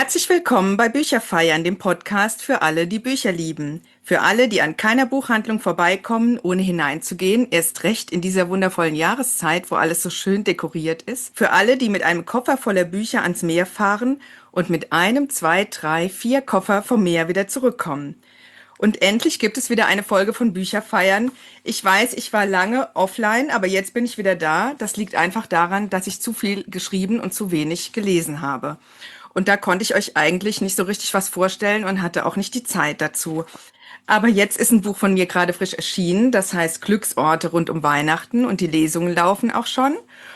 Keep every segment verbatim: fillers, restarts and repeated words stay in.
Herzlich willkommen bei Bücherfeiern, dem Podcast für alle, die Bücher lieben. Für alle, die an keiner Buchhandlung vorbeikommen, ohne hineinzugehen, erst recht in dieser wundervollen Jahreszeit, wo alles so schön dekoriert ist. Für alle, die mit einem Koffer voller Bücher ans Meer fahren und mit einem, zwei, drei, vier Koffer vom Meer wieder zurückkommen. Und endlich gibt es wieder eine Folge von Bücherfeiern. Ich weiß, ich war lange offline, aber jetzt bin ich wieder da. Das liegt einfach daran, dass ich zu viel geschrieben und zu wenig gelesen habe. Und da konnte ich euch eigentlich nicht so richtig was vorstellen und hatte auch nicht die Zeit dazu. Aber jetzt ist ein Buch von mir gerade frisch erschienen, das heißt Glücksorte rund um Weihnachten, und die Lesungen laufen auch schon.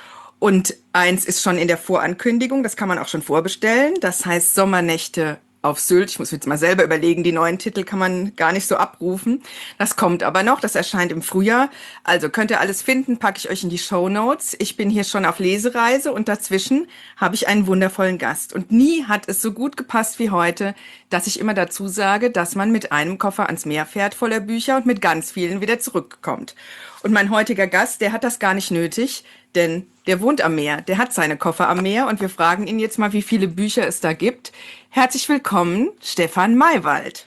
Und eins ist schon in der Vorankündigung, das kann man auch schon vorbestellen, das heißt Sommernächte auf Sylt. Ich muss jetzt mal selber überlegen, die neuen Titel kann man gar nicht so abrufen. Das kommt aber noch, das erscheint im Frühjahr. Also könnt ihr alles finden, packe ich euch in die Shownotes. Ich bin hier schon auf Lesereise und dazwischen habe ich einen wundervollen Gast. Und nie hat es so gut gepasst wie heute, dass ich immer dazu sage, dass man mit einem Koffer ans Meer fährt voller Bücher und mit ganz vielen wieder zurückkommt. Und mein heutiger Gast, der hat das gar nicht nötig, denn der wohnt am Meer, der hat seine Koffer am Meer und wir fragen ihn jetzt mal, wie viele Bücher es da gibt. Herzlich willkommen, Stefan Maywald.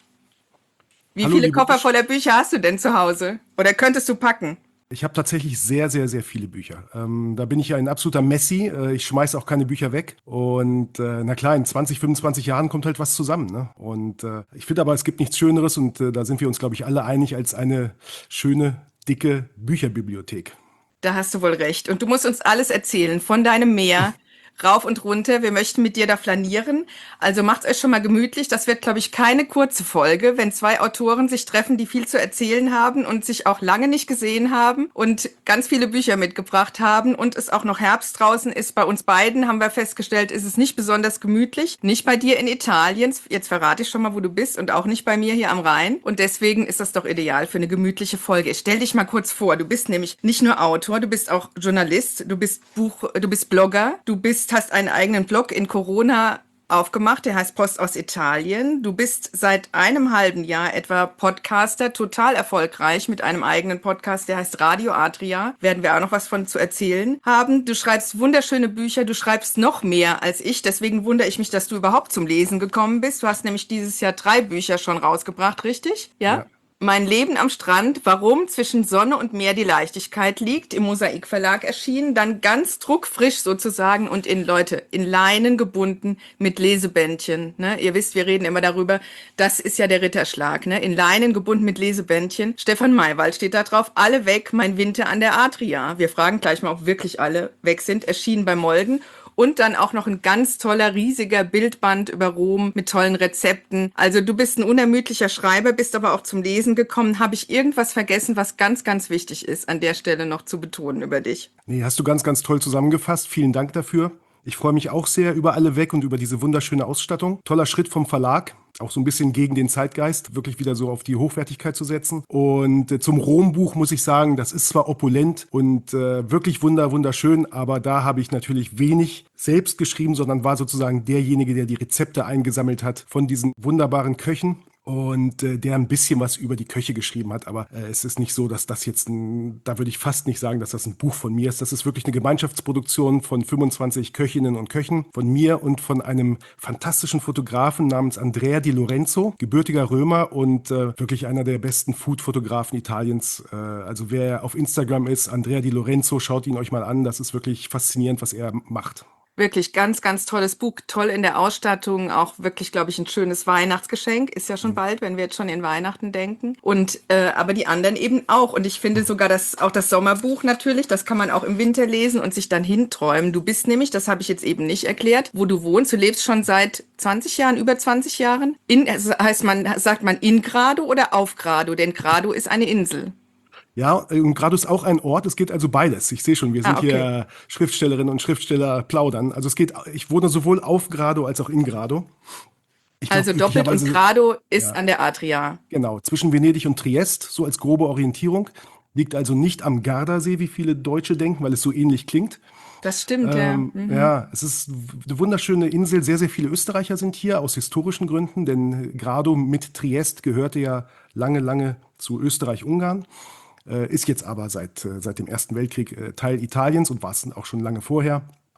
Wie Hallo, viele liebe Koffer Busch. voller Bücher hast du denn zu Hause? Oder könntest du packen? Ich habe tatsächlich sehr, sehr, sehr viele Bücher. Ähm, da bin ich ja ein absoluter Messi. Äh, ich schmeiße auch keine Bücher weg. Und äh, na klar, in zwanzig, fünfundzwanzig Jahren kommt halt was zusammen. Ne? Und äh, ich finde aber, es gibt nichts Schöneres, und äh, da sind wir uns, glaube ich, alle einig, als eine schöne, dicke Bücherbibliothek. Da hast du wohl recht. Und du musst uns alles erzählen von deinem Meer, rauf und runter. Wir möchten mit dir da flanieren. Also macht's euch schon mal gemütlich. Das wird, glaube ich, keine kurze Folge, wenn zwei Autoren sich treffen, die viel zu erzählen haben und sich auch lange nicht gesehen haben und ganz viele Bücher mitgebracht haben und es auch noch Herbst draußen ist. Bei uns beiden haben wir festgestellt, ist es nicht besonders gemütlich. Nicht bei dir in Italien. Jetzt verrate ich schon mal, wo du bist, und auch nicht bei mir hier am Rhein. Und deswegen ist das doch ideal für eine gemütliche Folge. Stell dich mal kurz vor. Du bist nämlich nicht nur Autor, du bist auch Journalist, du bist Buch, du bist Blogger, du bist hast einen eigenen Blog in Corona aufgemacht, der heißt Post aus Italien. Du bist seit einem halben Jahr etwa Podcaster, total erfolgreich mit einem eigenen Podcast, der heißt Radio Adria. Werden wir auch noch was von zu erzählen haben. Du schreibst wunderschöne Bücher, du schreibst noch mehr als ich. Deswegen wundere ich mich, dass du überhaupt zum Lesen gekommen bist. Du hast nämlich dieses Jahr drei Bücher schon rausgebracht, richtig? Ja? Ja. Mein Leben am Strand, warum zwischen Sonne und Meer die Leichtigkeit liegt, im Mosaik Verlag erschienen, dann ganz druckfrisch sozusagen und in, Leute, in Leinen gebunden mit Lesebändchen. Ne? Ihr wisst, wir reden immer darüber, das ist ja der Ritterschlag, ne? In Leinen gebunden mit Lesebändchen. Stefan Maywald steht da drauf, alle weg, mein Winter an der Adria. Wir fragen gleich mal, ob wirklich alle weg sind, erschienen bei Molden. Und dann auch noch ein ganz toller, riesiger Bildband über Rom mit tollen Rezepten. Also du bist ein unermüdlicher Schreiber, bist aber auch zum Lesen gekommen. Habe ich irgendwas vergessen, was ganz, ganz wichtig ist, an der Stelle noch zu betonen über dich? Nee, hast du ganz, ganz toll zusammengefasst. Vielen Dank dafür. Ich freue mich auch sehr über alle weg und über diese wunderschöne Ausstattung. Toller Schritt vom Verlag. Auch so ein bisschen gegen den Zeitgeist, wirklich wieder so auf die Hochwertigkeit zu setzen. Und äh, zum Rom-Buch muss ich sagen, das ist zwar opulent und äh, wirklich wunder, wunderschön, aber da habe ich natürlich wenig selbst geschrieben, sondern war sozusagen derjenige, der die Rezepte eingesammelt hat von diesen wunderbaren Köchen. Und äh, der ein bisschen was über die Köche geschrieben hat. Aber äh, es ist nicht so, dass das jetzt ein, da würde ich fast nicht sagen, dass das ein Buch von mir ist. Das ist wirklich eine Gemeinschaftsproduktion von fünfundzwanzig Köchinnen und Köchen, von mir und von einem fantastischen Fotografen namens Andrea Di Lorenzo, gebürtiger Römer und äh, wirklich einer der besten Food-Fotografen Italiens. Äh, also wer auf Instagram ist, Andrea Di Lorenzo, schaut ihn euch mal an. Das ist wirklich faszinierend, was er macht. Wirklich ganz, ganz tolles Buch, toll in der Ausstattung, auch wirklich, glaube ich, ein schönes Weihnachtsgeschenk. Ist ja schon bald, wenn wir jetzt schon in Weihnachten denken. Und äh, aber die anderen eben auch. Und ich finde sogar das auch das Sommerbuch natürlich, das kann man auch im Winter lesen und sich dann hinträumen. Du bist nämlich, das habe ich jetzt eben nicht erklärt, wo du wohnst. Du lebst schon seit zwanzig Jahren, über zwanzig Jahren. In, also heißt man, sagt man in Grado oder auf Grado? Denn Grado ist eine Insel. Ja, und Grado ist auch ein Ort. Es geht also beides. Ich sehe schon, wir sind Ah, okay. hier Schriftstellerinnen und Schriftsteller plaudern. Also es geht, ich wohne sowohl auf Grado als auch in Grado. Ich glaube, Also doppelt und üblicherweise, Grado ist ja, an der Adria. genau, zwischen Venedig und Triest, so als grobe Orientierung. Liegt also nicht am Gardasee, wie viele Deutsche denken, weil es so ähnlich klingt. Das stimmt, ja. Ähm, Mhm. ja, es ist eine wunderschöne Insel. Sehr, sehr viele Österreicher sind hier aus historischen Gründen, denn Grado mit Triest gehörte ja lange, lange zu Österreich-Ungarn. Äh, ist jetzt aber seit, äh, seit dem Ersten Weltkrieg äh, Teil Italiens und war es auch schon lange vorher.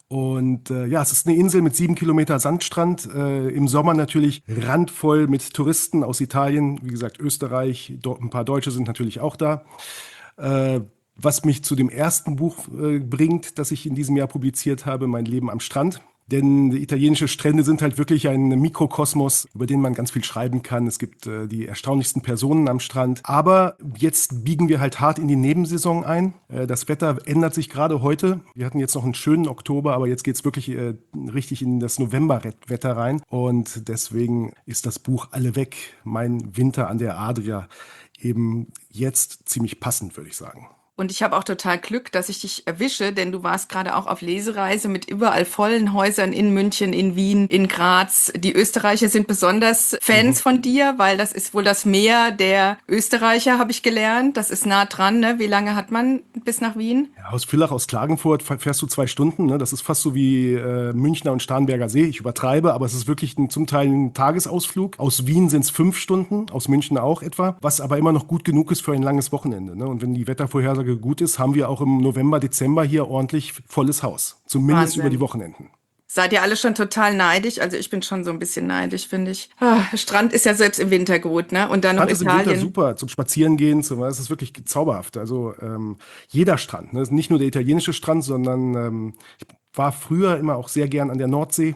Und äh, ja, es ist eine Insel mit sieben Kilometer Sandstrand. Äh, Im Sommer natürlich randvoll mit Touristen aus Italien. Wie gesagt, Österreich, do, ein paar Deutsche sind natürlich auch da. Äh, was mich zu dem ersten Buch äh, bringt, das ich in diesem Jahr publiziert habe, Mein Leben am Strand. Denn die italienische Strände sind halt wirklich ein Mikrokosmos, über den man ganz viel schreiben kann. Es gibt äh, die erstaunlichsten Personen am Strand. Aber jetzt biegen wir halt hart in die Nebensaison ein. Äh, das Wetter ändert sich gerade heute. Wir hatten jetzt noch einen schönen Oktober, aber jetzt geht's wirklich äh, richtig in das Novemberwetter rein. Und deswegen ist das Buch Alle weg, mein Winter an der Adria, eben jetzt ziemlich passend, würde ich sagen. Und ich habe auch total Glück, dass ich dich erwische, denn du warst gerade auch auf Lesereise mit überall vollen Häusern in München, in Wien, in Graz. Die Österreicher sind besonders Fans Mhm. von dir, weil das ist wohl das Meer der Österreicher, habe ich gelernt. Das ist nah dran, ne? Wie lange hat man bis nach Wien? Ja, aus Villach, aus Klagenfurt fährst du zwei Stunden. Ne? Das ist fast so wie äh, Münchner und Starnberger See. Ich übertreibe, aber es ist wirklich ein, zum Teil ein Tagesausflug. Aus Wien sind es fünf Stunden, aus München auch etwa, was aber immer noch gut genug ist für ein langes Wochenende. Ne? Und wenn die Wettervorhersage gut ist, haben wir auch im November, Dezember hier ordentlich volles Haus. Zumindest über die Wahnsinn. Wochenenden. Seid ihr alle schon total neidisch? Also ich bin schon so ein bisschen neidisch, finde ich. Ah, Strand ist ja selbst im Winter gut, ne? Und dann noch Strand ist im Winter Italien. super zum Spazierengehen. Zum, es ist wirklich zauberhaft. Also ähm, jeder Strand, ne? Nicht nur der italienische Strand, sondern ähm, ich war früher immer auch sehr gern an der Nordsee.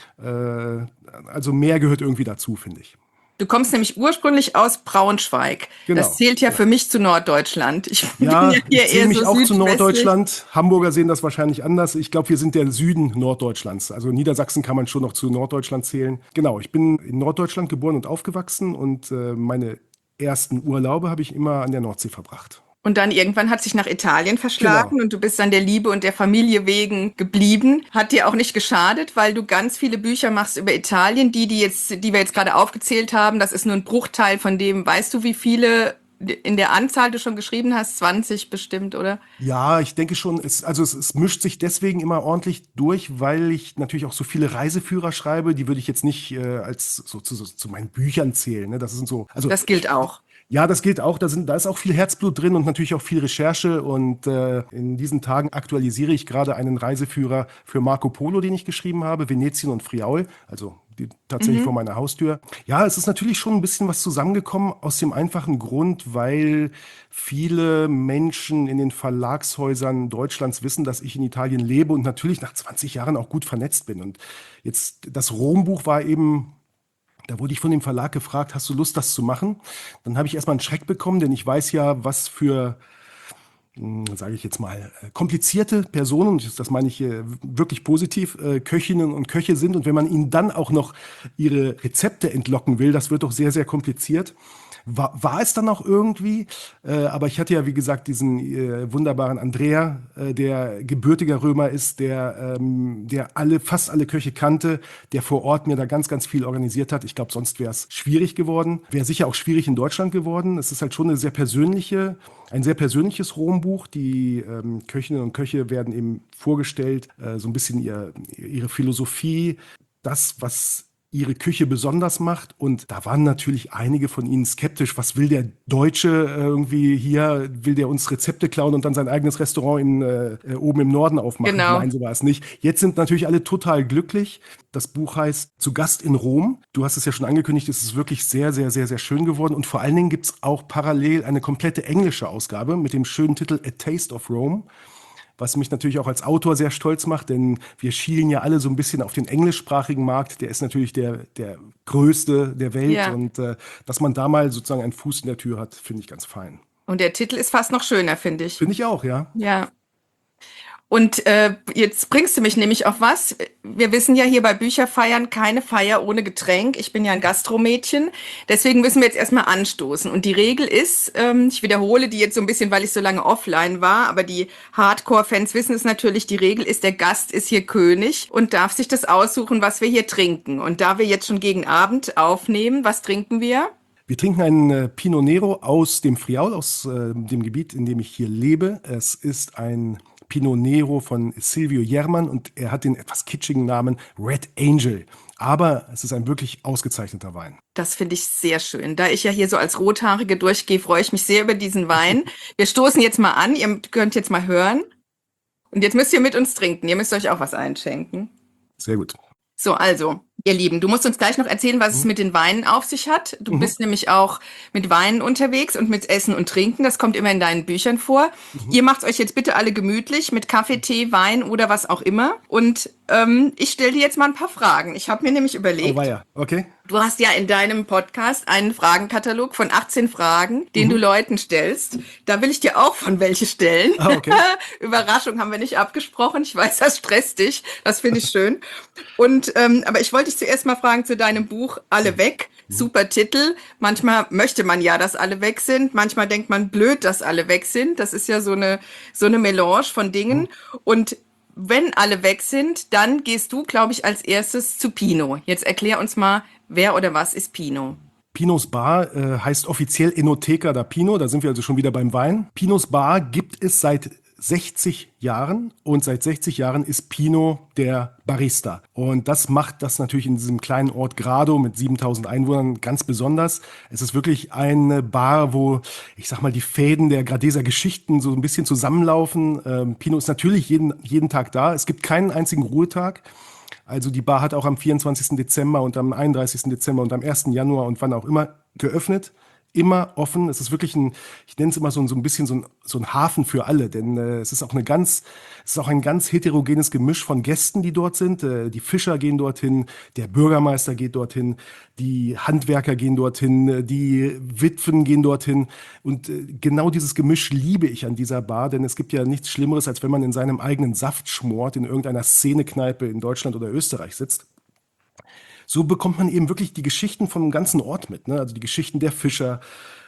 Äh, also Meer gehört irgendwie dazu, finde ich. Du kommst nämlich ursprünglich aus Braunschweig. Das Genau, zählt ja für genau. mich zu Norddeutschland. Ich bin ja Ja, hier ich zähle eher so mich auch zu südwestlich. Norddeutschland. Hamburger sehen das wahrscheinlich anders. Ich glaube, wir sind der Süden Norddeutschlands. Also Niedersachsen kann man schon noch zu Norddeutschland zählen. Genau, ich bin in Norddeutschland geboren und aufgewachsen und äh, meine ersten Urlaube habe ich immer an der Nordsee verbracht. Und dann irgendwann hat sich nach Italien Genau. verschlagen und du bist dann der Liebe und der Familie wegen geblieben. Hat dir auch nicht geschadet, weil du ganz viele Bücher machst über Italien. Die, die jetzt, die wir jetzt gerade aufgezählt haben, das ist nur ein Bruchteil von dem. Weißt du, wie viele in der Anzahl du schon geschrieben hast? zwanzig bestimmt, oder? Ja, ich denke schon, es, also es, es mischt sich deswegen immer ordentlich durch, weil ich natürlich auch so viele Reiseführer schreibe, die würde ich jetzt nicht äh, als so zu, so, zu meinen Büchern zählen. Ne? Das sind so, also Das gilt auch. ja, das gilt auch. Da sind, da ist auch viel Herzblut drin und natürlich auch viel Recherche. Und äh, in diesen Tagen aktualisiere ich gerade einen Reiseführer für Marco Polo, den ich geschrieben habe, Venetien und Friaul, also die, tatsächlich vor Mhm. meiner Haustür. Ja, es ist natürlich schon ein bisschen was zusammengekommen aus dem einfachen Grund, weil viele Menschen in den Verlagshäusern Deutschlands wissen, dass ich in Italien lebe und natürlich nach zwanzig Jahren auch gut vernetzt bin. Und jetzt das Rom-Buch war eben, da wurde ich von dem Verlag gefragt, hast du Lust, das zu machen? Dann habe ich erstmal einen Schreck bekommen, denn ich weiß ja, was für, sage ich jetzt mal, äh, komplizierte Personen, und das meine ich äh, wirklich positiv, äh, Köchinnen und Köche sind. Und wenn man ihnen dann auch noch ihre Rezepte entlocken will, das wird doch sehr, sehr kompliziert. War, war es dann auch irgendwie, äh, aber ich hatte ja, wie gesagt, diesen äh, wunderbaren Andrea, äh, der gebürtiger Römer ist, der, ähm, der alle, fast alle Köche kannte, der vor Ort mir da ganz, ganz viel organisiert hat. Ich glaube, sonst wäre es schwierig geworden. Wäre sicher auch schwierig in Deutschland geworden. Es ist halt schon eine sehr persönliche, ein sehr persönliches Rombuch. Die ähm, Köchinnen und Köche werden eben vorgestellt, äh, so ein bisschen ihr, ihre Philosophie, das, was ihre Küche besonders macht. Und da waren natürlich einige von ihnen skeptisch. Was will der Deutsche äh, irgendwie hier? Will der uns Rezepte klauen und dann sein eigenes Restaurant in, äh, äh, oben im Norden aufmachen? Genau. Nein, so war es nicht. Jetzt sind natürlich alle total glücklich. Das Buch heißt Zu Gast in Rom. Du hast es ja schon angekündigt, es ist wirklich sehr, sehr, sehr, sehr schön geworden. Und vor allen Dingen gibt es auch parallel eine komplette englische Ausgabe mit dem schönen Titel A Taste of Rome. Was mich natürlich auch als Autor sehr stolz macht, denn wir schielen ja alle so ein bisschen auf den englischsprachigen Markt. Der ist natürlich der, der größte der Welt. Ja. Und äh, dass man da mal sozusagen einen Fuß in der Tür hat, finde ich ganz fein. Und der Titel ist fast noch schöner, finde ich. Finde ich auch, ja. Ja. Und äh, jetzt bringst du mich nämlich auf was. Wir wissen ja hier bei Bücherfeiern keine Feier ohne Getränk. Ich bin ja ein Gastromädchen. Deswegen müssen wir jetzt erstmal anstoßen. Und die Regel ist, ähm, ich wiederhole die jetzt so ein bisschen, weil ich so lange offline war, aber die Hardcore-Fans wissen es natürlich, die Regel ist, der Gast ist hier König und darf sich das aussuchen, was wir hier trinken. Und da wir jetzt schon gegen Abend aufnehmen, was trinken wir? Wir trinken einen äh, Pinot Nero aus dem Friaul, aus äh, dem Gebiet, in dem ich hier lebe. Es ist ein Pinot Nero von Silvio Jerman und er hat den etwas kitschigen Namen Red Angel. Aber es ist ein wirklich ausgezeichneter Wein. Das finde ich sehr schön. Da ich ja hier so als Rothaarige durchgehe, freue ich mich sehr über diesen Wein. Wir stoßen jetzt mal an. Ihr könnt jetzt mal hören. Und jetzt müsst ihr mit uns trinken. Ihr müsst euch auch was einschenken. Sehr gut. So, also, ihr Lieben, du musst uns gleich noch erzählen, was es Mhm. mit den Weinen auf sich hat. Du Mhm. bist nämlich auch mit Weinen unterwegs und mit Essen und Trinken. Das kommt immer in deinen Büchern vor. Mhm. Ihr macht euch jetzt bitte alle gemütlich mit Kaffee, Tee, Wein oder was auch immer. Und ähm, ich stelle dir jetzt mal ein paar Fragen. Ich habe mir nämlich Oh überlegt, weia, okay. du hast ja in deinem Podcast einen Fragenkatalog von achtzehn Fragen, den du Mhm. Leuten stellst. Da will ich dir auch von welche stellen. Ah, okay. Überraschung, haben wir nicht abgesprochen. Ich weiß, das stresst dich. Das finde ich schön. Und ähm, aber ich wollte dich zuerst mal fragen zu deinem Buch Alle weg. Mhm. Super Titel. Manchmal möchte man ja, dass alle weg sind. Manchmal denkt man blöd, dass alle weg sind. Das ist ja so eine so eine Melange von Dingen. Mhm. Und wenn alle weg sind, dann gehst du, glaube ich, als erstes zu Pino. Jetzt erklär uns mal, wer oder was ist Pino? Pinos Bar äh, heißt offiziell Enoteca da Pino, da sind wir also schon wieder beim Wein. Pinos Bar gibt es seit sechzig Jahren und seit sechzig Jahren ist Pino der Barista. Und das macht das natürlich in diesem kleinen Ort Grado mit siebentausend Einwohnern ganz besonders. Es ist wirklich eine Bar, wo, ich sag mal, die Fäden der Gradeser Geschichten so ein bisschen zusammenlaufen. Ähm, Pino ist natürlich jeden, jeden Tag da. Es gibt keinen einzigen Ruhetag. Also die Bar hat auch am vierundzwanzigsten Dezember und am einunddreißigsten Dezember und am ersten Januar und wann auch immer geöffnet. Immer offen. Es ist wirklich ein, ich nenne es immer so, ein- so ein bisschen so ein, so ein Hafen für alle, denn äh, es ist auch eine ganz, es ist auch ein ganz heterogenes Gemisch von Gästen, die dort sind. Äh, die Fischer gehen dorthin, der Bürgermeister geht dorthin, die Handwerker gehen dorthin, äh, die Witwen gehen dorthin. Und äh, genau dieses Gemisch liebe ich an dieser Bar, denn es gibt ja nichts Schlimmeres, als wenn man in seinem eigenen Saft schmort, in irgendeiner Szenekneipe in Deutschland oder Österreich sitzt. So bekommt man eben wirklich die Geschichten vom ganzen Ort mit, ne? Also die Geschichten der Fischer.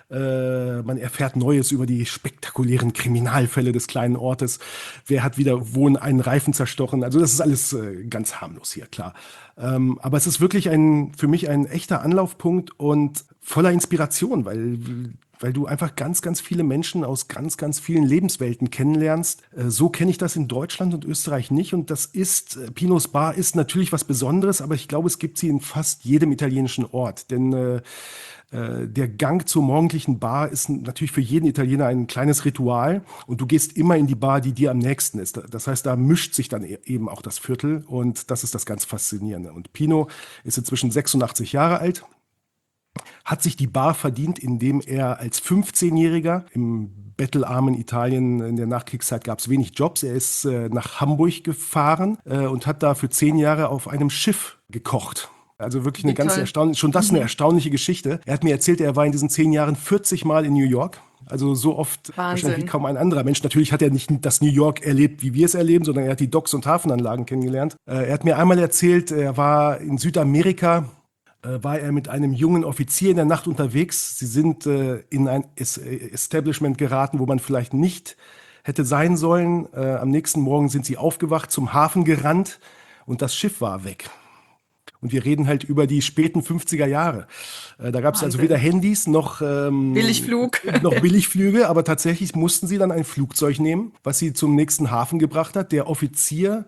Äh, man erfährt Neues über die spektakulären Kriminalfälle des kleinen Ortes. Wer hat wieder wo einen Reifen zerstochen? Also das ist alles äh, ganz harmlos hier, klar. Ähm, aber es ist wirklich ein, für mich ein echter Anlaufpunkt und voller Inspiration, weil weil du einfach ganz, ganz viele Menschen aus ganz, ganz vielen Lebenswelten kennenlernst. Äh, So kenne ich das in Deutschland und Österreich nicht. Und das ist, äh, Pinos Bar ist natürlich was Besonderes, aber ich glaube, es gibt sie in fast jedem italienischen Ort. Denn äh, äh, der Gang zur morgendlichen Bar ist natürlich für jeden Italiener ein kleines Ritual. Und du gehst immer in die Bar, die dir am nächsten ist. Das heißt, da mischt sich dann e- eben auch das Viertel. Und das ist das ganz Faszinierende. Und Pino ist inzwischen sechsundachtzig Jahre alt, hat sich die Bar verdient, indem er als fünfzehnjähriger im bettelarmen Italien in der Nachkriegszeit gab es wenig Jobs. Er ist äh, nach Hamburg gefahren äh, und hat da für zehn Jahre auf einem Schiff gekocht. Also wirklich eine Wie ganz toll. erstaunliche, schon das eine Mhm. erstaunliche Geschichte. Er hat mir erzählt, er war in diesen zehn Jahren vierzig Mal in New York. Also so oft wahrscheinlich wie Wahnsinn. kaum ein anderer Mensch. Natürlich hat er nicht das New York erlebt, wie wir es erleben, sondern er hat die Docks und Hafenanlagen kennengelernt. Äh, er hat mir einmal erzählt, er war in Südamerika, äh, war er mit einem jungen Offizier in der Nacht unterwegs. Sie sind äh, in ein Es- äh, Establishment geraten, wo man vielleicht nicht hätte sein sollen. Äh, am nächsten Morgen sind sie aufgewacht, zum Hafen gerannt und das Schiff war weg. Und wir reden halt über die späten fünfziger Jahre. Äh, da gab es also weder Wahnsinn. Handys noch, ähm, Billigflug. noch Billigflüge, aber tatsächlich mussten sie dann ein Flugzeug nehmen, was sie zum nächsten Hafen gebracht hat. Der Offizier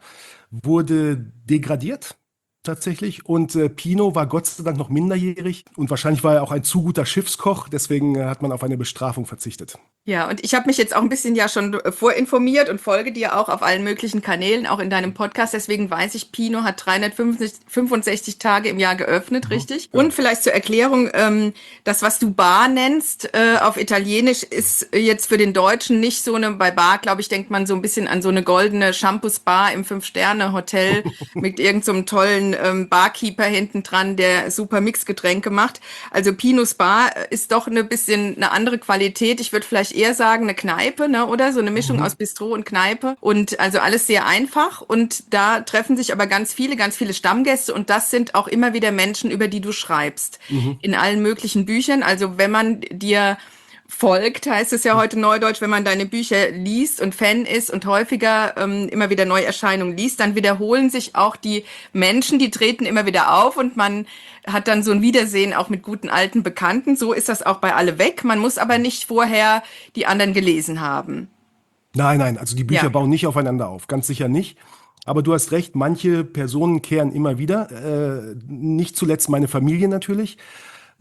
wurde degradiert tatsächlich und äh, Pino war Gott sei Dank noch minderjährig und wahrscheinlich war er auch ein zu guter Schiffskoch, deswegen äh, hat man auf eine Bestrafung verzichtet. Ja, und ich habe mich jetzt auch ein bisschen ja schon äh, vorinformiert und folge dir auch auf allen möglichen Kanälen, auch in deinem Podcast. Deswegen weiß ich, Pino hat dreihundertfünfundsechzig Tage im Jahr geöffnet, Mhm. richtig? Genau. Und vielleicht zur Erklärung, ähm, das, was du Bar nennst, äh, auf Italienisch, ist jetzt für den Deutschen nicht so eine, bei Bar, glaube ich, denkt man so ein bisschen an so eine goldene Shampoos-Bar im Fünf-Sterne-Hotel mit irgend so einem tollen ähm, Barkeeper hinten dran, der super Mixgetränke macht. Also Pinos Bar ist doch eine bisschen eine andere Qualität. Ich würde vielleicht eher sagen, eine Kneipe, ne, oder? So eine Mischung Mhm. aus Bistro und Kneipe. Und also alles sehr einfach. Und da treffen sich aber ganz viele, ganz viele Stammgäste. Und das sind auch immer wieder Menschen, über die du schreibst. Mhm. In allen möglichen Büchern. Also wenn man dir folgt, heißt es ja heute neudeutsch, wenn man deine Bücher liest und Fan ist und häufiger ähm, immer wieder Neuerscheinungen liest, dann wiederholen sich auch die Menschen, die treten immer wieder auf und man hat dann so ein Wiedersehen auch mit guten alten Bekannten. So ist das auch bei Alle weg. Man muss aber nicht vorher die anderen gelesen haben. Nein, nein, also die Bücher Ja. bauen nicht aufeinander auf, ganz sicher nicht. Aber du hast recht, manche Personen kehren immer wieder, äh, nicht zuletzt meine Familie natürlich.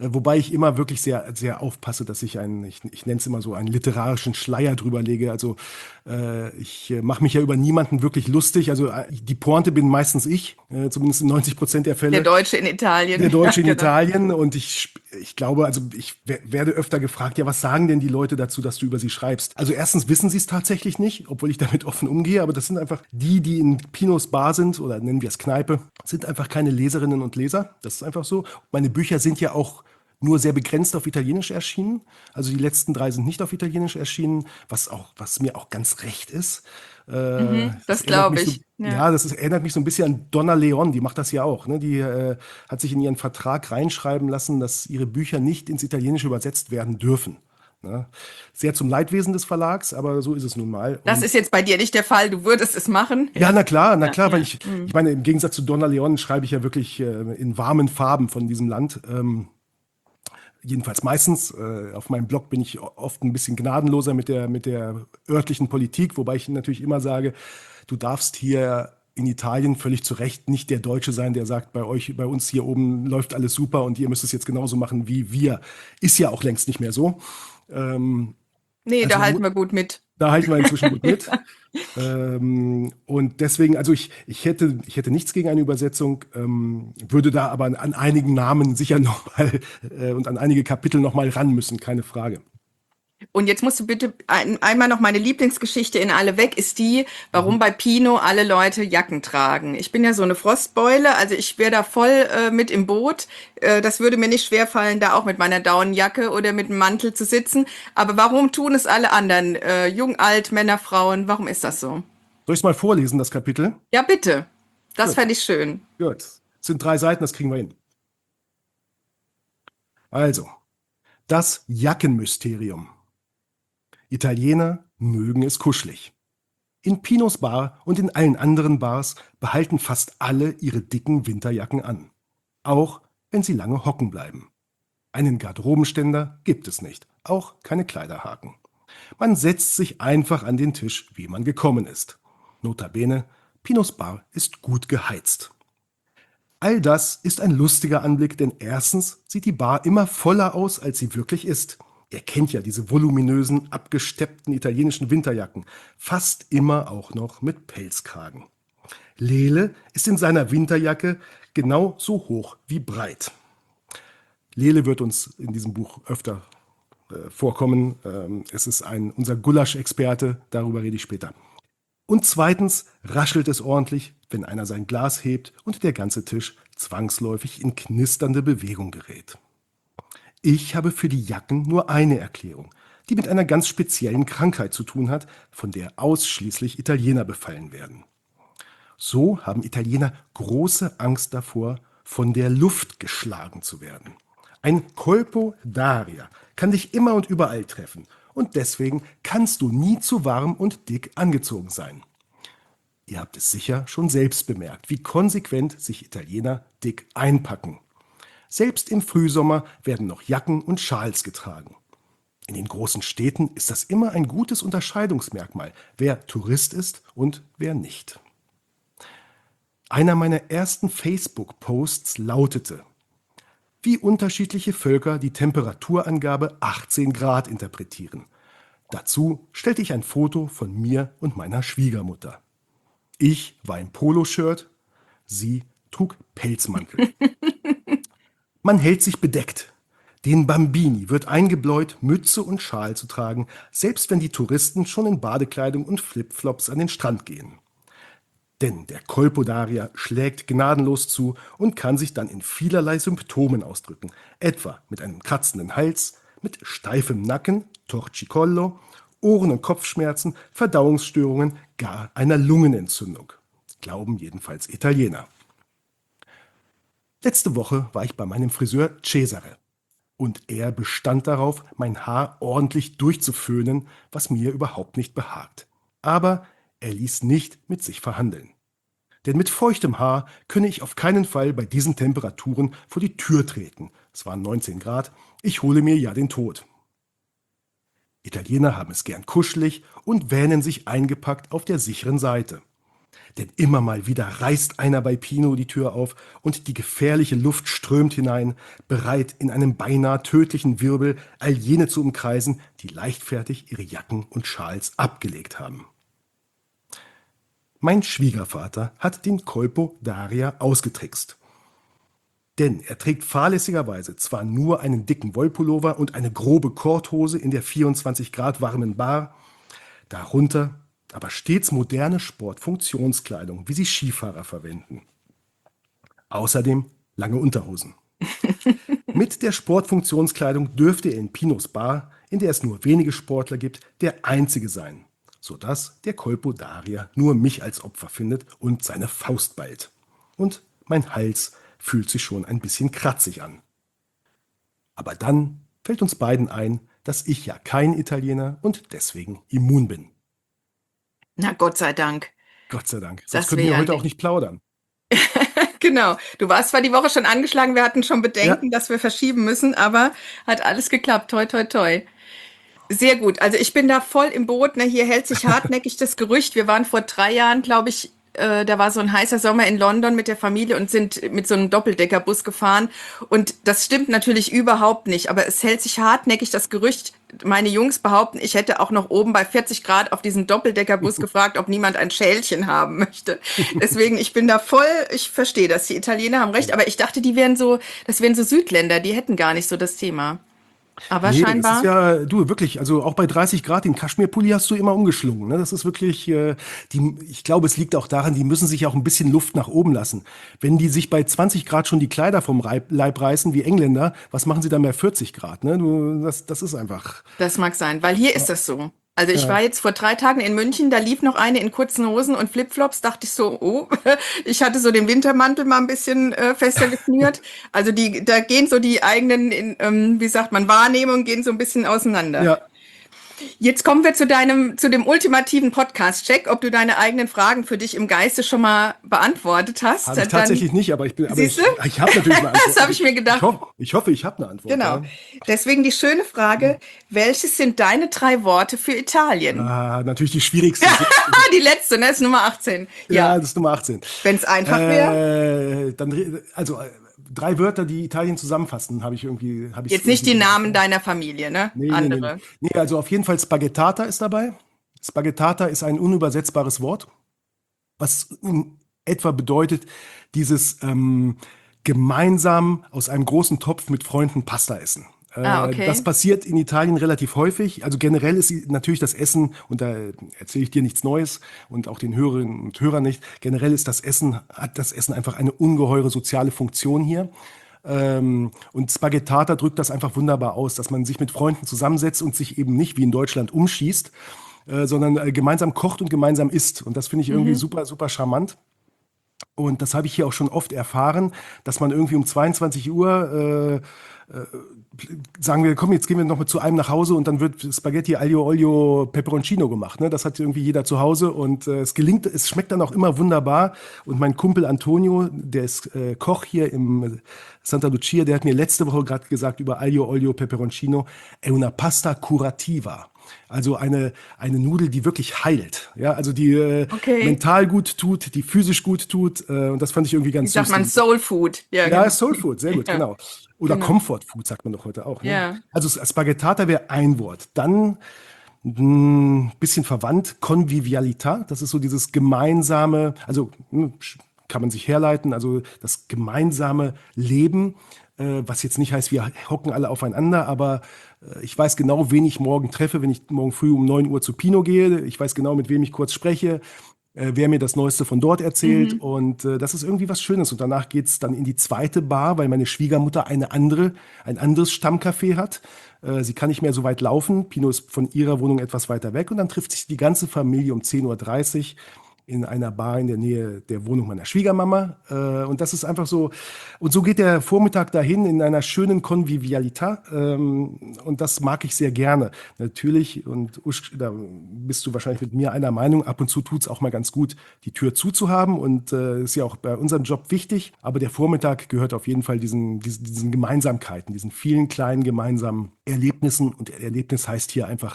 Äh, Wobei ich immer wirklich sehr, sehr aufpasse, dass ich einen, ich, ich nenne es immer so, einen literarischen Schleier drüber lege. Also äh, ich äh, mache mich ja über niemanden wirklich lustig. Also äh, die Pointe bin meistens ich, äh, zumindest in neunzig Prozent der Der Fälle. Deutsche in Italien. Der Ja, Deutsche in genau. Italien und ich, ich glaube, also ich wer- werde öfter gefragt, ja, was sagen denn die Leute dazu, dass du über sie schreibst? Also erstens wissen sie es tatsächlich nicht, obwohl ich damit offen umgehe, aber das sind einfach die, die in Pinos Bar sind oder nennen wir es Kneipe, sind einfach keine Leserinnen und Leser. Das ist einfach so. Meine Bücher sind ja auch nur sehr begrenzt auf Italienisch erschienen. Also die letzten drei sind nicht auf Italienisch erschienen, was auch, was mir auch ganz recht ist. Äh, Mhm, das das erinnert glaube mich so, ich. Ja. ja, das ist, erinnert mich so ein bisschen an Donna Leon, die macht das ja auch. Ne? Die äh, hat sich in ihren Vertrag reinschreiben lassen, dass ihre Bücher nicht ins Italienische übersetzt werden dürfen. Ne? Sehr zum Leidwesen des Verlags, aber so ist es nun mal. Das ist Und jetzt bei dir nicht der Fall. Du würdest es machen. ja, Ja, na klar, na ja, klar, weil ja. ich, ich Mhm. meine, im Gegensatz zu Donna Leon schreibe ich ja wirklich äh, in warmen Farben von diesem Land. Ähm, jedenfalls meistens. Äh, auf meinem Blog bin ich oft ein bisschen gnadenloser mit der, mit der örtlichen Politik, wobei ich natürlich immer sage, du darfst hier in Italien völlig zu Recht nicht der Deutsche sein, der sagt, bei euch, bei uns hier oben läuft alles super und ihr müsst es jetzt genauso machen wie wir. Ist ja auch längst nicht mehr so. Ähm, Nee, also da man, halten mu- wir gut mit. Da halten wir inzwischen gut mit. Ja. Ähm, und deswegen, also ich, ich hätte, ich hätte nichts gegen eine Übersetzung, ähm, würde da aber an, an einigen Namen sicher nochmal äh, und an einige Kapitel nochmal ran müssen, keine Frage. Und jetzt musst du bitte ein, einmal noch meine Lieblingsgeschichte in alle weg, ist die, Mhm. warum bei Pino alle Leute Jacken tragen. Ich bin ja so eine Frostbeule, also ich wäre da voll äh, mit im Boot. Äh, das würde mir nicht schwerfallen, da auch mit meiner Daunenjacke oder mit dem Mantel zu sitzen. Aber warum tun es alle anderen? Äh, jung, alt, Männer, Frauen, warum ist das so? Soll ich es mal vorlesen, das Kapitel? Ja, bitte. Das Gut, fände ich schön. gut. Es sind drei Seiten, das kriegen wir hin. Also, das Jackenmysterium. Italiener mögen es kuschelig. In Pinos Bar und in allen anderen Bars behalten fast alle ihre dicken Winterjacken an. Auch wenn sie lange hocken bleiben. Einen Garderobenständer gibt es nicht, auch keine Kleiderhaken. Man setzt sich einfach an den Tisch, wie man gekommen ist. Notabene, Pinos Bar ist gut geheizt. All das ist ein lustiger Anblick, denn erstens sieht die Bar immer voller aus, als sie wirklich ist. Ihr kennt ja diese voluminösen, abgesteppten italienischen Winterjacken, fast immer auch noch mit Pelzkragen. Lele ist in seiner Winterjacke genau so hoch wie breit. Lele wird uns in diesem Buch öfter äh, vorkommen. Ähm, es ist ein, unser Gulasch-Experte, darüber rede ich später. Und zweitens raschelt es ordentlich, wenn einer sein Glas hebt und der ganze Tisch zwangsläufig in knisternde Bewegung gerät. Ich habe für die Jacken nur eine Erklärung, die mit einer ganz speziellen Krankheit zu tun hat, von der ausschließlich Italiener befallen werden. So haben Italiener große Angst davor, von der Luft geschlagen zu werden. Ein Colpo d'aria kann dich immer und überall treffen und deswegen kannst du nie zu warm und dick angezogen sein. Ihr habt es sicher schon selbst bemerkt, wie konsequent sich Italiener dick einpacken. Selbst im Frühsommer werden noch Jacken und Schals getragen. In den großen Städten ist das immer ein gutes Unterscheidungsmerkmal, wer Tourist ist und wer nicht. Einer meiner ersten Facebook-Posts lautete: Wie unterschiedliche Völker die Temperaturangabe achtzehn Grad interpretieren. Dazu stellte ich ein Foto von mir und meiner Schwiegermutter. Ich war im Poloshirt, sie trug Pelzmantel. Man hält sich bedeckt. Den Bambini wird eingebläut, Mütze und Schal zu tragen, selbst wenn die Touristen schon in Badekleidung und Flipflops an den Strand gehen. Denn der Kolpodaria schlägt gnadenlos zu und kann sich dann in vielerlei Symptomen ausdrücken, etwa mit einem kratzenden Hals, mit steifem Nacken, Torcicollo, Ohren- und Kopfschmerzen, Verdauungsstörungen, gar einer Lungenentzündung. Glauben jedenfalls Italiener. Letzte Woche war ich bei meinem Friseur Cesare und er bestand darauf, mein Haar ordentlich durchzuföhnen, was mir überhaupt nicht behagt. Aber er ließ nicht mit sich verhandeln. Denn mit feuchtem Haar könne ich auf keinen Fall bei diesen Temperaturen vor die Tür treten. Es waren neunzehn Grad, ich hole mir ja den Tod. Italiener haben es gern kuschelig und wähnen sich eingepackt auf der sicheren Seite. Denn immer mal wieder reißt einer bei Pino die Tür auf und die gefährliche Luft strömt hinein, bereit, in einem beinahe tödlichen Wirbel all jene zu umkreisen, die leichtfertig ihre Jacken und Schals abgelegt haben. Mein Schwiegervater hat den Colpo Daria ausgetrickst. Denn er trägt fahrlässigerweise zwar nur einen dicken Wollpullover und eine grobe Korthose in der vierundzwanzig Grad warmen Bar, darunter aber stets moderne Sportfunktionskleidung, wie sie Skifahrer verwenden. Außerdem lange Unterhosen. Mit der Sportfunktionskleidung dürfte er in Pinos Bar, in der es nur wenige Sportler gibt, der einzige sein, sodass der Colpo Daria nur mich als Opfer findet und seine Faust ballt. Und mein Hals fühlt sich schon ein bisschen kratzig an. Aber dann fällt uns beiden ein, dass ich ja kein Italiener und deswegen immun bin. Na, Gott sei Dank. Gott sei Dank. Sonst Das könnten wir wäre heute ja auch nicht plaudern. Genau. Du warst zwar die Woche schon angeschlagen, wir hatten schon Ja, Bedenken, dass wir verschieben müssen, aber hat alles geklappt. Toi, toi, toi. Sehr gut. Also ich bin da voll im Boot. Ne? Hier hält sich hartnäckig das Gerücht. Wir waren vor drei Jahren, glaube ich, äh, da war so ein heißer Sommer in London mit der Familie und sind mit so einem Doppeldeckerbus gefahren. Und das stimmt natürlich überhaupt nicht. Aber es hält sich hartnäckig das Gerücht. Meine Jungs behaupten, ich hätte auch noch oben bei vierzig Grad auf diesem Doppeldeckerbus gefragt, ob niemand ein Schälchen haben möchte. Deswegen, ich bin da voll, ich verstehe das. Die Italiener haben recht. Aber ich dachte, die wären so, das wären so Südländer, die hätten gar nicht so das Thema. Aber nee, das ist scheinbar. ja, du, wirklich, also auch bei dreißig Grad, den Kaschmirpulli hast du immer umgeschlungen. Ne? Das ist wirklich, äh, die, ich glaube, es liegt auch daran, die müssen sich auch ein bisschen Luft nach oben lassen. Wenn die sich bei zwanzig Grad schon die Kleider vom Reib, Leib reißen, wie Engländer, was machen sie dann bei vierzig Grad? Ne? Du, das, das ist einfach. Das mag sein, weil hier ist das so. Also ich Ja, war jetzt vor drei Tagen in München, da lief noch eine in kurzen Hosen und Flipflops, dachte ich so, oh, ich hatte so den Wintermantel mal ein bisschen äh, fester geschnürt. Also die, da gehen so die eigenen, in, ähm, wie sagt man, Wahrnehmungen gehen so ein bisschen auseinander. ja, Jetzt kommen wir zu deinem, zu dem ultimativen Podcast-Check, ob du deine eigenen Fragen für dich im Geiste schon mal beantwortet hast. habe ich Dann, tatsächlich nicht, aber ich bin, aber siehst du, ich, ich habe natürlich eine Antwort. das habe Also ich ich, mir ich gedacht. hoffe, ich hoffe, ich habe eine Antwort. Genau. Ja. Deswegen die schöne Frage, welches sind deine drei Worte für Italien? Ah, natürlich die schwierigste. Ist jetzt, Ah, die letzte, ne? Ist Nummer achtzehn. ja, Ja, das ist Nummer achtzehn. wenn es einfach wäre. Äh, dann, re- also äh, drei Wörter, die Italien zusammenfassen, habe ich irgendwie, habe ich Jetzt nicht irgendwie die gedacht. Namen deiner Familie, ne? Nee, nee, nee, nee. Andere. Nee, also auf jeden Fall Spaghettata ist dabei. Spaghettata ist ein unübersetzbares Wort, was in etwa bedeutet, dieses ähm, gemeinsam aus einem großen Topf mit Freunden Pasta essen. Ah, Äh, das okay. passiert in Italien relativ häufig. Also generell ist sie- natürlich das Essen, und da erzähle ich dir nichts Neues und auch den Hörerinnen und Hörern nicht, generell ist das Essen, hat das Essen einfach eine ungeheure soziale Funktion hier. Ähm, und Spaghettata drückt das einfach wunderbar aus, dass man sich mit Freunden zusammensetzt und sich eben nicht wie in Deutschland umschießt, äh, sondern äh, gemeinsam kocht und gemeinsam isst. Und das finde ich irgendwie Mhm. super, super charmant. Und das habe ich hier auch schon oft erfahren, dass man irgendwie um zweiundzwanzig Uhr, äh, äh, sagen wir, komm, jetzt gehen wir noch mal zu einem nach Hause und dann wird Spaghetti Aglio Olio Peperoncino gemacht. Ne? Das hat irgendwie jeder zu Hause und äh, es gelingt, es schmeckt dann auch immer wunderbar. Und mein Kumpel Antonio, der ist äh, Koch hier im Santa Lucia, der hat mir letzte Woche gerade gesagt über Aglio Olio Peperoncino, è una pasta curativa. Also eine, eine Nudel, die wirklich heilt. Ja, also die äh, Okay. mental gut tut, die physisch gut tut. Äh, und das fand ich irgendwie Wie ganz sagt süß. man? Die, Soul Food. Ja, ja, genau. Soul Food, sehr gut, Ja, genau. Oder genau. Comfort Food sagt man doch heute auch. Ne? Ja. Also Spaghettata wäre ein Wort. Dann ein bisschen verwandt, Convivialità. Das ist so dieses gemeinsame, also hm, kann man sich herleiten, also das gemeinsame Leben, äh, was jetzt nicht heißt, wir hocken alle aufeinander, aber äh, ich weiß genau, wen ich morgen treffe, wenn ich morgen früh um neun Uhr zu Pino gehe. Ich weiß genau, mit wem ich kurz spreche, äh, wer mir das Neueste von dort erzählt. Mhm. Und äh, das ist irgendwie was Schönes. Und danach geht's dann in die zweite Bar, weil meine Schwiegermutter eine andere, ein anderes Stammcafé hat. Äh, sie kann nicht mehr so weit laufen. Pino ist von ihrer Wohnung etwas weiter weg. Und dann trifft sich die ganze Familie um zehn Uhr dreißig in einer Bar in der Nähe der Wohnung meiner Schwiegermama. Äh, und das ist einfach so. Und so geht der Vormittag dahin in einer schönen Konvivialität. Ähm, und das mag ich sehr gerne. Natürlich, und Usch, da bist du wahrscheinlich mit mir einer Meinung, ab und zu tut's auch mal ganz gut, die Tür zuzuhaben. Und äh, ist ja auch bei unserem Job wichtig. Aber der Vormittag gehört auf jeden Fall diesen, diesen, diesen Gemeinsamkeiten, diesen vielen kleinen gemeinsamen Erlebnissen. Und Erlebnis heißt hier einfach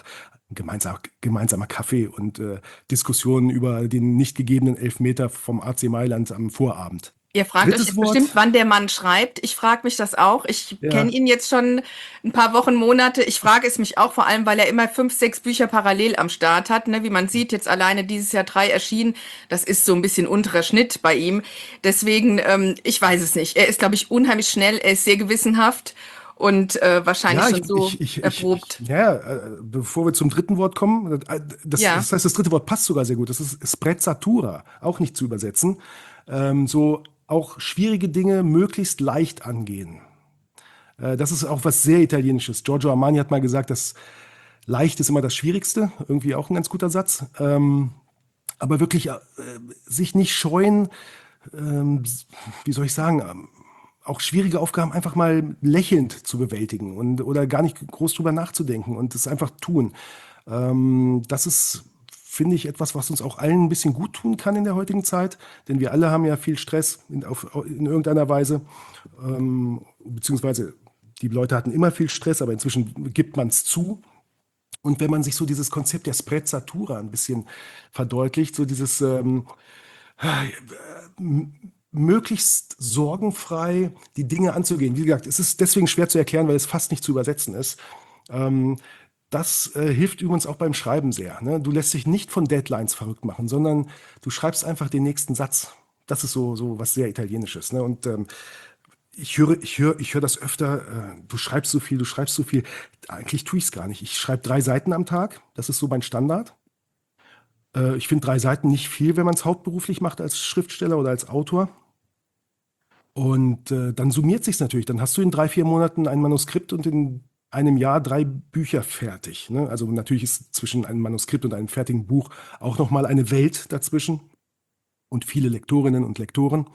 gemeinsam, gemeinsamer Kaffee und äh, Diskussionen über den nicht gegebenen Elfmeter vom A C Mailand am Vorabend. Ihr fragt euch Drittes jetzt bestimmt, Wort, wann der Mann schreibt. Ich frage mich das auch. Ich kenne ja, ihn jetzt schon ein paar Wochen, Monate. Ich frage es mich auch vor allem, weil er immer fünf, sechs Bücher parallel am Start hat. Ne? Wie man sieht, jetzt alleine dieses Jahr drei erschienen. Das ist so ein bisschen unterer Schnitt bei ihm. Deswegen, ähm, ich weiß es nicht. Er ist, glaube ich, unheimlich schnell. Er ist sehr gewissenhaft und äh, wahrscheinlich ja, schon ich, so ich, ich, ich, ich erprobt. ja, äh, bevor wir zum dritten Wort kommen, äh, das, Ja. das heißt, das dritte Wort passt sogar sehr gut. Das ist Sprezzatura, auch nicht zu übersetzen. Ähm, so auch schwierige Dinge möglichst leicht angehen. Äh, das ist auch was sehr Italienisches. Giorgio Armani hat mal gesagt, dass leicht ist immer das Schwierigste. Irgendwie auch ein ganz guter Satz. Ähm, aber wirklich äh, sich nicht scheuen, ähm, wie soll ich sagen, ähm, auch schwierige Aufgaben einfach mal lächelnd zu bewältigen und oder gar nicht groß drüber nachzudenken und es einfach tun. Ähm, das ist, finde ich, etwas, was uns auch allen ein bisschen gut tun kann in der heutigen Zeit, denn wir alle haben ja viel Stress in, auf, in irgendeiner Weise, ähm, beziehungsweise die Leute hatten immer viel Stress, aber inzwischen gibt man es zu. Und wenn man sich so dieses Konzept der Sprezzatura ein bisschen verdeutlicht, so dieses ähm, möglichst sorgenfrei die Dinge anzugehen. Wie gesagt, es ist deswegen schwer zu erklären, weil es fast nicht zu übersetzen ist. Ähm, das äh, hilft übrigens auch beim Schreiben sehr. Ne? Du lässt dich nicht von Deadlines verrückt machen, sondern du schreibst einfach den nächsten Satz. Das ist so, so was sehr Italienisches. Ne? Und ähm, ich höre, ich höre, ich höre das öfter. Äh, du schreibst so viel, du schreibst so viel. Eigentlich tue ich es gar nicht. Ich schreibe drei Seiten am Tag. Das ist so mein Standard. Äh, ich finde drei Seiten nicht viel, wenn man es hauptberuflich macht als Schriftsteller oder als Autor. Und äh, dann summiert sich's natürlich. Dann hast du in drei, vier Monaten ein Manuskript und in einem Jahr drei Bücher fertig. Ne? Also natürlich ist zwischen einem Manuskript und einem fertigen Buch auch noch mal eine Welt dazwischen und viele Lektorinnen und Lektoren.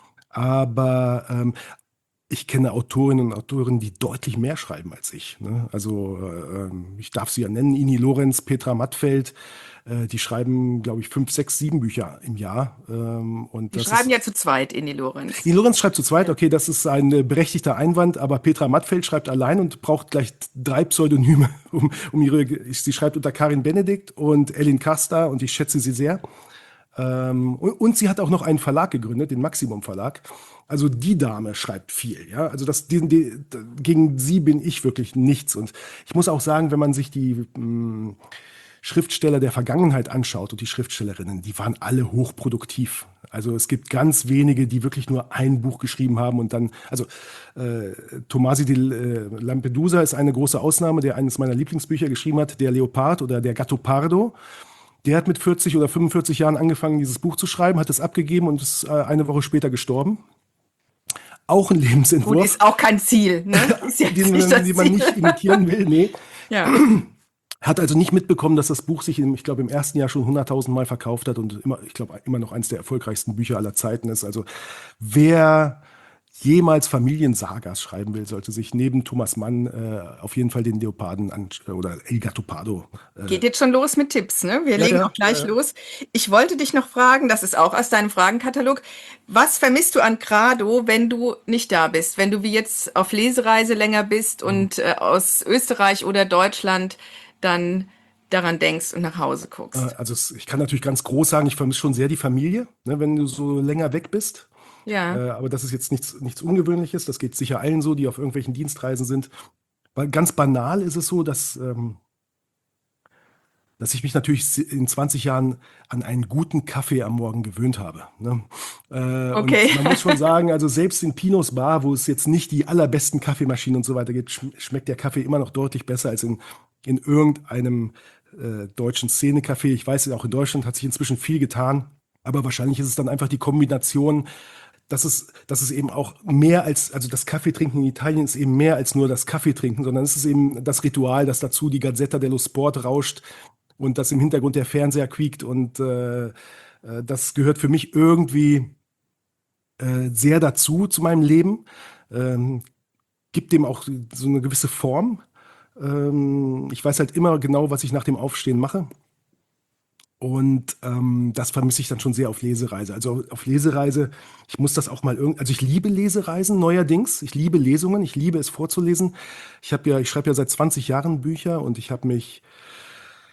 Aber ähm, ich kenne Autorinnen und Autoren, die deutlich mehr schreiben als ich. Ne? Also äh, ähm, ich darf sie ja nennen, Ini Lorenz, Petra Mattfeld, äh, die schreiben, glaube ich, fünf, sechs, sieben Bücher im Jahr. Ähm, und Die das schreiben ist ja zu zweit, Inni Lorenz. Die Lorenz schreibt zu zweit, Ja. okay, das ist ein äh, berechtigter Einwand, aber Petra Mattfeld schreibt allein und braucht gleich drei Pseudonyme, um, um ihre, sie schreibt unter Karin Benedikt und Ellen Kasta und ich schätze sie sehr. Ähm, und, und sie hat auch noch einen Verlag gegründet, den Maximum Verlag. Also die Dame schreibt viel, ja. Also das, die, die, gegen sie bin ich wirklich nichts. Und ich muss auch sagen, wenn man sich die mh, Schriftsteller der Vergangenheit anschaut und die Schriftstellerinnen, die waren alle hochproduktiv. Also es gibt ganz wenige, die wirklich nur ein Buch geschrieben haben und dann, also äh, Tomasi di äh, Lampedusa ist eine große Ausnahme, der eines meiner Lieblingsbücher geschrieben hat, der Leopard oder der Gattopardo. Der hat mit vierzig oder fünfundvierzig Jahren angefangen, dieses Buch zu schreiben, hat es abgegeben und ist äh, eine Woche später gestorben. Auch ein Gut, Lebensentwurf, ist auch kein Ziel, ne? Ist jetzt den, nicht man- das den man Ziel. nicht imitieren will. Nee. Ja. Hat also nicht mitbekommen, dass das Buch sich, im, ich glaube, im ersten Jahr schon hunderttausend Mal verkauft hat und immer, ich glaube, immer noch eines der erfolgreichsten Bücher aller Zeiten ist. Also wer jemals Familiensagas schreiben will, sollte sich neben Thomas Mann äh, auf jeden Fall den Leoparden an, oder El Gattopardo. Äh, Geht jetzt schon los mit Tipps, ne? Wir ja, legen auch ja, ja, gleich ja. los. Ich wollte dich noch fragen, das ist auch aus deinem Fragenkatalog. Was vermisst du an Grado, wenn du nicht da bist? Wenn du wie jetzt auf Lesereise länger bist und äh, aus Österreich oder Deutschland dann daran denkst und nach Hause Äh, guckst. Also es, ich kann natürlich ganz groß sagen, ich vermisse schon sehr die Familie, ne, wenn du so länger weg bist. Äh, Ja. aber das ist jetzt nichts, nichts Ungewöhnliches. Das geht sicher allen so, die auf irgendwelchen Dienstreisen sind. Weil ganz banal ist es so, dass, ähm, dass ich mich natürlich in zwanzig Jahren an einen guten Kaffee am Morgen gewöhnt habe. Ne? Äh, Okay. und man muss schon sagen, also selbst in Pinos Bar, wo es jetzt nicht die allerbesten Kaffeemaschinen und so weiter gibt, schm- schmeckt der Kaffee immer noch deutlich besser als in, in irgendeinem äh, deutschen Szene-Café. Ich weiß, auch in Deutschland hat sich inzwischen viel getan. Aber wahrscheinlich ist es dann einfach die Kombination, dass es, dass es eben auch mehr als, also das Kaffeetrinken in Italien ist eben mehr als nur das Kaffeetrinken, sondern es ist eben das Ritual, dass dazu die Gazzetta dello Sport rauscht und dass im Hintergrund der Fernseher quiekt und äh, äh, das gehört für mich irgendwie äh, sehr dazu, zu meinem Leben, ähm, gibt dem auch so eine gewisse Form. Ähm, ich weiß halt immer genau, was ich nach dem Aufstehen mache. Und ähm, das vermisse ich dann schon sehr auf Lesereise. Also auf Lesereise, ich muss das auch mal irgendwie, also ich liebe Lesereisen neuerdings. Ich liebe Lesungen, ich liebe es vorzulesen. Ich habe ja, ich schreibe ja seit zwanzig Jahren Bücher und ich habe mich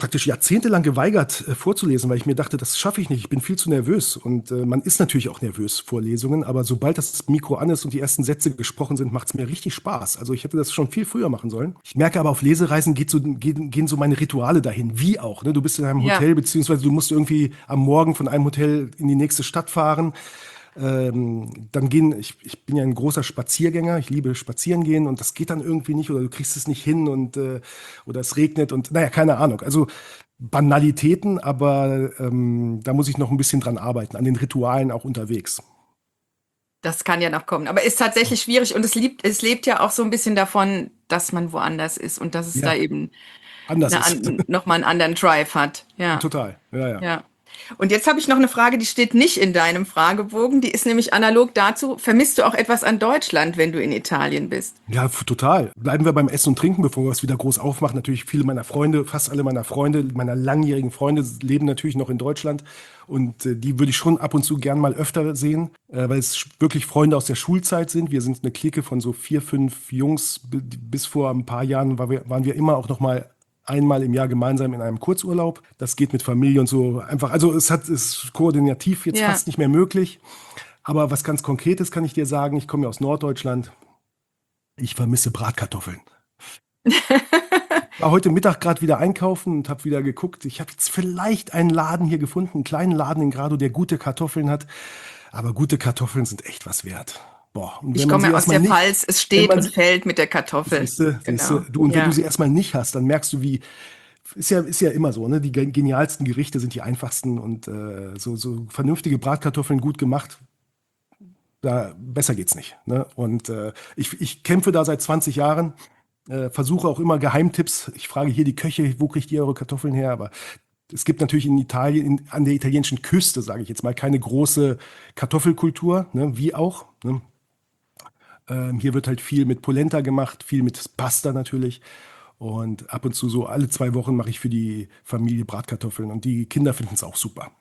praktisch jahrzehntelang geweigert äh, vorzulesen, weil ich mir dachte, das schaffe ich nicht, ich bin viel zu nervös. Und äh, man ist natürlich auch nervös vor Lesungen, aber sobald das Mikro an ist und die ersten Sätze gesprochen sind, macht es mir richtig Spaß. Also ich hätte das schon viel früher machen sollen. Ich merke aber, auf Lesereisen geht so, gehen, gehen so meine Rituale dahin, wie auch. Ne? Du bist in einem Ja. Hotel, beziehungsweise du musst irgendwie am Morgen von einem Hotel in die nächste Stadt fahren. Ähm, dann gehen, ich, ich bin ja ein großer Spaziergänger, ich liebe spazieren gehen und das geht dann irgendwie nicht oder du kriegst es nicht hin und äh, oder es regnet und naja, keine Ahnung. Also Banalitäten, aber ähm, da muss ich noch ein bisschen dran arbeiten, an den Ritualen auch unterwegs. Das kann ja noch kommen. Aber ist tatsächlich schwierig und es lebt, es lebt ja auch so ein bisschen davon, dass man woanders ist und dass es da Ja, eben anders eine, ist. an, noch mal einen anderen Drive hat. Ja, Total. Ja, ja. ja. Und jetzt habe ich noch eine Frage, die steht nicht in deinem Fragebogen. Die ist nämlich analog dazu. Vermisst du auch etwas an Deutschland, wenn du in Italien bist? Ja, f- total. Bleiben wir beim Essen und Trinken, bevor wir es wieder groß aufmachen. Natürlich viele meiner Freunde, fast alle meiner Freunde, meiner langjährigen Freunde leben natürlich noch in Deutschland. Und äh, die würde ich schon ab und zu gern mal öfter sehen, äh, weil es sch- wirklich Freunde aus der Schulzeit sind. Wir sind eine Clique von so vier, fünf Jungs. B- Bis vor ein paar Jahren war wir, waren wir immer auch noch mal einmal im Jahr gemeinsam in einem Kurzurlaub. Das geht mit Familie und so einfach. Also es hat, ist koordinativ jetzt Ja. fast nicht mehr möglich. Aber was ganz Konkretes kann ich dir sagen. Ich komme ja aus Norddeutschland. Ich vermisse Bratkartoffeln. War heute Mittag gerade wieder einkaufen und habe wieder geguckt. Ich habe jetzt vielleicht einen Laden hier gefunden, einen kleinen Laden in Grado, der gute Kartoffeln hat. Aber gute Kartoffeln sind echt was wert. Boah, und Ich wenn man komme sie ja aus erstmal der nicht, Pfalz. Es wenn steht man und sie, fällt mit der Kartoffel. siehste, siehste, Genau. du, und wenn du Ja. sie erstmal nicht hast, dann merkst du, wie, ist ja, ist ja immer so, ne? Die gen- genialsten Gerichte sind die einfachsten und äh, so, so vernünftige Bratkartoffeln gut gemacht, da besser geht's nicht. Ne? Und äh, ich, ich kämpfe da seit zwanzig Jahren, äh, versuche auch immer Geheimtipps. Ich frage hier die Köche, wo kriegt ihr eure Kartoffeln her? Aber es gibt natürlich in Italien, in, an der italienischen Küste, sage ich jetzt mal, keine große Kartoffelkultur, ne? Wie auch. Ne? Ähm, hier wird halt viel mit Polenta gemacht, viel mit Pasta natürlich. Und ab und zu so alle zwei Wochen mache ich für die Familie Bratkartoffeln und die Kinder finden es auch super.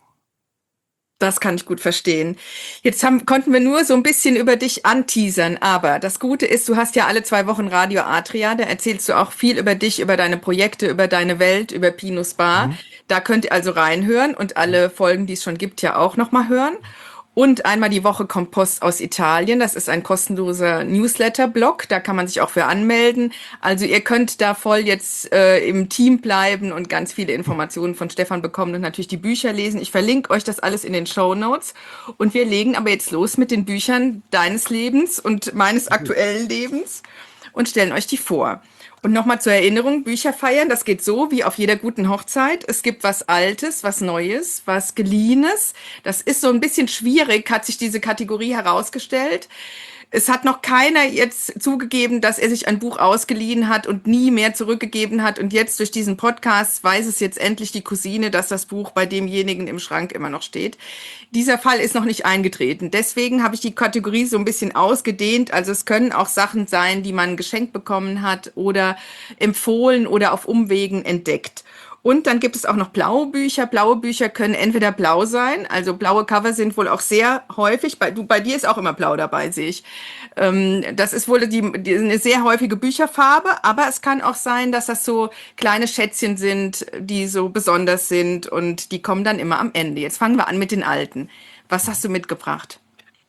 Das kann ich gut verstehen. Jetzt haben, konnten wir nur so ein bisschen über dich anteasern, aber das Gute ist, du hast ja alle zwei Wochen Radio Adria, da erzählst du auch viel über dich, über deine Projekte, über deine Welt, über Pinus Bar. Mhm. Da könnt ihr also reinhören und alle Folgen, die es schon gibt, ja auch nochmal hören. Und einmal die Woche kommt Post aus Italien. Das ist ein kostenloser Newsletter-Blog. Da kann man sich auch für anmelden. Also ihr könnt da voll jetzt äh, im Team bleiben und ganz viele Informationen von Stefan bekommen und natürlich die Bücher lesen. Ich verlinke euch das alles in den Shownotes. Und wir legen aber jetzt los mit den Büchern deines Lebens und meines aktuellen Lebens und stellen euch die vor. Und nochmal zur Erinnerung, Bücher feiern, das geht so wie auf jeder guten Hochzeit. Es gibt was Altes, was Neues, was Geliehenes. Das ist so ein bisschen schwierig, hat sich diese Kategorie herausgestellt. Es hat noch keiner jetzt zugegeben, dass er sich ein Buch ausgeliehen hat und nie mehr zurückgegeben hat. Und jetzt durch diesen Podcast weiß es jetzt endlich die Cousine, dass das Buch bei demjenigen im Schrank immer noch steht. Dieser Fall ist noch nicht eingetreten. Deswegen habe ich die Kategorie so ein bisschen ausgedehnt. Also es können auch Sachen sein, die man geschenkt bekommen hat oder empfohlen oder auf Umwegen entdeckt. Und dann gibt es auch noch blaue Bücher. Blaue Bücher können entweder blau sein, also blaue Cover sind wohl auch sehr häufig. Bei, du, bei dir ist auch immer blau dabei, sehe ich. Ähm, das ist wohl die, die, eine sehr häufige Bücherfarbe, aber es kann auch sein, dass das so kleine Schätzchen sind, die so besonders sind und die kommen dann immer am Ende. Jetzt fangen wir an mit den alten. Was hast du mitgebracht?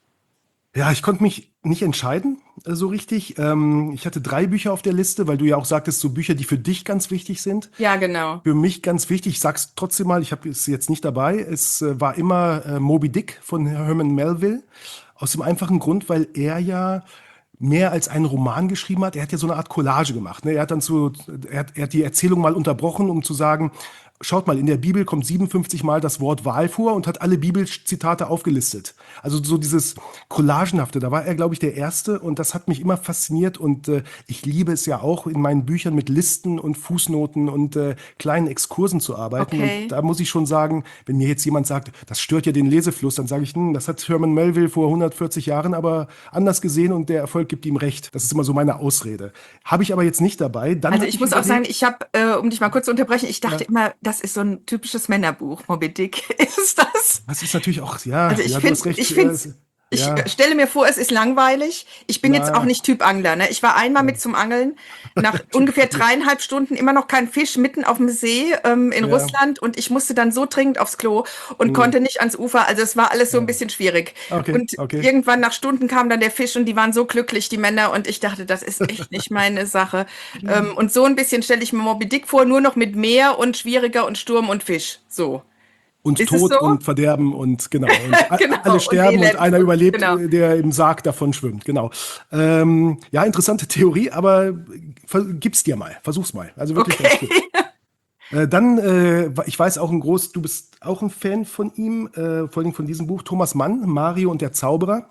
Ja, ich konnte mich nicht entscheiden, äh, so richtig. Ähm, ich hatte drei Bücher auf der Liste, weil du ja auch sagtest, so Bücher, die für dich ganz wichtig sind. Ja, genau. Für mich ganz wichtig, ich sag's trotzdem mal, ich habe es jetzt nicht dabei. Es äh, war immer äh, Moby Dick von Herman Melville. Aus dem einfachen Grund, weil er ja mehr als einen Roman geschrieben hat. Er hat ja so eine Art Collage gemacht. Ne? Er hat dann so, er hat, er hat die Erzählung mal unterbrochen, um zu sagen, schaut mal, in der Bibel kommt siebenundfünfzig Mal das Wort Wahl vor und hat alle Bibelzitate aufgelistet. Also so dieses Collagenhafte, da war er, glaube ich, der Erste und das hat mich immer fasziniert und äh, ich liebe es ja auch, in meinen Büchern mit Listen und Fußnoten und äh, kleinen Exkursen zu arbeiten. Und Okay. da muss ich schon sagen, wenn mir jetzt jemand sagt, das stört ja den Lesefluss, dann sage ich, hm, das hat Herman Melville vor hundertvierzig Jahren aber anders gesehen und der Erfolg gibt ihm recht. Das ist immer so meine Ausrede. Habe ich aber jetzt nicht dabei. Dann Also habe ich ich muss auch sagen, überlegt, ich habe, äh, um dich mal kurz zu unterbrechen, ich dachte ja, immer, das ist so ein typisches Männerbuch, Moby Dick. Ist das? das ist natürlich auch, ja, Also ich ja, du finde, hast recht. ich Ja, finde, es- Ich Ja, äh, stelle mir vor, es ist langweilig. Ich bin jetzt auch na, nicht Typ Angler, ne? Ich war einmal ja, mit zum Angeln, nach ungefähr dreieinhalb Stunden immer noch kein Fisch mitten auf dem See ähm, in ja, Russland und ich musste dann so dringend aufs Klo und hm, konnte nicht ans Ufer. Also es war alles so ein ja. bisschen schwierig. Okay, Und okay. irgendwann nach Stunden kam dann der Fisch und die waren so glücklich, die Männer, und ich dachte, das ist echt nicht meine Sache. Ähm, und so ein bisschen stelle ich mir Moby Dick vor, nur noch mit Meer und schwieriger und Sturm und Fisch. So. Und Ist es Tod so? und Verderben und genau. Und a- alle Genau. Und sterben und Elend. einer überlebt, Genau. äh, der im Sarg davon schwimmt. Genau. Ähm, ja, interessante Theorie, aber ver- gib's dir mal. Versuch's mal. Also wirklich ganz Okay. cool. Äh, dann, äh, ich weiß auch ein groß, du bist auch ein Fan von ihm, äh, vor allem von diesem Buch, Thomas Mann, Mario und der Zauberer.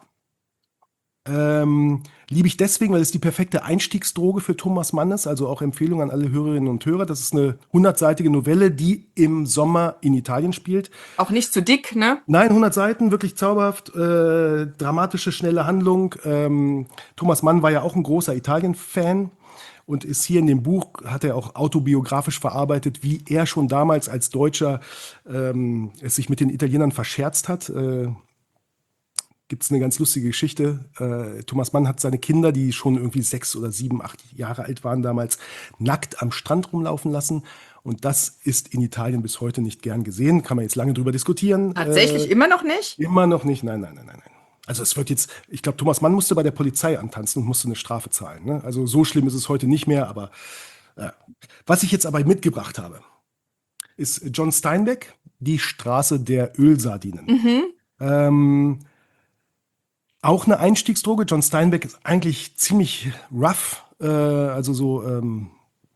Ähm, liebe ich deswegen, weil es die perfekte Einstiegsdroge für Thomas Mann ist, also auch Empfehlung an alle Hörerinnen und Hörer. Das ist eine hundertseitige Novelle, die im Sommer in Italien spielt. Auch nicht zu dick, ne? Nein, hundert Seiten, wirklich zauberhaft, äh, dramatische, schnelle Handlung. Ähm, Thomas Mann war ja auch ein großer Italien-Fan und ist hier in dem Buch, hat er auch autobiografisch verarbeitet, wie er schon damals als Deutscher ähm, es sich mit den Italienern verscherzt hat. Äh, Gibt es eine ganz lustige Geschichte. Äh, Thomas Mann hat seine Kinder, die schon irgendwie sechs oder sieben, acht Jahre alt waren damals, nackt am Strand rumlaufen lassen. Und das ist in Italien bis heute nicht gern gesehen. Kann man jetzt lange drüber diskutieren. Äh, Tatsächlich immer noch nicht? Immer noch nicht. Nein, nein, nein, nein, nein. Also es wird jetzt, ich glaube, Thomas Mann musste bei der Polizei antanzen und musste eine Strafe zahlen. Ne? Also so schlimm ist es heute nicht mehr. Aber äh, was ich jetzt aber mitgebracht habe, ist John Steinbeck, Die Straße der Ölsardinen. Mhm. Ähm, Auch eine Einstiegsdroge. John Steinbeck ist eigentlich ziemlich rough. Äh, also so ähm,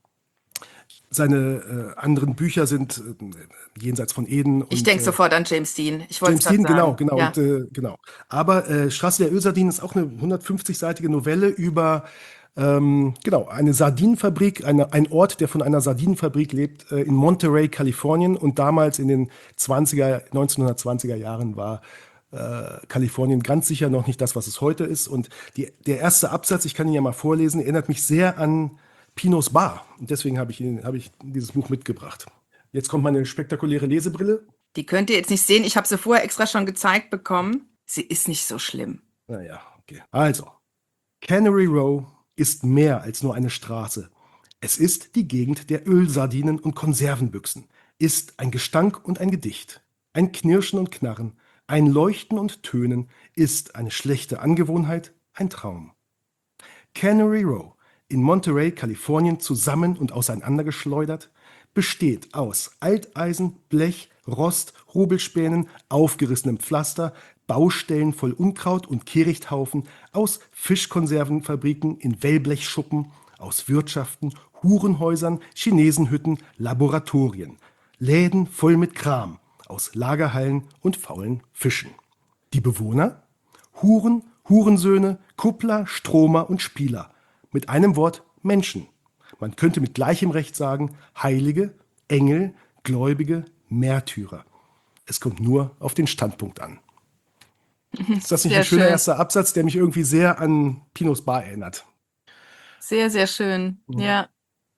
seine äh, anderen Bücher sind äh, Jenseits von Eden Ich und denke äh, sofort an James Dean. Ich wollte es James gerade Dean, genau, sagen. genau, und Ja. äh, genau. Aber äh, Straße der Ölsardinen ist auch eine hundertfünfzig-seitige Novelle über ähm, genau eine Sardinenfabrik, eine, ein Ort, der von einer Sardinenfabrik lebt, äh, in Monterey, Kalifornien. Und damals in den zwanziger, neunzehnhundertzwanziger Jahren war äh, Kalifornien ganz sicher noch nicht das, was es heute ist. Und die, der erste Absatz, ich kann ihn ja mal vorlesen, erinnert mich sehr an Pinos Bar. Und deswegen habe ich, ihn- habe ich dieses Buch mitgebracht. Jetzt kommt meine spektakuläre Lesebrille. Die könnt ihr jetzt nicht sehen. Ich habe sie vorher extra schon gezeigt bekommen. Sie ist nicht so schlimm. Naja, okay. Also, Cannery Row ist mehr als nur eine Straße. Es ist die Gegend der Ölsardinen und Konservenbüchsen, ist ein Gestank und ein Gedicht, ein Knirschen und Knarren, ein Leuchten und Tönen, ist eine schlechte Angewohnheit, ein Traum. Cannery Row, in Monterey, Kalifornien, zusammen und auseinandergeschleudert, besteht aus Alteisen, Blech, Rost, Hobelspänen, aufgerissenem Pflaster, Baustellen voll Unkraut und Kehrichthaufen, aus Fischkonservenfabriken in Wellblechschuppen, aus Wirtschaften, Hurenhäusern, Chinesenhütten, Laboratorien, Läden voll mit Kram, aus Lagerhallen und faulen Fischen. Die Bewohner? Huren, Hurensöhne, Kuppler, Stromer und Spieler. Mit einem Wort Menschen. Man könnte mit gleichem Recht sagen Heilige, Engel, Gläubige, Märtyrer. Es kommt nur auf den Standpunkt an. Ist das nicht ein Sehr schöner schön. erster Absatz, der mich irgendwie sehr an Pinos Bar erinnert? Sehr, sehr schön. Mhm. Ja.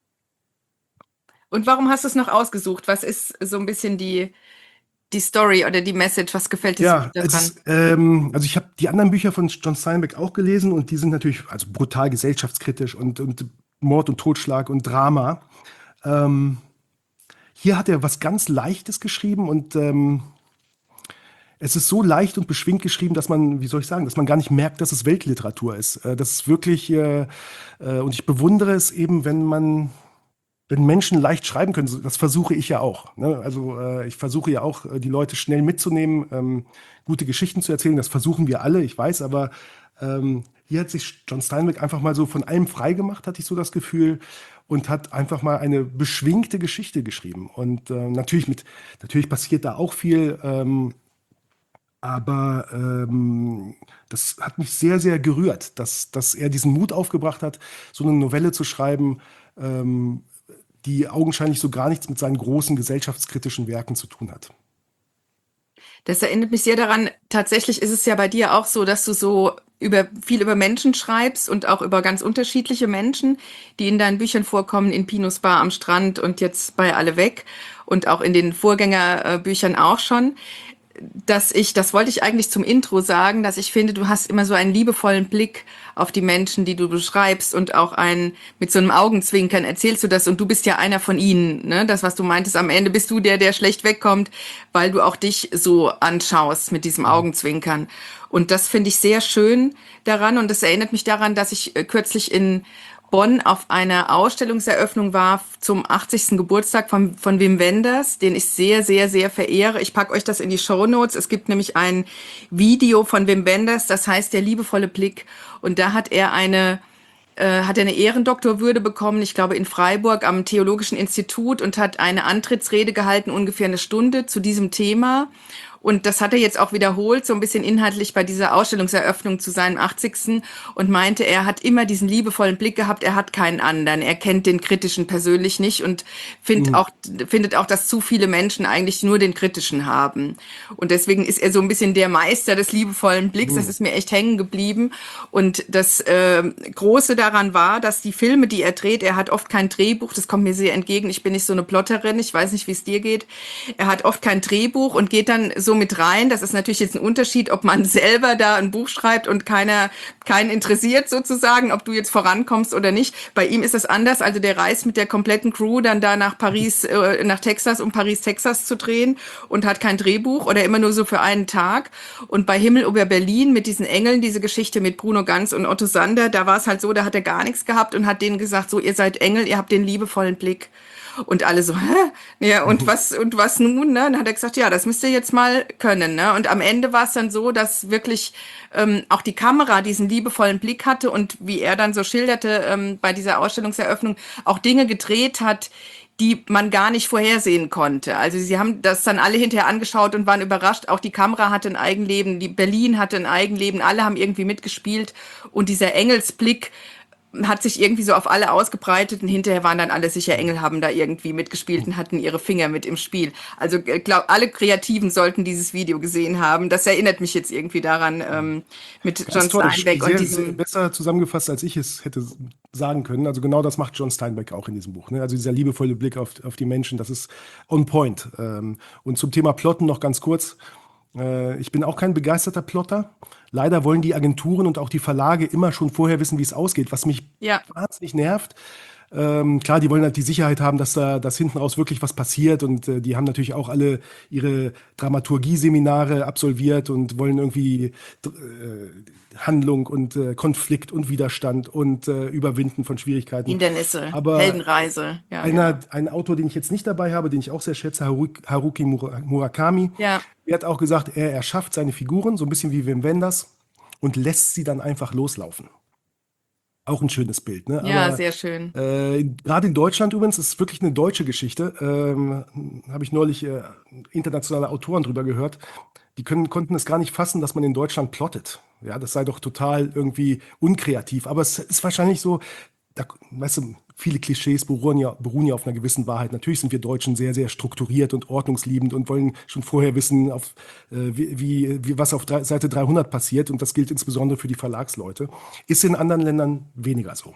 Und warum hast du es noch ausgesucht? Was ist so ein bisschen die, die Story oder die Message? Was gefällt dir so Ja, gut es daran? ist, ähm, also ich habe die anderen Bücher von John Steinbeck auch gelesen und die sind natürlich also brutal gesellschaftskritisch und, und Mord und Totschlag und Drama. Ähm, Hier hat er was ganz Leichtes geschrieben und ähm, es ist so leicht und beschwingt geschrieben, dass man, wie soll ich sagen, dass man gar nicht merkt, dass es Weltliteratur ist. Äh, das ist wirklich, äh, äh, und ich bewundere es eben, wenn man, wenn Menschen leicht schreiben können. So, das versuche ich ja auch. Ne? Also äh, ich versuche ja auch, äh, die Leute schnell mitzunehmen, ähm, gute Geschichten zu erzählen. Das versuchen wir alle, ich weiß, aber ähm, hier hat sich John Steinbeck einfach mal so von allem frei gemacht, hatte ich so das Gefühl, und hat einfach mal eine beschwingte Geschichte geschrieben. Und äh, natürlich mit, natürlich passiert da auch viel. Ähm, aber ähm, das hat mich sehr, sehr gerührt, dass, dass er diesen Mut aufgebracht hat, so eine Novelle zu schreiben, ähm, die augenscheinlich so gar nichts mit seinen großen gesellschaftskritischen Werken zu tun hat. Das erinnert mich sehr daran, tatsächlich ist es ja bei dir auch so, dass du so über viel über Menschen schreibst und auch über ganz unterschiedliche Menschen, die in deinen Büchern vorkommen, in Pinos Bar am Strand und jetzt bei Alle weg und auch in den Vorgängerbüchern auch schon. dass ich, das wollte ich eigentlich zum Intro sagen, dass ich finde, du hast immer so einen liebevollen Blick auf die Menschen, die du beschreibst und auch einen mit so einem Augenzwinkern erzählst du das und du bist ja einer von ihnen, ne? Das, was du meintest, am Ende bist du der, der schlecht wegkommt, weil du auch dich so anschaust mit diesem Augenzwinkern. Und das finde ich sehr schön daran und das erinnert mich daran, dass ich äh, kürzlich in Bonn auf einer Ausstellungseröffnung war zum achtzigsten Geburtstag von, von Wim Wenders, den ich sehr, sehr, sehr verehre. Ich packe euch das in die Shownotes. Es gibt nämlich ein Video von Wim Wenders, das heißt Der liebevolle Blick. Und da hat er eine äh, hat er eine Ehrendoktorwürde bekommen, ich glaube in Freiburg am Theologischen Institut und hat eine Antrittsrede gehalten, ungefähr eine Stunde zu diesem Thema. Und das hat er jetzt auch wiederholt, so ein bisschen inhaltlich bei dieser Ausstellungseröffnung zu seinem achtzigsten und meinte, er hat immer diesen liebevollen Blick gehabt, er hat keinen anderen, er kennt den Kritischen persönlich nicht und findet auch, findet auch, dass zu viele Menschen eigentlich nur den Kritischen haben. Und deswegen ist er so ein bisschen der Meister des liebevollen Blicks, das ist mir echt hängen geblieben. Und das äh, Große daran war, dass die Filme, die er dreht, er hat oft kein Drehbuch, das kommt mir sehr entgegen, ich bin nicht so eine Plotterin, ich weiß nicht, wie es dir geht, er hat oft kein Drehbuch und geht dann so mit rein. Das ist natürlich jetzt ein Unterschied, ob man selber da ein Buch schreibt und keiner, keinen interessiert sozusagen, ob du jetzt vorankommst oder nicht. Bei ihm ist es anders. Also der reist mit der kompletten Crew dann da nach Paris, äh, nach Texas, um Paris, Texas zu drehen und hat kein Drehbuch oder immer nur so für einen Tag. Und bei Himmel über Berlin mit diesen Engeln, diese Geschichte mit Bruno Ganz und Otto Sander, da war es halt so, da hat er gar nichts gehabt und hat denen gesagt, so, ihr seid Engel, ihr habt den liebevollen Blick. Und alle so, hä? Ja, und was, und was nun, ne? Dann hat er gesagt, ja, das müsst ihr jetzt mal können, ne? Und am Ende war es dann so, dass wirklich ähm, auch die Kamera diesen liebevollen Blick hatte und wie er dann so schilderte ähm, bei dieser Ausstellungseröffnung, auch Dinge gedreht hat, die man gar nicht vorhersehen konnte. Also sie haben das dann alle hinterher angeschaut und waren überrascht. Auch die Kamera hatte ein Eigenleben, die Berlin hatte ein Eigenleben, alle haben irgendwie mitgespielt und dieser Engelsblick hat sich irgendwie so auf alle ausgebreitet und hinterher waren dann alle sicher, Engel haben da irgendwie mitgespielt und hatten ihre Finger mit im Spiel. Also ich glaube, alle Kreativen sollten dieses Video gesehen haben. Das erinnert mich jetzt irgendwie daran ähm, mit John toll, Steinbeck sehr, und sehr diesem... besser zusammengefasst, als ich es hätte sagen können. Also genau das macht John Steinbeck auch in diesem Buch. Ne? Also dieser liebevolle Blick auf, auf die Menschen, das ist on point. Ähm, und zum Thema Plotten noch ganz kurz. Äh, ich bin auch kein begeisterter Plotter. Leider wollen die Agenturen und auch die Verlage immer schon vorher wissen, wie es ausgeht, was mich Ja. wahnsinnig nervt. Ähm, klar, die wollen halt die Sicherheit haben, dass da dass hinten raus wirklich was passiert und äh, die haben natürlich auch alle ihre Dramaturgie-Seminare absolviert und wollen irgendwie äh, Handlung und äh, Konflikt und Widerstand und äh, Überwinden von Schwierigkeiten. Hindernisse, Aber Heldenreise. Ja, einer, genau. ein Autor, den ich jetzt nicht dabei habe, den ich auch sehr schätze, Haruki, Haruki Mura- Murakami, Ja. der hat auch gesagt, er erschafft seine Figuren, so ein bisschen wie Wim Wenders, und lässt sie dann einfach loslaufen. Auch ein schönes Bild, ne? Ja, Aber sehr schön. äh, gerade in Deutschland übrigens, ist es wirklich eine deutsche Geschichte, ähm, habe ich neulich äh, internationale Autoren drüber gehört, die können, konnten es gar nicht fassen, dass man in Deutschland plottet. Ja, das sei doch total irgendwie unkreativ. Aber es ist wahrscheinlich so, da, weißt du, viele Klischees beruhen ja, beruhen ja auf einer gewissen Wahrheit. Natürlich sind wir Deutschen sehr, sehr strukturiert und ordnungsliebend und wollen schon vorher wissen, auf, äh, wie, wie, wie, was auf drei, Seite dreihundert passiert. Und das gilt insbesondere für die Verlagsleute. Ist in anderen Ländern weniger so.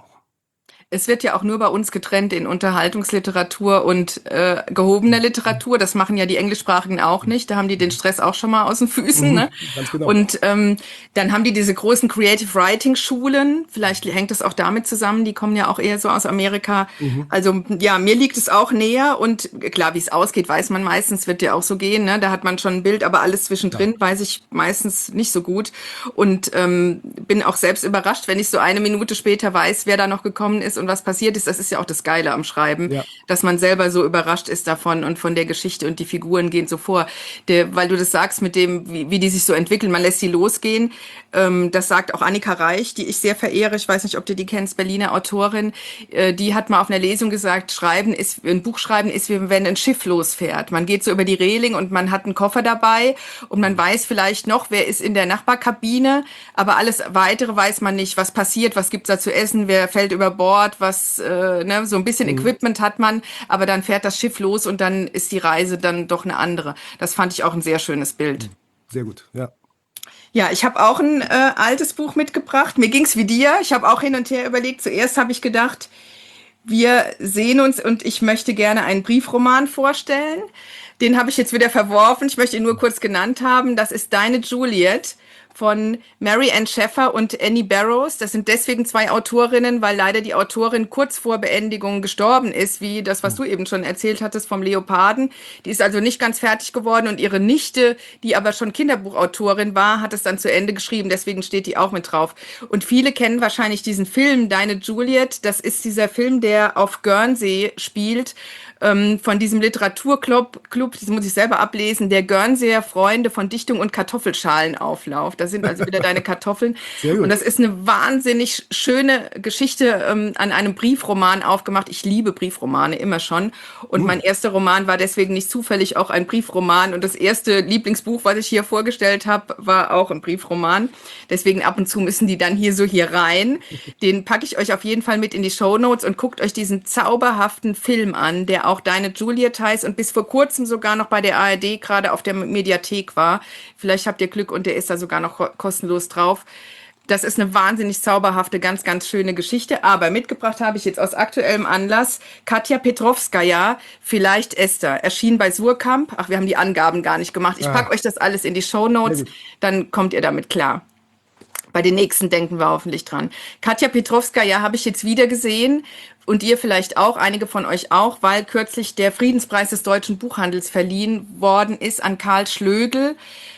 Es wird ja auch nur bei uns getrennt in Unterhaltungsliteratur und äh, gehobener Literatur. Das machen ja die Englischsprachigen auch nicht. Da haben die den Stress auch schon mal aus den Füßen. Ne? Mhm, ganz genau. Und ähm, dann haben die diese großen Creative Writing Schulen. Vielleicht hängt das auch damit zusammen. Die kommen ja auch eher so aus Amerika. Mhm. Also ja, mir liegt es auch näher. Und klar, wie es ausgeht, weiß man meistens. Wird ja auch so gehen. Ne? Da hat man schon ein Bild, aber alles zwischendrin Ja. weiß ich meistens nicht so gut. Und ähm, bin auch selbst überrascht, wenn ich so eine Minute später weiß, wer da noch gekommen ist und was passiert ist. Das ist ja auch das Geile am Schreiben, Ja. dass man selber so überrascht ist davon und von der Geschichte und die Figuren gehen so vor. Der, weil du das sagst mit dem, wie, wie die sich so entwickeln, man lässt sie losgehen. Ähm, das sagt auch Annika Reich, die ich sehr verehre. Ich weiß nicht, ob du die kennst, Berliner Autorin. Äh, die hat mal auf einer Lesung gesagt, Schreiben ist, ein Buch schreiben ist wie wenn ein Schiff losfährt. Man geht so über die Reling und man hat einen Koffer dabei und man weiß vielleicht noch, wer ist in der Nachbarkabine, aber alles weitere weiß man nicht, was passiert, was gibt's da zu essen, wer fällt über Bord, was, äh, ne, so ein bisschen Mhm. Equipment hat man, aber dann fährt das Schiff los und dann ist die Reise dann doch eine andere. Das fand ich auch ein sehr schönes Bild. Sehr gut, ja. Ja, ich habe auch ein äh, altes Buch mitgebracht. Mir ging's wie dir. Ich habe auch hin und her überlegt. Zuerst habe ich gedacht, wir sehen uns und ich möchte gerne einen Briefroman vorstellen. Den habe ich jetzt wieder verworfen. Ich möchte ihn nur kurz genannt haben. Das ist Deine Juliet von Mary Ann Sheffer und Annie Barrows. Das sind deswegen zwei Autorinnen, weil leider die Autorin kurz vor Beendigung gestorben ist, wie das, was du eben schon erzählt hattest vom Leoparden. Die ist also nicht ganz fertig geworden und ihre Nichte, die aber schon Kinderbuchautorin war, hat es dann zu Ende geschrieben. Deswegen steht die auch mit drauf. Und viele kennen wahrscheinlich diesen Film Deine Juliet. Das ist dieser Film, der auf Guernsey spielt, ähm, von diesem Literaturclub, Club, das muss ich selber ablesen, der Guernseyer Freunde von Dichtung und Kartoffelschalenauflauf. Das sind also wieder deine Kartoffeln. Sehr gut. Und das ist eine wahnsinnig schöne Geschichte ähm, an einem Briefroman aufgemacht. Ich liebe Briefromane immer schon. Und mein erster Roman war deswegen nicht zufällig auch ein Briefroman. Und das erste Lieblingsbuch, was ich hier vorgestellt habe, war auch ein Briefroman. Deswegen ab und zu müssen die dann hier so hier rein. Den packe ich euch auf jeden Fall mit in die Shownotes und guckt euch diesen zauberhaften Film an, der auch Deine Juliet heißt und bis vor kurzem sogar noch bei der A R D gerade auf der Mediathek war. Vielleicht habt ihr Glück und der ist da sogar noch ko- kostenlos drauf. Das ist eine wahnsinnig zauberhafte, ganz, ganz schöne Geschichte. Aber mitgebracht habe ich jetzt aus aktuellem Anlass Katja Petrovskaja, Vielleicht Esther, erschien bei Surkamp. Ach, wir haben die Angaben gar nicht gemacht. Ich Ah. packe euch das alles in die Shownotes, Sehr gut. dann kommt ihr damit klar. Bei den nächsten denken wir hoffentlich dran. Katja Petrovskaja habe ich jetzt wieder gesehen und ihr vielleicht auch, einige von euch auch, weil kürzlich der Friedenspreis des deutschen Buchhandels verliehen worden ist an Karl Schlögl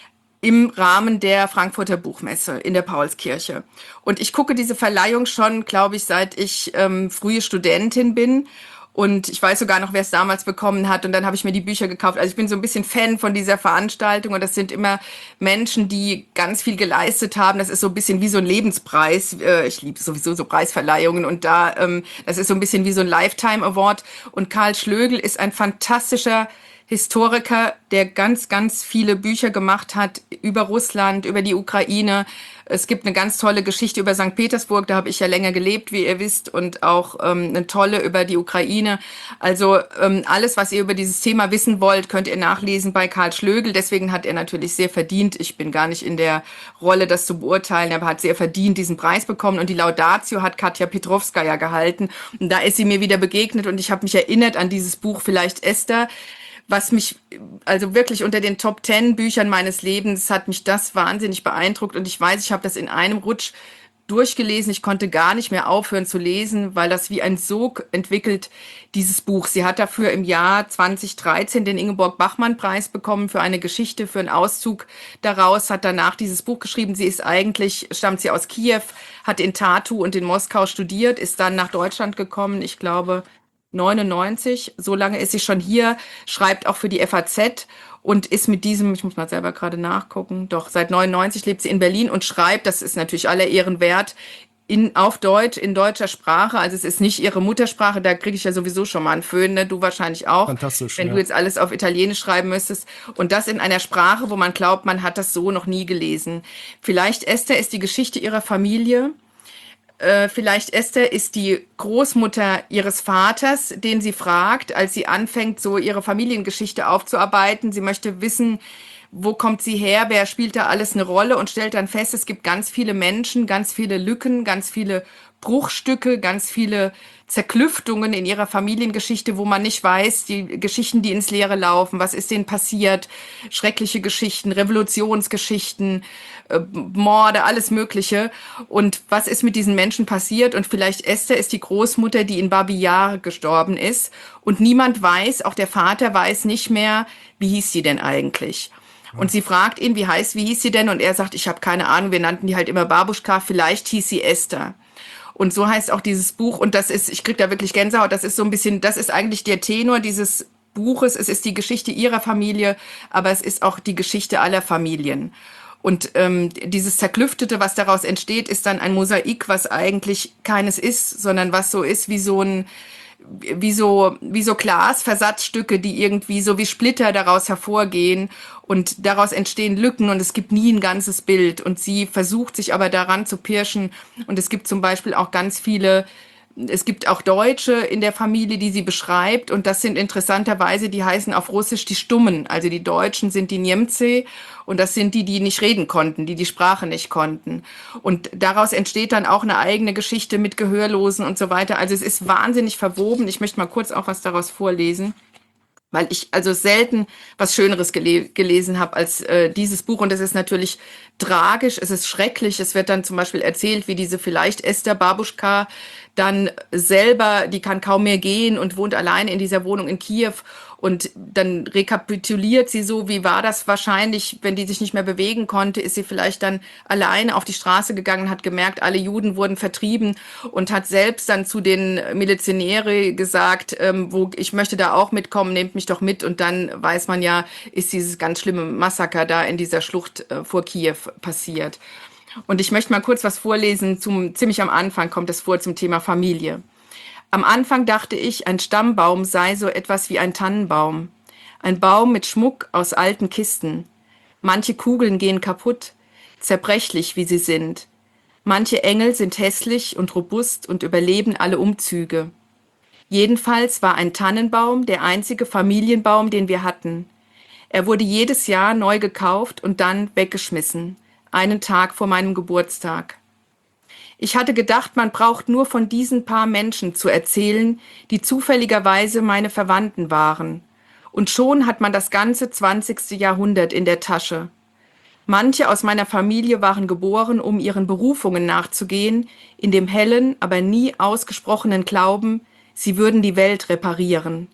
im Rahmen der Frankfurter Buchmesse in der Paulskirche. Und ich gucke diese Verleihung schon, glaube ich, seit ich ähm, frühe Studentin bin. Und ich weiß sogar noch, wer es damals bekommen hat. Und dann habe ich mir die Bücher gekauft. Also ich bin so ein bisschen Fan von dieser Veranstaltung. Und das sind immer Menschen, die ganz viel geleistet haben. Das ist so ein bisschen wie so ein Lebenspreis. Äh, Ich liebe sowieso so Preisverleihungen. Und da, ähm, das ist so ein bisschen wie so ein Lifetime Award. Und Karl Schlögl ist ein fantastischer Historiker, der ganz, ganz viele Bücher gemacht hat über Russland, über die Ukraine. Es gibt eine ganz tolle Geschichte über Sankt Petersburg, da habe ich ja länger gelebt, wie ihr wisst, und auch ähm, eine tolle über die Ukraine. Also ähm, alles, was ihr über dieses Thema wissen wollt, könnt ihr nachlesen bei Karl Schlögl. Deswegen hat er natürlich sehr verdient, ich bin gar nicht in der Rolle, das zu beurteilen, aber hat sehr verdient diesen Preis bekommen. Und die Laudatio hat Katja Petrovskaja gehalten. Und da ist sie mir wieder begegnet und ich habe mich erinnert an dieses Buch Vielleicht Esther, was mich, also wirklich unter den Top Ten Büchern meines Lebens, hat mich das wahnsinnig beeindruckt. Und ich weiß, ich habe das in einem Rutsch durchgelesen. Ich konnte gar nicht mehr aufhören zu lesen, weil das wie ein Sog entwickelt, dieses Buch. Sie hat dafür im Jahr zwanzig dreizehn den Ingeborg-Bachmann-Preis bekommen für eine Geschichte, für einen Auszug daraus, hat danach dieses Buch geschrieben. Sie ist eigentlich, stammt sie aus Kiew, hat in Tartu und in Moskau studiert, ist dann nach Deutschland gekommen, ich glaube neunundneunzig, so lange ist sie schon hier, schreibt auch für die F A Z und ist mit diesem, ich muss mal selber gerade nachgucken, doch seit neunundneunzig lebt sie in Berlin und schreibt, das ist natürlich aller Ehren wert, in, auf Deutsch, in deutscher Sprache. Also es ist nicht ihre Muttersprache, da kriege ich ja sowieso schon mal einen Föhn, ne? Du wahrscheinlich auch, Fantastisch, wenn ja. du jetzt alles auf Italienisch schreiben müsstest. Und das in einer Sprache, wo man glaubt, man hat das so noch nie gelesen. Vielleicht Esther ist die Geschichte ihrer Familie. Äh, vielleicht Esther ist die Großmutter ihres Vaters, den sie fragt, als sie anfängt, so ihre Familiengeschichte aufzuarbeiten. Sie möchte wissen, wo kommt sie her, wer spielt da alles eine Rolle und stellt dann fest, es gibt ganz viele Menschen, ganz viele Lücken, ganz viele Bruchstücke, ganz viele Zerklüftungen in ihrer Familiengeschichte, wo man nicht weiß, die Geschichten, die ins Leere laufen, was ist denen passiert, schreckliche Geschichten, Revolutionsgeschichten, äh, Morde, alles Mögliche. Und was ist mit diesen Menschen passiert? Und vielleicht Esther ist die Großmutter, die in Babi Yar gestorben ist. Und niemand weiß, auch der Vater weiß nicht mehr, wie hieß sie denn eigentlich? Und sie fragt ihn, wie heißt, wie hieß sie denn? Und er sagt, ich habe keine Ahnung, wir nannten die halt immer Babuschka, vielleicht hieß sie Esther. Und so heißt auch dieses Buch, und das ist, ich krieg da wirklich Gänsehaut, das ist so ein bisschen, das ist eigentlich der Tenor dieses Buches. Es ist die Geschichte ihrer Familie, aber es ist auch die Geschichte aller Familien. Und ähm, dieses Zerklüftete, was daraus entsteht, ist dann ein Mosaik, was eigentlich keines ist, sondern was so ist wie so ein wie so, wie so Glasversatzstücke, die irgendwie so wie Splitter daraus hervorgehen und daraus entstehen Lücken und es gibt nie ein ganzes Bild und sie versucht sich aber daran zu pirschen und es gibt zum Beispiel auch ganz viele, es gibt auch Deutsche in der Familie, die sie beschreibt und das sind interessanterweise, die heißen auf Russisch die Stummen, also die Deutschen sind die Niemcy und das sind die, die nicht reden konnten, die die Sprache nicht konnten. Und daraus entsteht dann auch eine eigene Geschichte mit Gehörlosen und so weiter. Also es ist wahnsinnig verwoben. Ich möchte mal kurz auch was daraus vorlesen. weil ich also selten was Schöneres gele gelesen habe als äh, dieses Buch. Und es ist natürlich tragisch, es ist schrecklich. Es wird dann zum Beispiel erzählt, wie diese vielleicht Esther Babuschka dann selber, die kann kaum mehr gehen und wohnt alleine in dieser Wohnung in Kiew. Und dann rekapituliert sie so, wie war das wahrscheinlich, wenn die sich nicht mehr bewegen konnte, ist sie vielleicht dann alleine auf die Straße gegangen, hat gemerkt, alle Juden wurden vertrieben und hat selbst dann zu den Milizionäre gesagt, ähm, wo ich möchte da auch mitkommen, nehmt mich doch mit. Und dann weiß man ja, ist dieses ganz schlimme Massaker da in dieser Schlucht äh, vor Kiew passiert. Und ich möchte mal kurz was vorlesen, zum, ziemlich am Anfang kommt es vor zum Thema Familie. Am Anfang dachte ich, ein Stammbaum sei so etwas wie ein Tannenbaum. Ein Baum mit Schmuck aus alten Kisten. Manche Kugeln gehen kaputt, zerbrechlich wie sie sind. Manche Engel sind hässlich und robust und überleben alle Umzüge. Jedenfalls war ein Tannenbaum der einzige Familienbaum, den wir hatten. Er wurde jedes Jahr neu gekauft und dann weggeschmissen, einen Tag vor meinem Geburtstag. Ich hatte gedacht, man braucht nur von diesen paar Menschen zu erzählen, die zufälligerweise meine Verwandten waren. Und schon hat man das ganze zwanzigste Jahrhundert in der Tasche. Manche aus meiner Familie waren geboren, um ihren Berufungen nachzugehen, in dem hellen, aber nie ausgesprochenen Glauben, sie würden die Welt reparieren.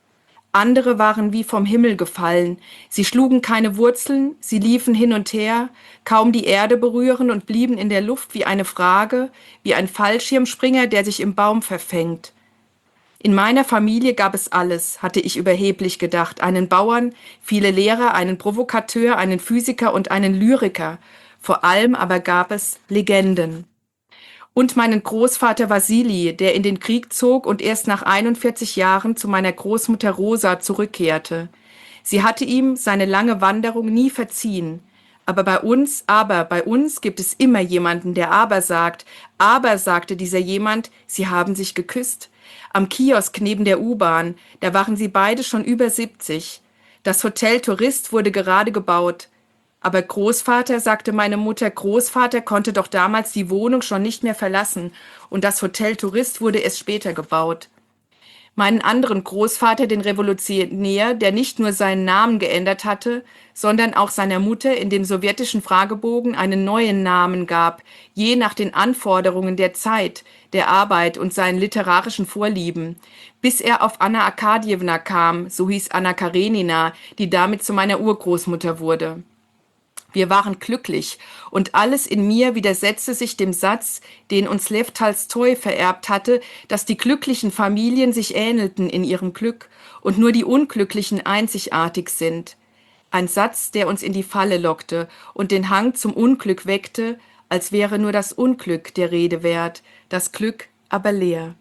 Andere waren wie vom Himmel gefallen. Sie schlugen keine Wurzeln, sie liefen hin und her, kaum die Erde berühren und blieben in der Luft wie eine Frage, wie ein Fallschirmspringer, der sich im Baum verfängt. In meiner Familie gab es alles, hatte ich überheblich gedacht. Einen Bauern, viele Lehrer, einen Provokateur, einen Physiker und einen Lyriker. Vor allem aber gab es Legenden. Und meinen Großvater Wassili, der in den Krieg zog und erst nach einundvierzig Jahren zu meiner Großmutter Rosa zurückkehrte. Sie hatte ihm seine lange Wanderung nie verziehen. Aber bei uns, aber bei uns gibt es immer jemanden, der aber sagt. Aber, sagte dieser jemand, sie haben sich geküsst. Am Kiosk neben der U-Bahn, da waren sie beide schon über siebzig. Das Hotel Tourist wurde gerade gebaut. Aber Großvater, sagte meine Mutter, Großvater konnte doch damals die Wohnung schon nicht mehr verlassen und das Hotel Tourist wurde erst später gebaut. Meinen anderen Großvater, den Revolutionär, der nicht nur seinen Namen geändert hatte, sondern auch seiner Mutter in dem sowjetischen Fragebogen einen neuen Namen gab, je nach den Anforderungen der Zeit, der Arbeit und seinen literarischen Vorlieben, bis er auf Anna Arkadjewna kam, so hieß Anna Karenina, die damit zu meiner Urgroßmutter wurde. Wir waren glücklich und alles in mir widersetzte sich dem Satz, den uns Lew Tolstoi vererbt hatte, dass die glücklichen Familien sich ähnelten in ihrem Glück und nur die Unglücklichen einzigartig sind. Ein Satz, der uns in die Falle lockte und den Hang zum Unglück weckte, als wäre nur das Unglück der Rede wert, das Glück aber leer.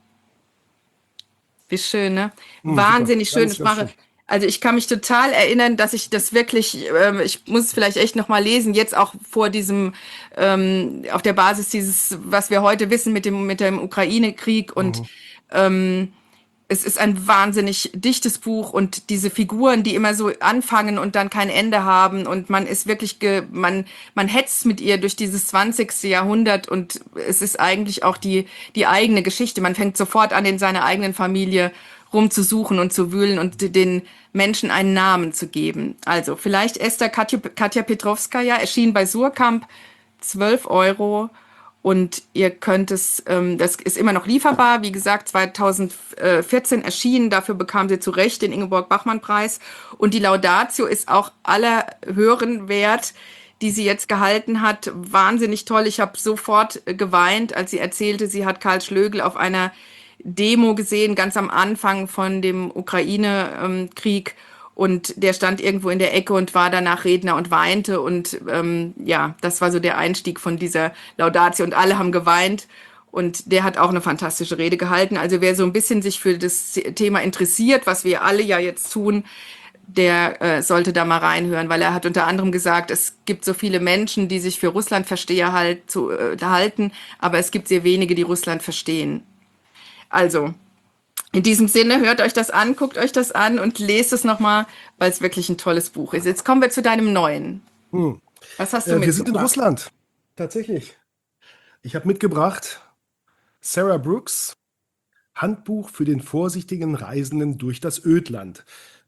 Wie schön, ne? Hm, super. Wahnsinnig schön. Ganz, Ich ganz mache, schön. also ich kann mich total erinnern, dass ich das wirklich, ähm, ich muss es vielleicht echt noch mal lesen, jetzt auch vor diesem, ähm, auf der Basis dieses, was wir heute wissen mit dem, mit dem Ukraine-Krieg und Mhm. ähm, es ist ein wahnsinnig dichtes Buch und diese Figuren, die immer so anfangen und dann kein Ende haben und man ist wirklich, ge man, man hetzt mit ihr durch dieses zwanzigste Jahrhundert und es ist eigentlich auch die, die eigene Geschichte. Man fängt sofort an, in seiner eigenen Familie rumzusuchen und zu wühlen und den Menschen einen Namen zu geben. Also vielleicht Esther Katja, Katja Petrovskaja erschien bei Surkamp, zwölf Euro. Und ihr könnt es, ähm, das ist immer noch lieferbar. Wie gesagt, zweitausendvierzehn erschienen. Dafür bekam sie zu Recht den Ingeborg-Bachmann-Preis. Und die Laudatio ist auch aller Hören wert, die sie jetzt gehalten hat. Wahnsinnig toll. Ich habe sofort geweint, als sie erzählte, sie hat Karl Schlögl auf einer Demo gesehen, ganz am Anfang von dem Ukraine-Krieg. Und der stand irgendwo in der Ecke und war danach Redner und weinte. Und ähm, ja, das war so der Einstieg von dieser Laudatio. Und alle haben geweint. Und der hat auch eine fantastische Rede gehalten. Also wer so ein bisschen sich für das Thema interessiert, was wir alle ja jetzt tun, der äh, sollte da mal reinhören, weil er hat unter anderem gesagt, es gibt so viele Menschen, die sich für Russlandversteher halt zu, äh, halten, aber es gibt sehr wenige, die Russland verstehen. Also, in diesem Sinne, hört euch das an, guckt euch das an und lest es nochmal, weil es wirklich ein tolles Buch ist. Jetzt kommen wir zu deinem neuen. Hm. Was hast du Äh, wir sind in mitgebracht? Russland. Tatsächlich. Ich habe mitgebracht Sarah Brooks Handbuch für den vorsichtigen Reisenden durch das Ödland.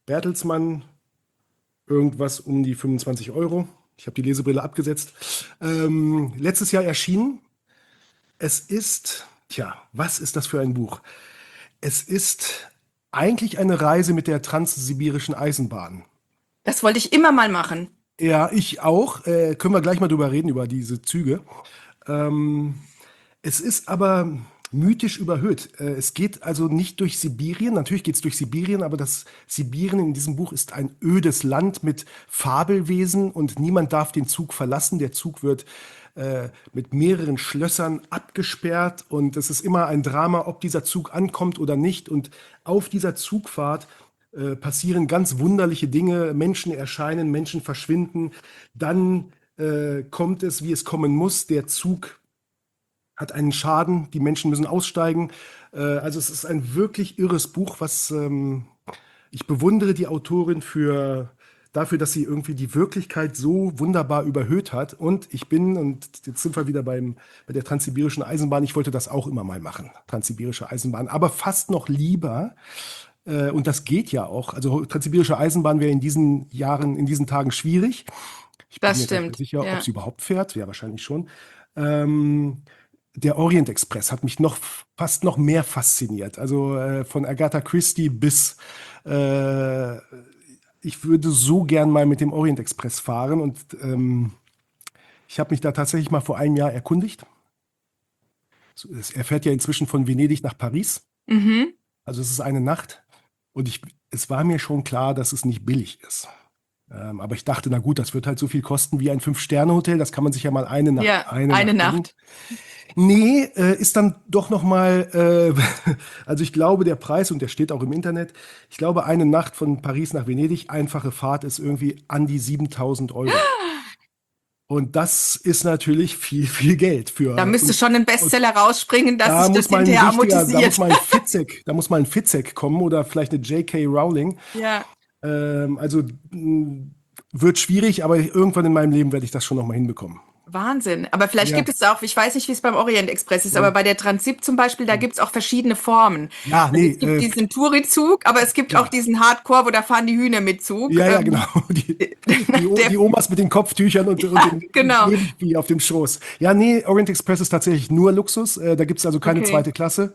Bertelsmann, irgendwas um die fünfundzwanzig Euro. Ich habe die Lesebrille abgesetzt. Ähm, letztes Jahr erschienen. Es ist, tja, was ist das für ein Buch? Es ist eigentlich eine Reise mit der transsibirischen Eisenbahn. Das wollte ich immer mal machen. Ja, ich auch. Äh, können wir gleich mal drüber reden, über diese Züge. Ähm, es ist aber mythisch überhöht. Äh, es geht also nicht durch Sibirien. Natürlich geht es durch Sibirien, aber das Sibirien in diesem Buch ist ein ödes Land mit Fabelwesen und niemand darf den Zug verlassen. Der Zug wird äh, mit mehreren Schlössern abgesperrt und es ist immer ein Drama, ob dieser Zug ankommt oder nicht. Und auf dieser Zugfahrt äh, passieren ganz wunderliche Dinge. Menschen erscheinen, Menschen verschwinden. Dann äh, kommt es, wie es kommen muss. Der Zug hat einen Schaden, die Menschen müssen aussteigen. Äh, also es ist ein wirklich irres Buch, was ähm, ich bewundere die Autorin für dafür, dass sie irgendwie die Wirklichkeit so wunderbar überhöht hat. Und ich bin, und jetzt sind wir wieder beim, bei der transsibirischen Eisenbahn, ich wollte das auch immer mal machen, transsibirische Eisenbahn, aber fast noch lieber. Äh, und das geht ja auch. Also transsibirische Eisenbahn wäre in diesen Jahren, in diesen Tagen schwierig. Ich bin Das mir gar nicht mehr stimmt. sicher, ob Ja. sie überhaupt fährt. Ja, wahrscheinlich schon. Ähm, der Orient Express hat mich noch fast noch mehr fasziniert. Also äh, von Agatha Christie bis äh, ich würde so gern mal mit dem Orient Express fahren und ähm, ich habe mich da tatsächlich mal vor einem Jahr erkundigt. So, es- Er fährt ja inzwischen von Venedig nach Paris. Mhm. Also es ist eine Nacht und ich, es war mir schon klar, dass es nicht billig ist. Ähm, aber ich dachte, na gut, das wird halt so viel kosten wie ein Fünf-Sterne-Hotel. Das kann man sich ja mal eine Nacht, Ja, eine eine Nacht gönnen. Nacht. Nee, äh, ist dann doch noch mal, äh, also ich glaube, der Preis, und der steht auch im Internet, ich glaube, eine Nacht von Paris nach Venedig, einfache Fahrt ist irgendwie an die siebentausend Euro. Und das ist natürlich viel, viel Geld Da für, müsste und, schon ein und Bestseller rausspringen, dass da sich das muss mal ein hinterher richtiger, da muss amortisiert. mal ein Fitzek, da muss mal ein Fitzek kommen oder vielleicht eine J K. Rowling. Ja, Ähm, also mh, wird schwierig, aber irgendwann in meinem Leben werde ich das schon noch mal hinbekommen. Wahnsinn. Aber vielleicht Ja. gibt es auch, ich weiß nicht, wie es beim Orient Express ist, aber Hm. bei der Transip zum Beispiel, da gibt es auch verschiedene Formen. Ja, Also nee, es gibt äh, diesen Touri-Zug, aber es gibt auch ja. diesen Hardcore, wo da fahren die Hühner mit Zug. Ja, ja, genau. Ähm, Die, die, O- der, die Omas mit den Kopftüchern und, und ja, dem genau. Baby auf dem Schoß. Ja, nee, Orient Express ist tatsächlich nur Luxus. Äh, da gibt es also keine Okay. zweite Klasse.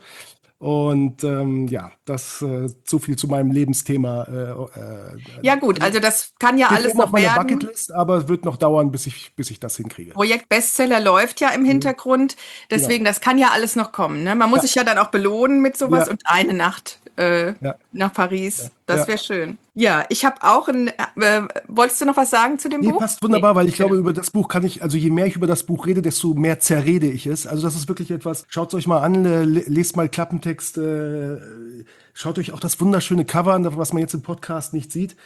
Und ähm, ja, das äh, so viel zu meinem Lebensthema. Äh, äh, Ja gut, also das kann ja steht alles oben auf noch meiner werden. Bucketlist, aber es wird noch dauern, bis ich, bis ich das hinkriege. Projekt Bestseller läuft ja im Mhm. Hintergrund, Genau. deswegen, das kann ja alles noch kommen. Ne? Man muss Ja, sich ja dann auch belohnen mit sowas ja, und eine Nacht äh, ja, nach Paris, das ja. wäre schön. Ja, ich habe auch ein, äh, wolltest du noch was sagen zu dem Nee, Buch? passt Nee, wunderbar, weil ich glaube, genau. über das Buch kann ich, also je mehr ich über das Buch rede, desto mehr zerrede ich es. Also das ist wirklich etwas, schaut es euch mal an, äh, le- lest mal Klappentext, äh, schaut euch auch das wunderschöne Cover an, was man jetzt im Podcast nicht sieht.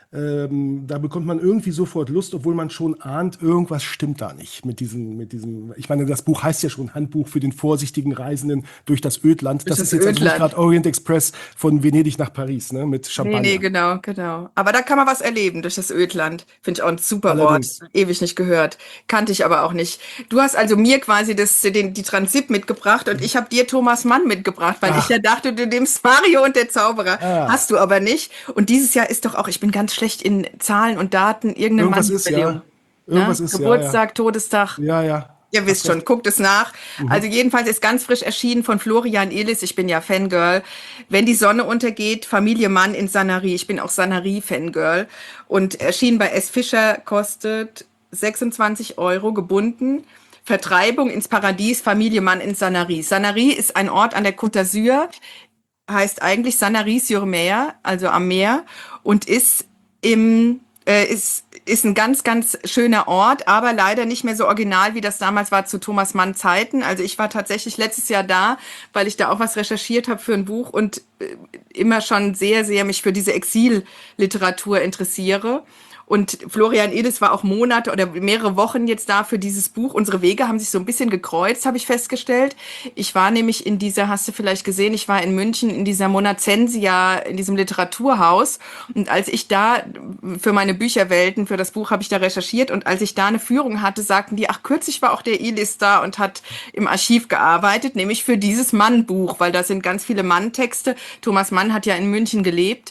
Ähm, da bekommt man irgendwie sofort Lust, obwohl man schon ahnt, irgendwas stimmt da nicht mit diesem, mit diesem. Ich meine, das Buch heißt ja schon Handbuch für den vorsichtigen Reisenden durch das Ödland. Durch Das ist das jetzt also nicht Ödland. gerade Orient Express von Venedig nach Paris, ne, mit Nee, nee, Champagner. genau, genau. Aber da kann man was erleben durch das Ödland. Finde ich auch ein super Wort. Allerdings. Ewig nicht gehört. Kannte ich aber auch nicht. Du hast also mir quasi das, den, die Transip mitgebracht und ich habe dir Thomas Mann mitgebracht, weil ich ja Ach, dachte, du nimmst Mario und der Zauberer. ah, Hast du aber nicht. Und dieses Jahr ist doch auch, ich bin ganz schlecht in Zahlen und Daten, irgendein irgendwas ist Mann-Jubiläum. ja. Ne? Irgendwas ist ja, ja. Geburtstag, Todestag. Ja, ja. Ihr Hast wisst schon, recht. guckt es nach. Also Mhm. jedenfalls ist ganz frisch erschienen von Florian Illis. Ich bin ja Fangirl. Wenn die Sonne untergeht, Familie Mann in Sanary. Ich bin auch Sanary-Fangirl. Und erschienen bei S. Fischer, kostet sechsundzwanzig Euro, gebunden. Vertreibung ins Paradies, Familie Mann in Sanary. Sanary ist ein Ort an der Côte d'Azur, heißt eigentlich Sanary-sur-Mer, also am Meer, und ist im äh, ist ist ein ganz ganz schöner Ort, aber leider nicht mehr so original wie das damals war zu Thomas Mann Zeiten. Also ich war tatsächlich letztes Jahr da, weil ich da auch was recherchiert habe für ein Buch und äh, immer schon sehr sehr mich für diese Exilliteratur interessiere. Und Florian Illis war auch Monate oder mehrere Wochen jetzt da für dieses Buch. Unsere Wege haben sich so ein bisschen gekreuzt, habe ich festgestellt. Ich war nämlich in dieser, hast du vielleicht gesehen, ich war in München in dieser Monacensia, in diesem Literaturhaus. Und als ich da für meine Bücherwelten, für das Buch habe ich da recherchiert. Und als ich da eine Führung hatte, sagten die, ach, kürzlich war auch der Illis da und hat im Archiv gearbeitet, nämlich für dieses Mann-Buch, weil da sind ganz viele Mann-Texte. Thomas Mann hat ja in München gelebt.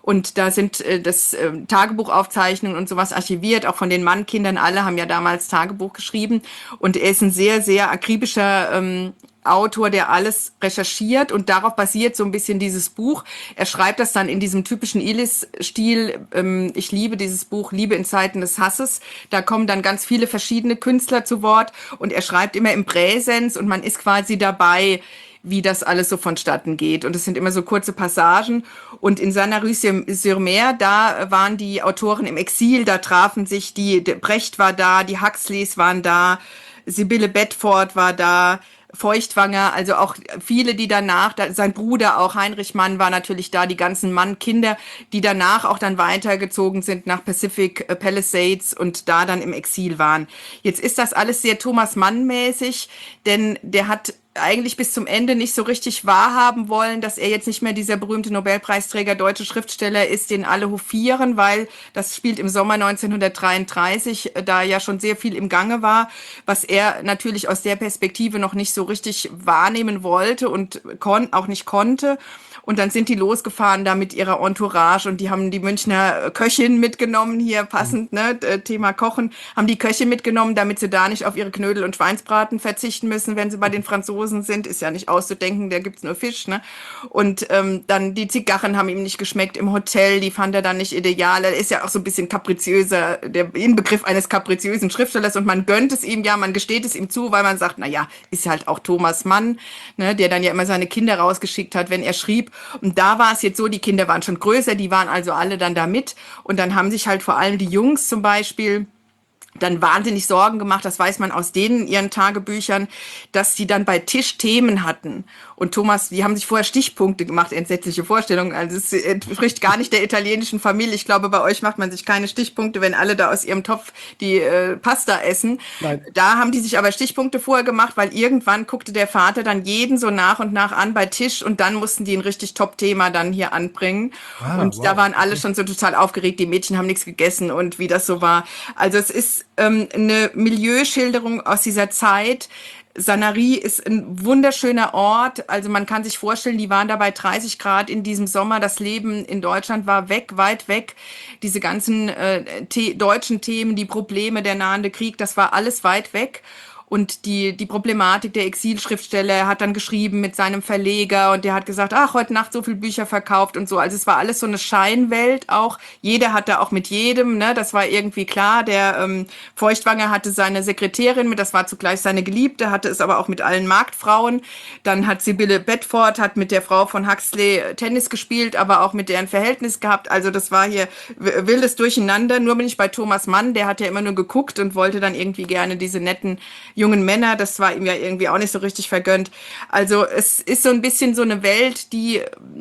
Und da sind äh, das äh, Tagebuchaufzeichnungen und sowas archiviert, auch von den Mannkindern. Alle haben ja damals Tagebuch geschrieben. Und er ist ein sehr, sehr akribischer ähm, Autor, der alles recherchiert, und darauf basiert so ein bisschen dieses Buch. Er schreibt das dann in diesem typischen Illis-Stil. Ähm, ich liebe dieses Buch, Liebe in Zeiten des Hasses. Da kommen dann ganz viele verschiedene Künstler zu Wort, und er schreibt immer im Präsens, und man ist quasi dabei, wie das alles so vonstatten geht. Und es sind immer so kurze Passagen. Und in Sanary-sur-Mer, da waren die Autoren im Exil, da trafen sich die, Brecht war da, die Huxleys waren da, Sibylle Bedford war da, Feuchtwanger, also auch viele, die danach, da, sein Bruder auch, Heinrich Mann, war natürlich da, die ganzen Mann-Kinder, die danach auch dann weitergezogen sind nach Pacific Palisades und da dann im Exil waren. Jetzt ist das alles sehr Thomas Mann-mäßig, denn der hat eigentlich bis zum Ende nicht so richtig wahrhaben wollen, dass er jetzt nicht mehr dieser berühmte Nobelpreisträger, deutsche Schriftsteller ist, den alle hofieren, weil das spielt im Sommer neunzehnhundertdreiunddreißig, da ja schon sehr viel im Gange war, was er natürlich aus der Perspektive noch nicht so richtig wahrnehmen wollte und kon auch nicht konnte. Und dann sind die losgefahren da mit ihrer Entourage, und die haben die Münchner Köchin mitgenommen, hier passend, ne, Thema Kochen, haben die Köchin mitgenommen, damit sie da nicht auf ihre Knödel und Schweinsbraten verzichten müssen, wenn sie bei den Franzosen sind. Ist ja nicht auszudenken, da gibt's nur Fisch, ne? Und ähm, dann die Zigarren haben ihm nicht geschmeckt im Hotel, die fand er dann nicht ideal. Er ist ja auch so ein bisschen kapriziöser, der Inbegriff eines kapriziösen Schriftstellers, und man gönnt es ihm, ja, man gesteht es ihm zu, weil man sagt, na ja, ist halt auch Thomas Mann, ne, der dann ja immer seine Kinder rausgeschickt hat, wenn er schrieb. Und da war es jetzt so, die Kinder waren schon größer, die waren also alle dann da mit. Und dann haben sich halt vor allem die Jungs zum Beispiel dann wahnsinnig Sorgen gemacht, das weiß man aus denen, ihren Tagebüchern, dass sie dann bei Tisch Themen hatten. Und Thomas, die haben sich vorher Stichpunkte gemacht, entsetzliche Vorstellungen. Also es entspricht gar nicht der italienischen Familie. Ich glaube, bei euch macht man sich keine Stichpunkte, wenn alle da aus ihrem Topf die äh, Pasta essen. Nein. Da haben die sich aber Stichpunkte vorher gemacht, weil irgendwann guckte der Vater dann jeden so nach und nach an bei Tisch, und dann mussten die ein richtig Top-Thema dann hier anbringen. Ah, und wow. Da waren alle schon so total aufgeregt, die Mädchen haben nichts gegessen und wie das so war. Also es ist ähm, eine Milieuschilderung aus dieser Zeit. Sanary ist ein wunderschöner Ort. Also man kann sich vorstellen, die waren da bei dreißig Grad in diesem Sommer. Das Leben in Deutschland war weg, weit weg. Diese ganzen äh, The- deutschen Themen, die Probleme, der nahende Krieg, das war alles weit weg. Und die, die Problematik der Exilschriftsteller, er hat dann geschrieben mit seinem Verleger, und der hat gesagt, ach, heute Nacht so viele Bücher verkauft und so. Also es war alles so eine Scheinwelt auch. Jeder hatte auch mit jedem, ne, das war irgendwie klar. Der ähm, Feuchtwanger hatte seine Sekretärin mit, das war zugleich seine Geliebte, hatte es aber auch mit allen Marktfrauen. Dann hat Sibylle Bedford, hat mit der Frau von Huxley Tennis gespielt, aber auch mit deren Verhältnis gehabt. Also das war hier wildes Durcheinander. Nur bin ich bei Thomas Mann, der hat ja immer nur geguckt und wollte dann irgendwie gerne diese netten jungen Männer, das war ihm ja irgendwie auch nicht so richtig vergönnt. Also es ist so ein bisschen so eine Welt, die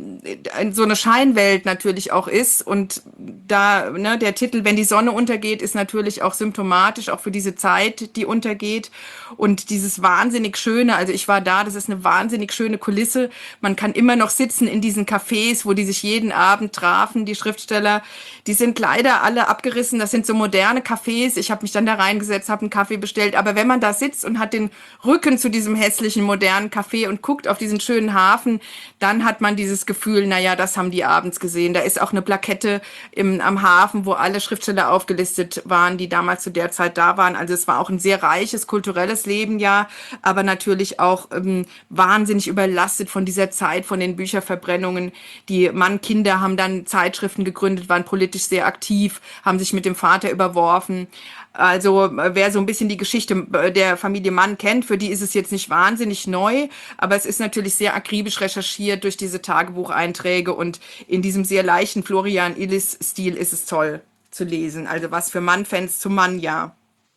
so eine Scheinwelt natürlich auch ist, und da, ne, der Titel Wenn die Sonne untergeht ist natürlich auch symptomatisch, auch für diese Zeit, die untergeht, und dieses wahnsinnig schöne, also ich war da, das ist eine wahnsinnig schöne Kulisse, man kann immer noch sitzen in diesen Cafés, wo die sich jeden Abend trafen, die Schriftsteller, die sind leider alle abgerissen, das sind so moderne Cafés, ich habe mich dann da reingesetzt, habe einen Kaffee bestellt, aber wenn man da sitzt und hat den Rücken zu diesem hässlichen, modernen Café und guckt auf diesen schönen Hafen, dann hat man dieses Gefühl, naja, das haben die abends gesehen. Da ist auch eine Plakette im, am Hafen, wo alle Schriftsteller aufgelistet waren, die damals zu der Zeit da waren. Also es war auch ein sehr reiches kulturelles Leben, ja, aber natürlich auch ähm, wahnsinnig überlastet von dieser Zeit, von den Bücherverbrennungen. Die Mann-Kinder haben dann Zeitschriften gegründet, waren politisch sehr aktiv, haben sich mit dem Vater überworfen. Also wer so ein bisschen die Geschichte der Familie Mann kennt, für die ist es jetzt nicht wahnsinnig neu, aber es ist natürlich sehr akribisch recherchiert durch diese Tagebucheinträge, und in diesem sehr leichten Florian Illis-Stil ist es toll zu lesen. Also was für Mann-Fans zum Mann, ja.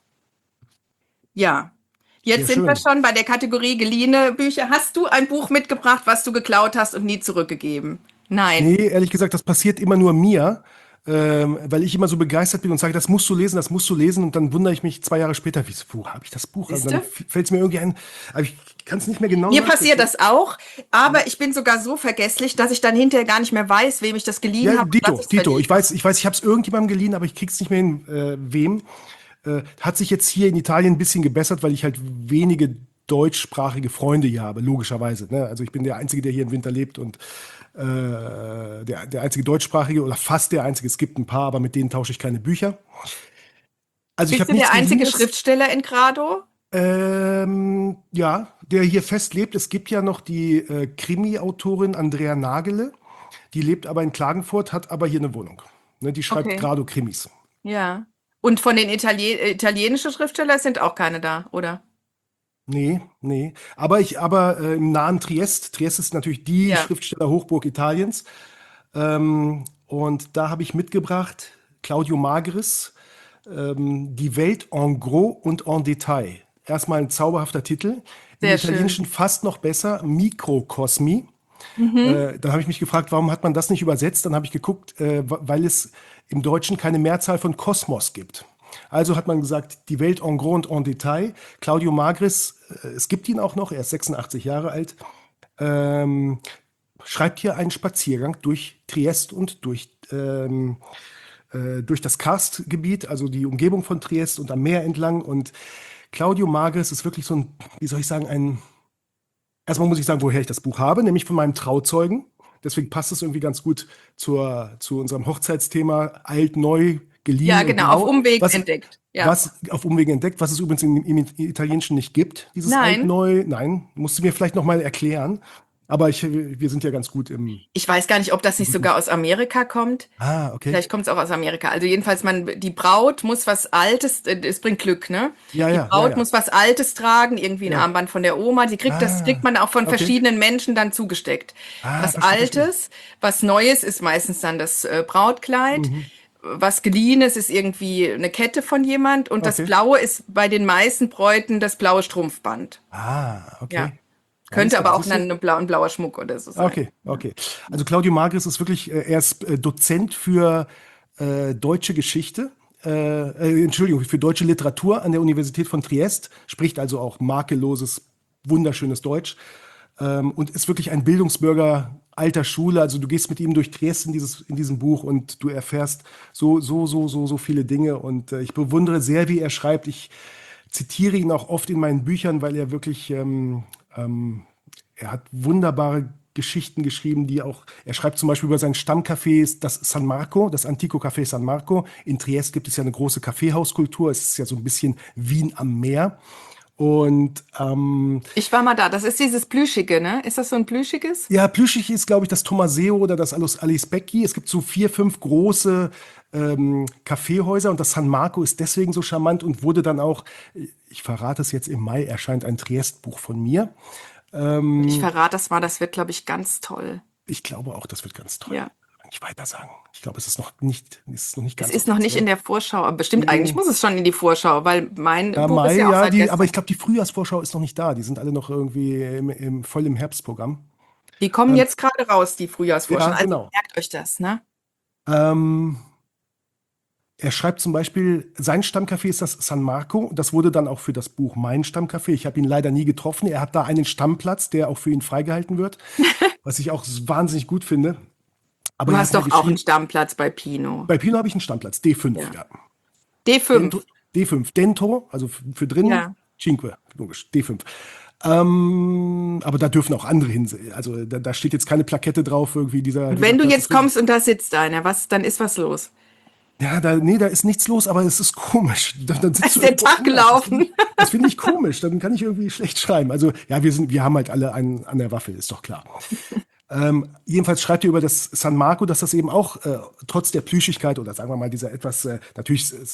Ja, jetzt sind wir schon bei der Kategorie geliehene Bücher. Hast du ein Buch mitgebracht, was du geklaut hast und nie zurückgegeben? Nein. Nee, ehrlich gesagt, das passiert immer nur mir. Ähm, weil ich immer so begeistert bin und sage, das musst du lesen, das musst du lesen, und dann wundere ich mich zwei Jahre später, wie, wo habe ich das Buch? Also dann fällt es mir irgendwie ein, aber ich kann es nicht mehr genau sagen. Mir passiert das auch, aber ich bin sogar so vergesslich, dass ich dann hinterher gar nicht mehr weiß, wem ich das geliehen ja, habe. Dito, Dito, ich weiß, ich weiß, ich habe es irgendjemandem geliehen, aber ich krieg's nicht mehr hin, äh, wem. Äh, hat sich jetzt hier in Italien ein bisschen gebessert, weil ich halt wenige deutschsprachige Freunde hier habe, logischerweise. Ne? Also ich bin der Einzige, der hier im Winter lebt, und äh, der, der einzige deutschsprachige oder fast der einzige. Es gibt ein paar, aber mit denen tausche ich keine Bücher. Also ich Bist habe du der nichts einzige Geliehenes. Schriftsteller in Grado? Ähm, ja, der hier fest lebt. Es gibt ja noch die äh, Krimi-Autorin Andrea Nagele. Die lebt aber in Klagenfurt, hat aber hier eine Wohnung. Ne, die schreibt Okay, gerade Krimis. ja. Und von den Italien äh, italienischen Schriftstellern sind auch keine da, oder? Nee, nee. Aber ich, aber äh, im nahen Triest. Triest ist natürlich die Ja, Schriftsteller-Hochburg Italiens. Ähm, und da habe ich mitgebracht Claudio Magris, ähm, Die Welt en gros und en Detail. Erstmal ein zauberhafter Titel. Im sehr schön. Italienischen fast noch besser, Mikrokosmi. Mhm. Äh, dann habe ich mich gefragt, warum hat man das nicht übersetzt? Dann habe ich geguckt, äh, wa- weil es im Deutschen keine Mehrzahl von Kosmos gibt. Also hat man gesagt, die Welt en gros und en Detail. Claudio Magris, äh, es gibt ihn auch noch, er ist sechsundachtzig Jahre alt, ähm, schreibt hier einen Spaziergang durch Triest und durch, ähm, äh, durch das Karstgebiet, also die Umgebung von Triest und am Meer entlang. Und Claudio Magris ist wirklich so ein, wie soll ich sagen, ein Erstmal muss ich sagen, woher ich das Buch habe, nämlich von meinem Trauzeugen. Deswegen passt es irgendwie ganz gut zur, zu unserem Hochzeitsthema alt, neu, Ja, geliehen und genau, auf lau. Umwegen Was, entdeckt. Ja. was auf Umwegen entdeckt, was es übrigens im, im Italienischen nicht gibt, dieses alt, Nein, neu. Nein, musst du mir vielleicht nochmal erklären. Aber ich, wir sind ja ganz gut im. ich weiß gar nicht, ob das nicht sogar aus Amerika kommt. Ah, okay. Vielleicht kommt es auch aus Amerika. Also jedenfalls, man, die Braut muss was Altes, äh, es bringt Glück, ne? Ja, Die ja, ja, Braut ja. muss was Altes tragen, irgendwie ein Ja. Armband von der Oma. Die kriegt das, kriegt Ah, man auch von okay. verschiedenen Menschen dann zugesteckt. Ah, Was verstehe, verstehe. Altes, was Neues ist meistens dann das äh, Brautkleid. Mhm. Was Geliehenes ist irgendwie eine Kette von jemand. Und das Okay. Blaue ist bei den meisten Bräuten das blaue Strumpfband. Ah, Ja. okay. Alles Könnte klar, aber auch siehst du? dann ein blau, ein blauer Schmuck oder so sein. Okay, okay. Also Claudio Magris ist wirklich, äh, er ist äh, Dozent für äh, deutsche Geschichte, äh, äh, Entschuldigung, für deutsche Literatur an der Universität von Triest, spricht also auch makelloses, wunderschönes Deutsch ähm, und ist wirklich ein Bildungsbürger alter Schule. Also du gehst mit ihm durch Triest in dieses, in diesem Buch und du erfährst so, so, so, so, so viele Dinge und äh, ich bewundere sehr, wie er schreibt. Ich zitiere ihn auch oft in meinen Büchern, weil er wirklich ähm, ähm, er hat wunderbare Geschichten geschrieben, die auch, er schreibt zum Beispiel über sein Stammcafé, das San Marco, das Antico Café San Marco. In Triest gibt es ja eine große Kaffeehauskultur. Es ist ja so ein bisschen Wien am Meer. Und ähm, Ich war mal da. Das ist dieses Plüschige, ne? Ist das so ein Plüschiges? ja, plüschig ist, glaube ich, das Tomaseo oder das Alus Alice Becchi. Es gibt so vier, fünf große ähm, Kaffeehäuser und das San Marco ist deswegen so charmant und wurde dann auch, ich verrate es jetzt, im Mai erscheint ein Triest-Buch von mir. Ich Ähm, verrate das mal, das wird, glaube ich, ganz toll. Ich glaube auch, das wird ganz toll. Ja. Kann ich weiter sagen. Ich glaube, es ist noch nicht, es ist noch nicht Es ganz ist noch nicht in offiziell. der Vorschau, aber bestimmt eigentlich Nee. muss es schon in die Vorschau, weil mein Ja, Buch ist Mai, ja auch ja, seit die, aber gestern. ich glaube, die Frühjahrsvorschau ist noch nicht da. Die sind alle noch irgendwie im, im, voll im Herbstprogramm. Die kommen Ähm, jetzt gerade raus, die ja, Frühjahrsvorschau. Also genau. merkt euch das, ne? Ähm, er schreibt zum Beispiel, sein Stammcafé ist das San Marco. Das wurde dann auch für das Buch Mein Stammcafé. Ich habe ihn leider nie getroffen. Er hat da einen Stammplatz, der auch für ihn freigehalten wird, was ich auch wahnsinnig gut finde. Aber Du er hat hast mir doch auch einen geschrieben, Stammplatz bei Pino. bei Pino habe ich einen Stammplatz, D fünf, Ja. ja. Dento, D fünf. D fünf, Dentro, also f- für drinnen, Ja. Cinque, logisch, D fünf. Ähm, aber da dürfen auch andere hin. Also da, da steht jetzt keine Plakette drauf, irgendwie dieser, Und dieser wenn du Platz jetzt ist wirklich. kommst und da sitzt einer, was, dann ist was los. Ja, da, nee, da ist nichts los, aber es ist komisch. Dann, dann sitzt Ist du der irgendwo Tag anders. Das finde gelaufen? ich, das finde ich komisch. Dann kann ich irgendwie schlecht schreiben. Also ja, wir sind, wir haben halt alle einen an der Waffel, ist doch klar. Ähm, jedenfalls schreibt er über das San Marco, dass das eben auch äh, trotz der Plüschigkeit oder sagen wir mal dieser etwas, äh, natürlich äh,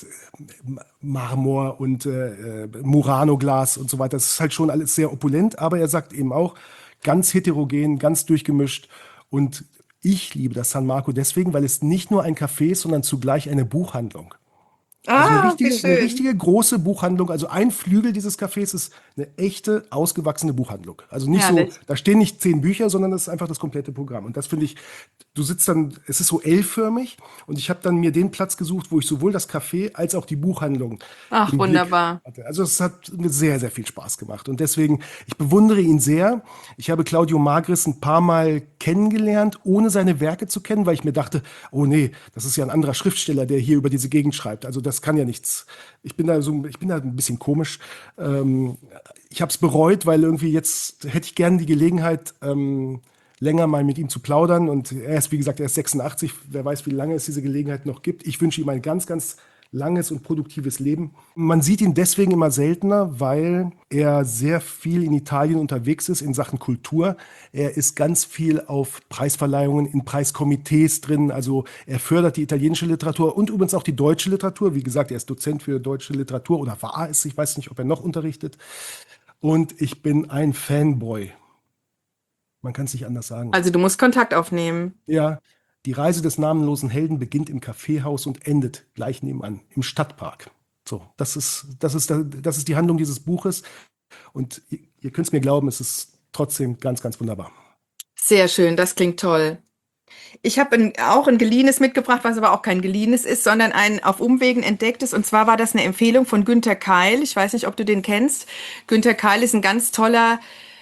Marmor und äh, äh, Murano-Glas und so weiter, das ist halt schon alles sehr opulent, aber er sagt eben auch ganz heterogen, ganz durchgemischt und ich liebe das San Marco deswegen, weil es nicht nur ein Café ist, sondern zugleich eine Buchhandlung. Also eine Ah, wie richtige, eine schön. richtige große Buchhandlung. Also ein Flügel dieses Cafés ist eine echte, ausgewachsene Buchhandlung. Also nicht so, Herrlich. da stehen nicht zehn Bücher, sondern das ist einfach das komplette Programm. Und das finde ich, du sitzt dann, es ist so L-förmig und ich habe dann mir den Platz gesucht, wo ich sowohl das Café als auch die Buchhandlung Ach, im Blick wunderbar. hatte. Also es hat mir sehr, sehr viel Spaß gemacht. Und deswegen, ich bewundere ihn sehr. Ich habe Claudio Magris ein paar Mal kennengelernt, ohne seine Werke zu kennen, weil ich mir dachte, oh nee, das ist ja ein anderer Schriftsteller, der hier über diese Gegend schreibt. Also das kann ja nichts. Ich bin da so, ich bin da ein bisschen komisch. Ähm, ich habe es bereut, weil irgendwie jetzt hätte ich gerne die Gelegenheit, ähm, länger mal mit ihm zu plaudern. Und er ist, wie gesagt, er ist sechsundachtzig. Wer weiß, wie lange es diese Gelegenheit noch gibt. Ich wünsche ihm ein ganz, ganz langes und produktives Leben. Man sieht ihn deswegen immer seltener, weil er sehr viel in Italien unterwegs ist in Sachen Kultur. Er ist ganz viel auf Preisverleihungen, in Preiskomitees drin. Also er fördert die italienische Literatur und übrigens auch die deutsche Literatur. Wie gesagt, er ist Dozent für deutsche Literatur oder war es. Ich weiß nicht, ob er noch unterrichtet. Und ich bin ein Fanboy. Man kann es nicht anders sagen. Also du musst Kontakt aufnehmen. Ja, die Reise des namenlosen Helden beginnt im Kaffeehaus und endet gleich nebenan, im Stadtpark. So, das ist, das ist, das ist die Handlung dieses Buches. Und ihr, ihr könnt es mir glauben, es ist trotzdem ganz, ganz wunderbar. Sehr schön, das klingt toll. Ich habe auch ein geliehenes mitgebracht, was aber auch kein geliehenes ist, sondern ein auf Umwegen entdecktes. Und zwar war das eine Empfehlung von Günter Keil. Ich weiß nicht, ob du den kennst. Günter Keil ist ein ganz toller,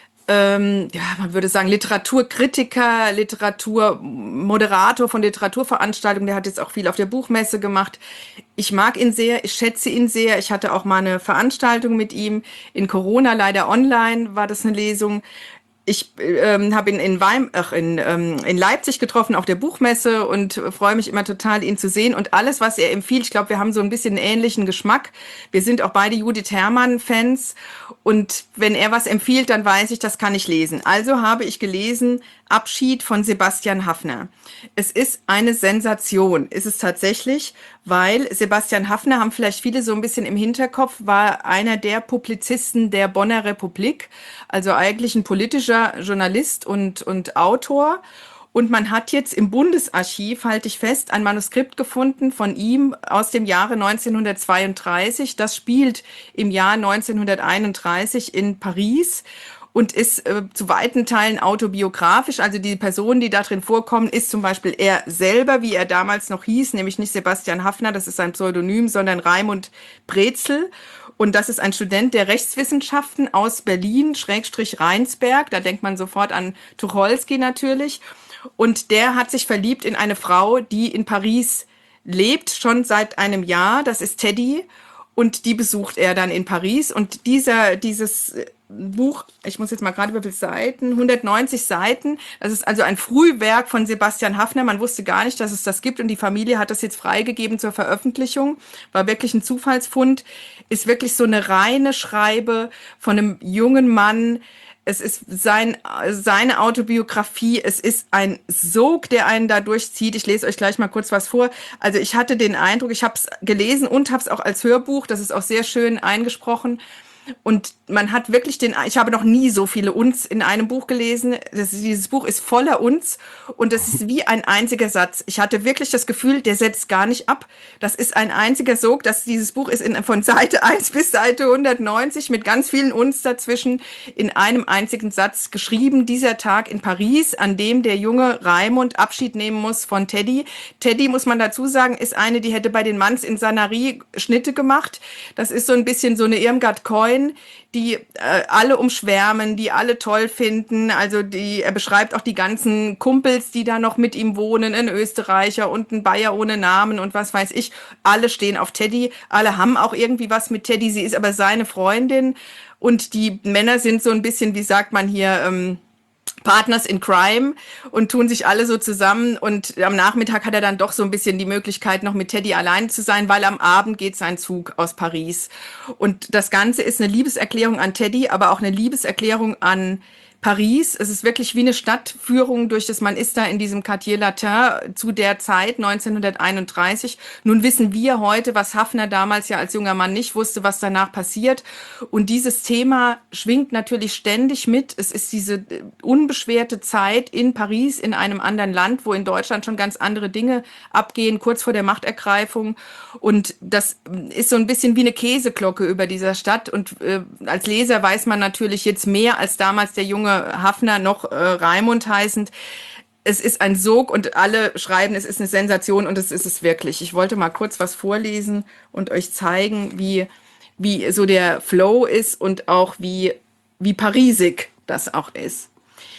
ähm, ja, man würde sagen, Literaturkritiker, Literaturmoderator von Literaturveranstaltungen. Der hat jetzt auch viel auf der Buchmesse gemacht. Ich mag ihn sehr, ich schätze ihn sehr. Ich hatte auch mal eine Veranstaltung mit ihm in Corona, leider online war das eine Lesung. Ich ähm, habe ihn in, Weim ach, in, ähm, in Leipzig getroffen auf der Buchmesse und freue mich immer total, ihn zu sehen. Und alles, was er empfiehlt, ich glaube, wir haben so ein bisschen einen ähnlichen Geschmack. Wir sind auch beide Judith Herrmann-Fans. Und wenn er was empfiehlt, dann weiß ich, das kann ich lesen. Also habe ich gelesen Abschied von Sebastian Haffner. Es ist eine Sensation, ist es tatsächlich, weil Sebastian Haffner, haben vielleicht viele so ein bisschen im Hinterkopf, war einer der Publizisten der Bonner Republik, also eigentlich ein politischer Journalist und, und Autor. Und man hat jetzt im Bundesarchiv, halte ich fest, ein Manuskript gefunden von ihm aus dem Jahre neunzehnhundertzweiunddreißig. Das spielt im Jahr neunzehnhunderteinunddreißig in Paris und ist äh, zu weiten Teilen autobiografisch. Also die Personen, die da drin vorkommen, ist zum Beispiel er selber, wie er damals noch hieß, nämlich nicht Sebastian Haffner, das ist sein Pseudonym, sondern Raimund Brezel. Und das ist ein Student der Rechtswissenschaften aus Berlin, Schrägstrich Rheinsberg. Da denkt man sofort an Tucholsky natürlich. Und der hat sich verliebt in eine Frau, die in Paris lebt, schon seit einem Jahr. Das ist Teddy. Und die besucht er dann in Paris. Und dieser, dieses Buch, ich muss jetzt mal gerade über wie viele Seiten, hundertneunzig Seiten. Das ist also ein Frühwerk von Sebastian Haffner. Man wusste gar nicht, dass es das gibt. Und die Familie hat das jetzt freigegeben zur Veröffentlichung. War wirklich ein Zufallsfund. Ist wirklich so eine reine Schreibe von einem jungen Mann. Es ist sein, seine Autobiografie. Es ist ein Sog, der einen da durchzieht. Ich lese euch gleich mal kurz was vor. Also ich hatte den Eindruck, ich habe es gelesen und habe es auch als Hörbuch. Das ist auch sehr schön eingesprochen. Und man hat wirklich den, ich habe noch nie so viele Uns in einem Buch gelesen. Das, dieses Buch ist voller Uns und das ist wie ein einziger Satz. Ich hatte wirklich das Gefühl, der setzt gar nicht ab. Das ist ein einziger Sog. Das, dieses Buch ist in, von Seite eins bis Seite hundertneunzig mit ganz vielen Uns dazwischen in einem einzigen Satz geschrieben. Dieser Tag in Paris, an dem der junge Raimund Abschied nehmen muss von Teddy. Teddy, muss man dazu sagen, ist eine, die hätte bei den Manns in Sanary Schnitte gemacht. Das ist so ein bisschen so eine Irmgard Coyne, die äh, alle umschwärmen, die alle toll finden. Also die, er beschreibt auch die ganzen Kumpels, die da noch mit ihm wohnen, ein Österreicher und ein Bayer ohne Namen und was weiß ich. Alle stehen auf Teddy, alle haben auch irgendwie was mit Teddy. Sie ist aber seine Freundin und die Männer sind so ein bisschen, wie sagt man hier, ähm, Partners in Crime und tun sich alle so zusammen und am Nachmittag hat er dann doch so ein bisschen die Möglichkeit, noch mit Teddy allein zu sein, weil am Abend geht sein Zug aus Paris. Und das Ganze ist eine Liebeserklärung an Teddy, aber auch eine Liebeserklärung an Paris. Es ist wirklich wie eine Stadtführung durch das, man ist da in diesem Quartier Latin zu der Zeit, neunzehnhunderteinunddreißig. Nun wissen wir heute, was Haffner damals ja als junger Mann nicht wusste, was danach passiert. Und dieses Thema schwingt natürlich ständig mit. Es ist diese unbeschwerte Zeit in Paris, in einem anderen Land, wo in Deutschland schon ganz andere Dinge abgehen, kurz vor der Machtergreifung. Und das ist so ein bisschen wie eine Käseglocke über dieser Stadt. Und äh, als Leser weiß man natürlich jetzt mehr als damals der junge Haffner, noch äh, Raimund heißend. Es ist ein Sog und alle schreiben, es ist eine Sensation und es ist es wirklich. Ich wollte mal kurz was vorlesen und euch zeigen, wie, wie so der Flow ist und auch wie, wie parisig das auch ist.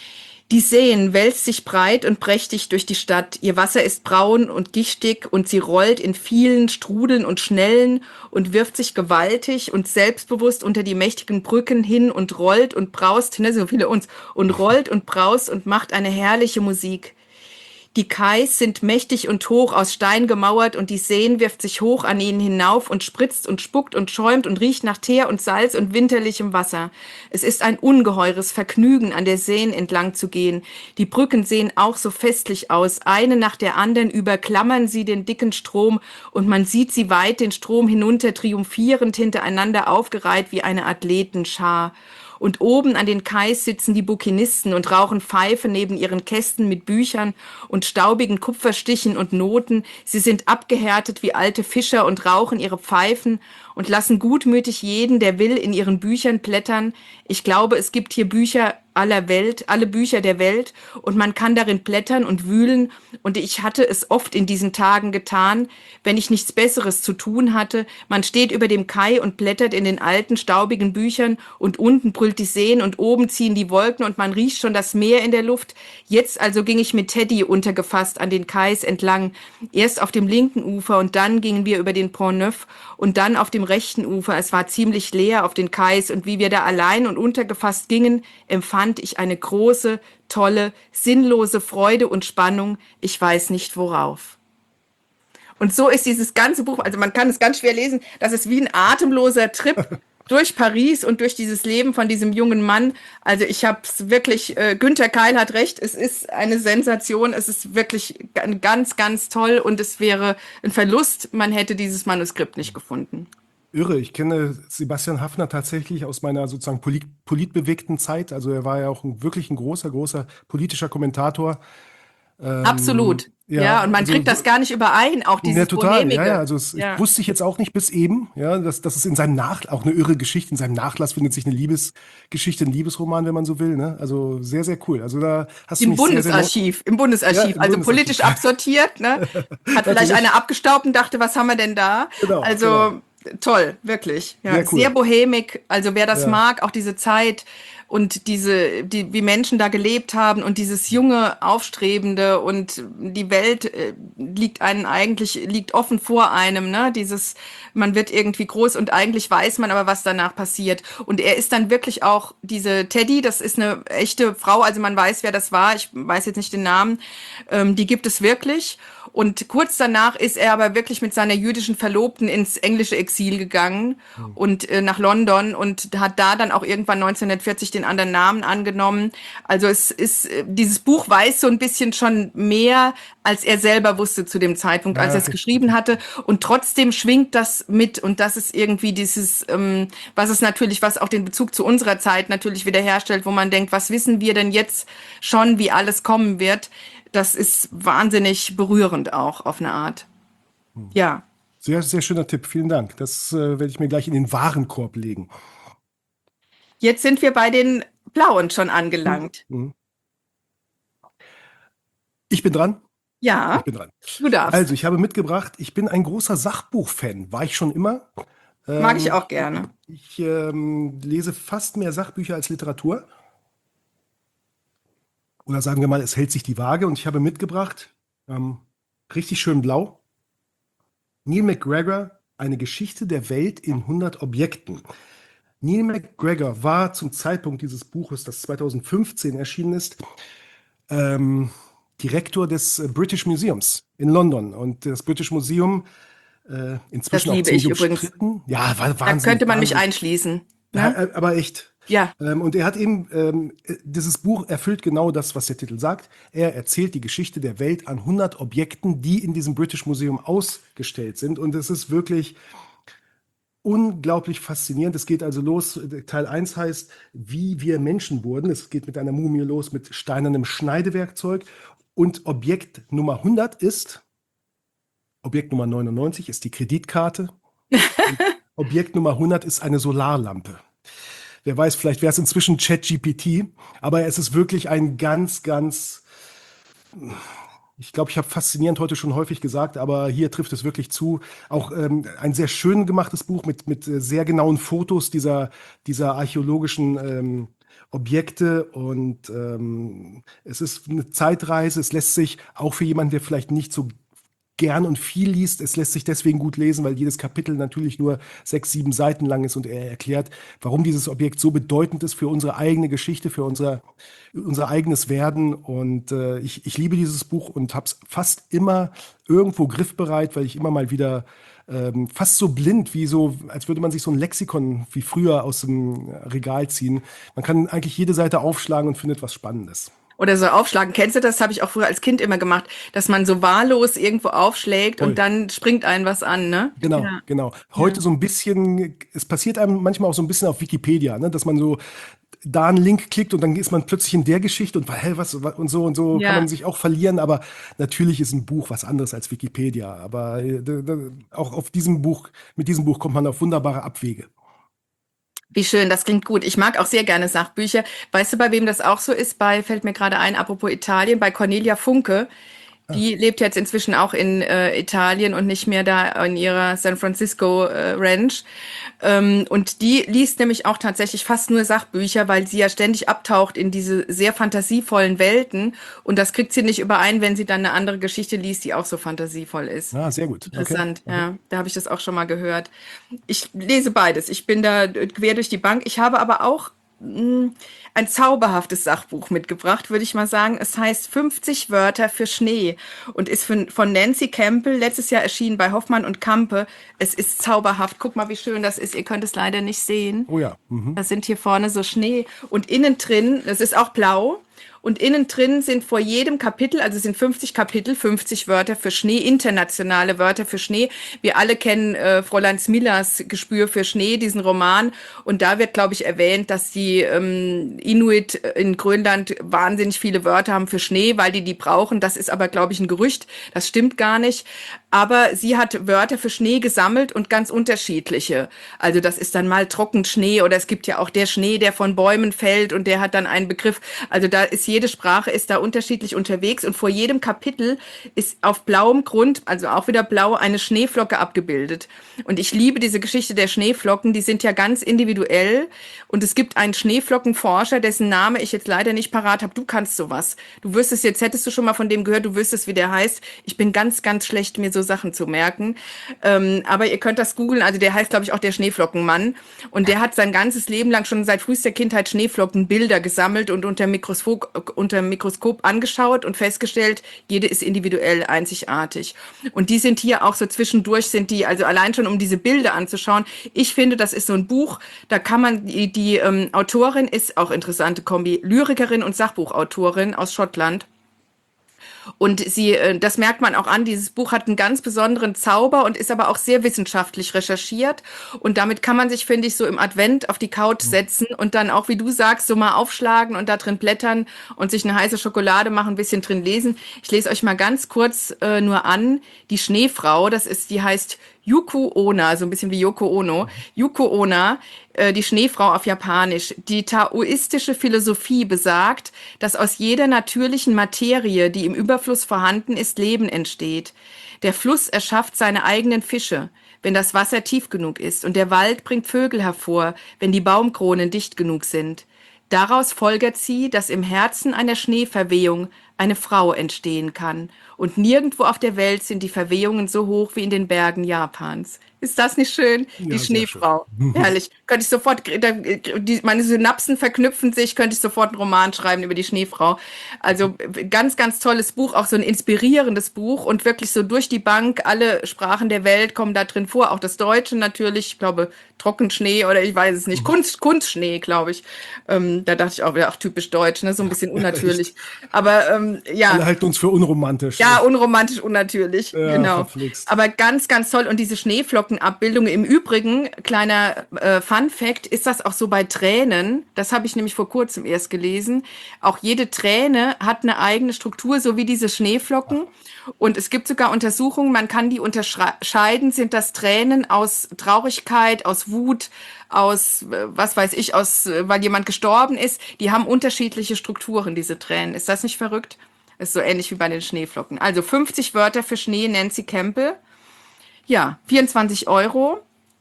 Die Seine wälzt sich breit und prächtig durch die Stadt. Ihr Wasser ist braun und gichtig und sie rollt in vielen Strudeln und Schnellen und wirft sich gewaltig und selbstbewusst unter die mächtigen Brücken hin und rollt und braust, ne, so viele uns, und rollt und braust und macht eine herrliche Musik. Die Kais sind mächtig und hoch aus Stein gemauert und die Seine wirft sich hoch an ihnen hinauf und spritzt und spuckt und schäumt und riecht nach Teer und Salz und winterlichem Wasser. Es ist ein ungeheures Vergnügen, an der Seine entlang zu gehen. Die Brücken sehen auch so festlich aus. Eine nach der anderen überklammern sie den dicken Strom und man sieht sie weit den Strom hinunter triumphierend hintereinander aufgereiht wie eine Athletenschar. Und oben an den Kais sitzen die Bukinisten und rauchen Pfeife neben ihren Kästen mit Büchern und staubigen Kupferstichen und Noten. Sie sind abgehärtet wie alte Fischer und rauchen ihre Pfeifen und lassen gutmütig jeden, der will, in ihren Büchern blättern. Ich glaube, es gibt hier Bücher aller Welt, alle Bücher der Welt, und man kann darin blättern und wühlen. Und ich hatte es oft in diesen Tagen getan, wenn ich nichts Besseres zu tun hatte. Man steht über dem Kai und blättert in den alten, staubigen Büchern und unten brüllt die Seen und oben ziehen die Wolken und man riecht schon das Meer in der Luft. Jetzt also ging ich mit Teddy untergefasst an den Kais entlang. Erst auf dem linken Ufer und dann gingen wir über den Pont Neuf und dann auf dem rechten Ufer. Es war ziemlich leer auf den Kais und wie wir da allein und untergefasst gingen, empfand ich eine große, tolle, sinnlose Freude und Spannung. Ich weiß nicht worauf. Und so ist dieses ganze Buch, also man kann es ganz schwer lesen, das ist wie ein atemloser Trip durch Paris und durch dieses Leben von diesem jungen Mann. Also ich habe es wirklich, äh, Günther Keil hat recht, es ist eine Sensation, es ist wirklich ganz, ganz toll und es wäre ein Verlust, man hätte dieses Manuskript nicht gefunden. Irre, ich kenne Sebastian Haffner tatsächlich aus meiner sozusagen polit, politbewegten Zeit. Also er war ja auch ein, wirklich ein großer, großer politischer Kommentator. Ähm, Absolut. ja, Ja, und man also, kriegt das gar nicht überein, auch ja, dieses total. Ja, ja, Bohemige. also es, Ja. wusste ich jetzt auch nicht bis eben, ja, dass, dass es in seinem Nach, auch eine irre Geschichte, in seinem Nachlass findet sich eine Liebesgeschichte, ein Liebesroman, wenn man so will, ne? Also sehr, sehr cool. Also da hast du Im mich sehr, sehr, Bundesarchiv, im ja, Bundesarchiv, im also Bundesarchiv. politisch absortiert, ne? Hat vielleicht Natürlich. einer abgestaubt und dachte, was haben wir denn da? Genau, genau. Also toll, wirklich. Ja, Sehr sehr cool. bohemig. Also wer das Ja. mag, auch diese Zeit und diese, die, wie Menschen da gelebt haben und dieses junge, aufstrebende und die Welt äh, liegt einen eigentlich, liegt offen vor einem, ne? Dieses, man wird irgendwie groß und eigentlich weiß man aber, was danach passiert. Und er ist dann wirklich auch diese Teddy, das ist eine echte Frau, also man weiß, wer das war, ich weiß jetzt nicht den Namen, ähm, die gibt es wirklich. Und kurz danach ist er aber wirklich mit seiner jüdischen Verlobten ins englische Exil gegangen Hm. und äh, nach London und hat da dann auch irgendwann neunzehnhundertvierzig den anderen Namen angenommen. Also es ist, äh, dieses Buch weiß so ein bisschen schon mehr, als er selber wusste zu dem Zeitpunkt, als Ja, er es okay. geschrieben hatte. Und trotzdem schwingt das mit und das ist irgendwie dieses, ähm, was es natürlich, was auch den Bezug zu unserer Zeit natürlich wiederherstellt, wo man denkt, was wissen wir denn jetzt schon, wie alles kommen wird? Das ist wahnsinnig berührend auch auf eine Art. Hm. Ja. Sehr, sehr schöner Tipp. Vielen Dank. Das äh, werde ich mir gleich in den Warenkorb legen. Jetzt sind wir bei den Blauen schon Hm. angelangt. Hm. Ich bin dran. Ich Ja, bin dran. du darfst. Also, ich habe mitgebracht, ich bin ein großer Sachbuchfan. War ich schon immer. Mag ich Ähm, auch gerne. ich ähm, lese fast mehr Sachbücher als Literatur. Oder sagen wir mal, es hält sich die Waage. Und ich habe mitgebracht, ähm, richtig schön blau, Neil MacGregor, eine Geschichte der Welt in hundert Objekten. Neil MacGregor war zum Zeitpunkt dieses Buches, das zweitausendfünfzehn erschienen ist, ähm, Direktor des äh, British Museums in London. Und das British Museum, äh, Das inzwischen auch liebe ziemlich ich übrigens. umstritten. Ja, war Da wahnsinnig, könnte man mich wahnsinnig. einschließen. Ja, Ne? äh, aber echt. Ja, Ähm, und er hat eben, ähm, äh, dieses Buch erfüllt genau das, was der Titel sagt. Er erzählt die Geschichte der Welt an hundert Objekten, die in diesem British Museum ausgestellt sind. Und es ist wirklich unglaublich faszinierend. Es geht also los, äh, Teil eins heißt, wie wir Menschen wurden. Es geht mit einer Mumie los, mit steinernem Schneidewerkzeug. Und Objekt Nummer hundert ist, Objekt Nummer neunundneunzig ist die Kreditkarte. Und Objekt Nummer hundert ist eine Solarlampe. Wer weiß, vielleicht wäre es inzwischen ChatGPT, aber es ist wirklich ein ganz, ganz, ich glaube, ich habe faszinierend heute schon häufig gesagt, aber hier trifft es wirklich zu. Auch ähm, ein sehr schön gemachtes Buch mit, mit äh, sehr genauen Fotos dieser, dieser archäologischen ähm, Objekte und ähm, es ist eine Zeitreise. Es lässt sich auch für jemanden, der vielleicht nicht so gern und viel liest. Es lässt sich deswegen gut lesen, weil jedes Kapitel natürlich nur sechs, sieben Seiten lang ist und er erklärt, warum dieses Objekt so bedeutend ist für unsere eigene Geschichte, für unser, unser eigenes Werden. Und äh, ich, ich liebe dieses Buch und habe es fast immer irgendwo griffbereit, weil ich immer mal wieder ähm, fast so blind, wie so, als würde man sich so ein Lexikon wie früher aus dem Regal ziehen. Man kann eigentlich jede Seite aufschlagen und findet was Spannendes. Oder so aufschlagen. Kennst du das? Habe ich auch früher als Kind immer gemacht, dass man so wahllos irgendwo aufschlägt und Voll. dann springt einem was an, ne? Genau, Ja, genau. ja. Heute so ein bisschen, es passiert einem manchmal auch so ein bisschen auf Wikipedia, ne, dass man so da einen Link klickt und dann ist man plötzlich in der Geschichte und hä, was, was und so und so kann man Ja. sich auch verlieren, aber natürlich ist ein Buch was anderes als Wikipedia, aber äh, d- d- auch auf diesem Buch, mit diesem Buch kommt man auf wunderbare Abwege. Wie schön, das klingt gut. Ich mag auch sehr gerne Sachbücher. Weißt du, bei wem das auch so ist? Bei, fällt mir gerade ein, apropos Italien, bei Cornelia Funke. Ah, Die lebt jetzt inzwischen auch in äh, Italien und nicht mehr da in ihrer San Francisco äh, Ranch. Ähm, und die liest nämlich auch tatsächlich fast nur Sachbücher, weil sie ja ständig abtaucht in diese sehr fantasievollen Welten. Und das kriegt sie nicht überein, wenn sie dann eine andere Geschichte liest, die auch so fantasievoll ist. ah, sehr gut. Okay. Interessant, Okay. ja. Da habe ich das auch schon mal gehört. Ich lese beides. Ich bin da quer durch die Bank. Ich habe aber auch mh, ein zauberhaftes Sachbuch mitgebracht, würde ich mal sagen. Es heißt fünfzig Wörter für Schnee und ist von, von Nancy Campbell letztes Jahr erschienen bei Hoffmann und Campe. Es ist zauberhaft. Guck mal, wie schön das ist. Ihr könnt es leider nicht sehen. Oh ja. Mhm. Da sind hier vorne so Schnee und innen drin, das ist auch blau. Und innen drin sind vor jedem Kapitel, also es sind fünfzig Kapitel, fünfzig Wörter für Schnee, internationale Wörter für Schnee. Wir alle kennen äh, Fräulein Smillers Gespür für Schnee, diesen Roman. Und da wird, glaube ich, erwähnt, dass die ähm, Inuit in Grönland wahnsinnig viele Wörter haben für Schnee, weil die die brauchen. Das ist aber, glaube ich, ein Gerücht. Das stimmt gar nicht. Aber sie hat Wörter für Schnee gesammelt und ganz unterschiedliche. Also das ist dann mal Trockenschnee oder es gibt ja auch der Schnee, der von Bäumen fällt und der hat dann einen Begriff. Also da ist jede Sprache ist da unterschiedlich unterwegs und vor jedem Kapitel ist auf blauem Grund, also auch wieder blau, eine Schneeflocke abgebildet. Und ich liebe diese Geschichte der Schneeflocken, die sind ja ganz individuell und es gibt einen Schneeflockenforscher, dessen Name ich jetzt leider nicht parat habe. Du kannst sowas. Du wüsstest jetzt, hättest du schon mal von dem gehört, du wüsstest, wie der heißt. Ich bin ganz, ganz schlecht, mir so Sachen zu merken. Ähm, aber ihr könnt das googeln. Also der heißt, glaube ich, auch der Schneeflockenmann. Und der hat sein ganzes Leben lang schon seit frühester Kindheit Schneeflockenbilder gesammelt und unter Mikroskop, unter Mikroskop angeschaut und festgestellt, jede ist individuell einzigartig. Und die sind hier auch so zwischendurch sind die, also allein schon um diese Bilder anzuschauen. Ich finde, das ist so ein Buch, da kann man, die, die ähm, Autorin ist auch interessante Kombi, Lyrikerin und Sachbuchautorin aus Schottland. Und sie, äh, das merkt man auch an, dieses Buch hat einen ganz besonderen Zauber und ist aber auch sehr wissenschaftlich recherchiert. Und damit kann man sich, finde ich, so im Advent auf die Couch setzen und dann auch, wie du sagst, so mal aufschlagen und da drin blättern und sich eine heiße Schokolade machen, ein bisschen drin lesen. Ich lese euch mal ganz kurz äh, nur an. Die Schneefrau, das ist, die heißt Yuko Onna, so ein bisschen wie Yoko Ono. Yuko Onna, äh, die Schneefrau auf Japanisch. Die taoistische Philosophie besagt, dass aus jeder natürlichen Materie, die im Überfluss vorhanden ist, Leben entsteht. Der Fluss erschafft seine eigenen Fische, wenn das Wasser tief genug ist, und der Wald bringt Vögel hervor, wenn die Baumkronen dicht genug sind. Daraus folgert sie, dass im Herzen einer Schneeverwehung eine Frau entstehen kann. Und nirgendwo auf der Welt sind die Verwehungen so hoch wie in den Bergen Japans. Ist das nicht schön? Die Ja, sehr schön. Schneefrau. Herrlich. Könnte ich sofort, da- die, meine Synapsen verknüpfen sich, könnte ich sofort einen Roman schreiben über die Schneefrau. Also ganz, ganz tolles Buch, auch so ein inspirierendes Buch und wirklich so durch die Bank, alle Sprachen der Welt kommen da drin vor, auch das Deutsche natürlich, ich glaube Trockenschnee oder ich weiß es nicht, Kunst, Kunstschnee, glaube ich. Ähm, da dachte ich auch wieder, ach, typisch deutsch, ne? So ein bisschen Ja, echt. unnatürlich. Aber ähm, ja, Alle halten uns für unromantisch. ja, unromantisch, unnatürlich, Ja, genau. verflixt. Aber ganz, ganz toll. Und diese Schneeflockenabbildung im Übrigen, kleiner äh, Fun Fact, ist das auch so bei Tränen. Das habe ich nämlich vor kurzem erst gelesen. Auch jede Träne hat eine eigene Struktur, so wie diese Schneeflocken. Und es gibt sogar Untersuchungen, man kann die unterscheiden, sind das Tränen aus Traurigkeit, aus Wut, aus, äh, was weiß ich, aus, äh, weil jemand gestorben ist. Die haben unterschiedliche Strukturen, diese Tränen. Ist das nicht verrückt? Ist so ähnlich wie bei den Schneeflocken. Also fünfzig Wörter für Schnee, Nancy Campbell. Ja, vierundzwanzig Euro.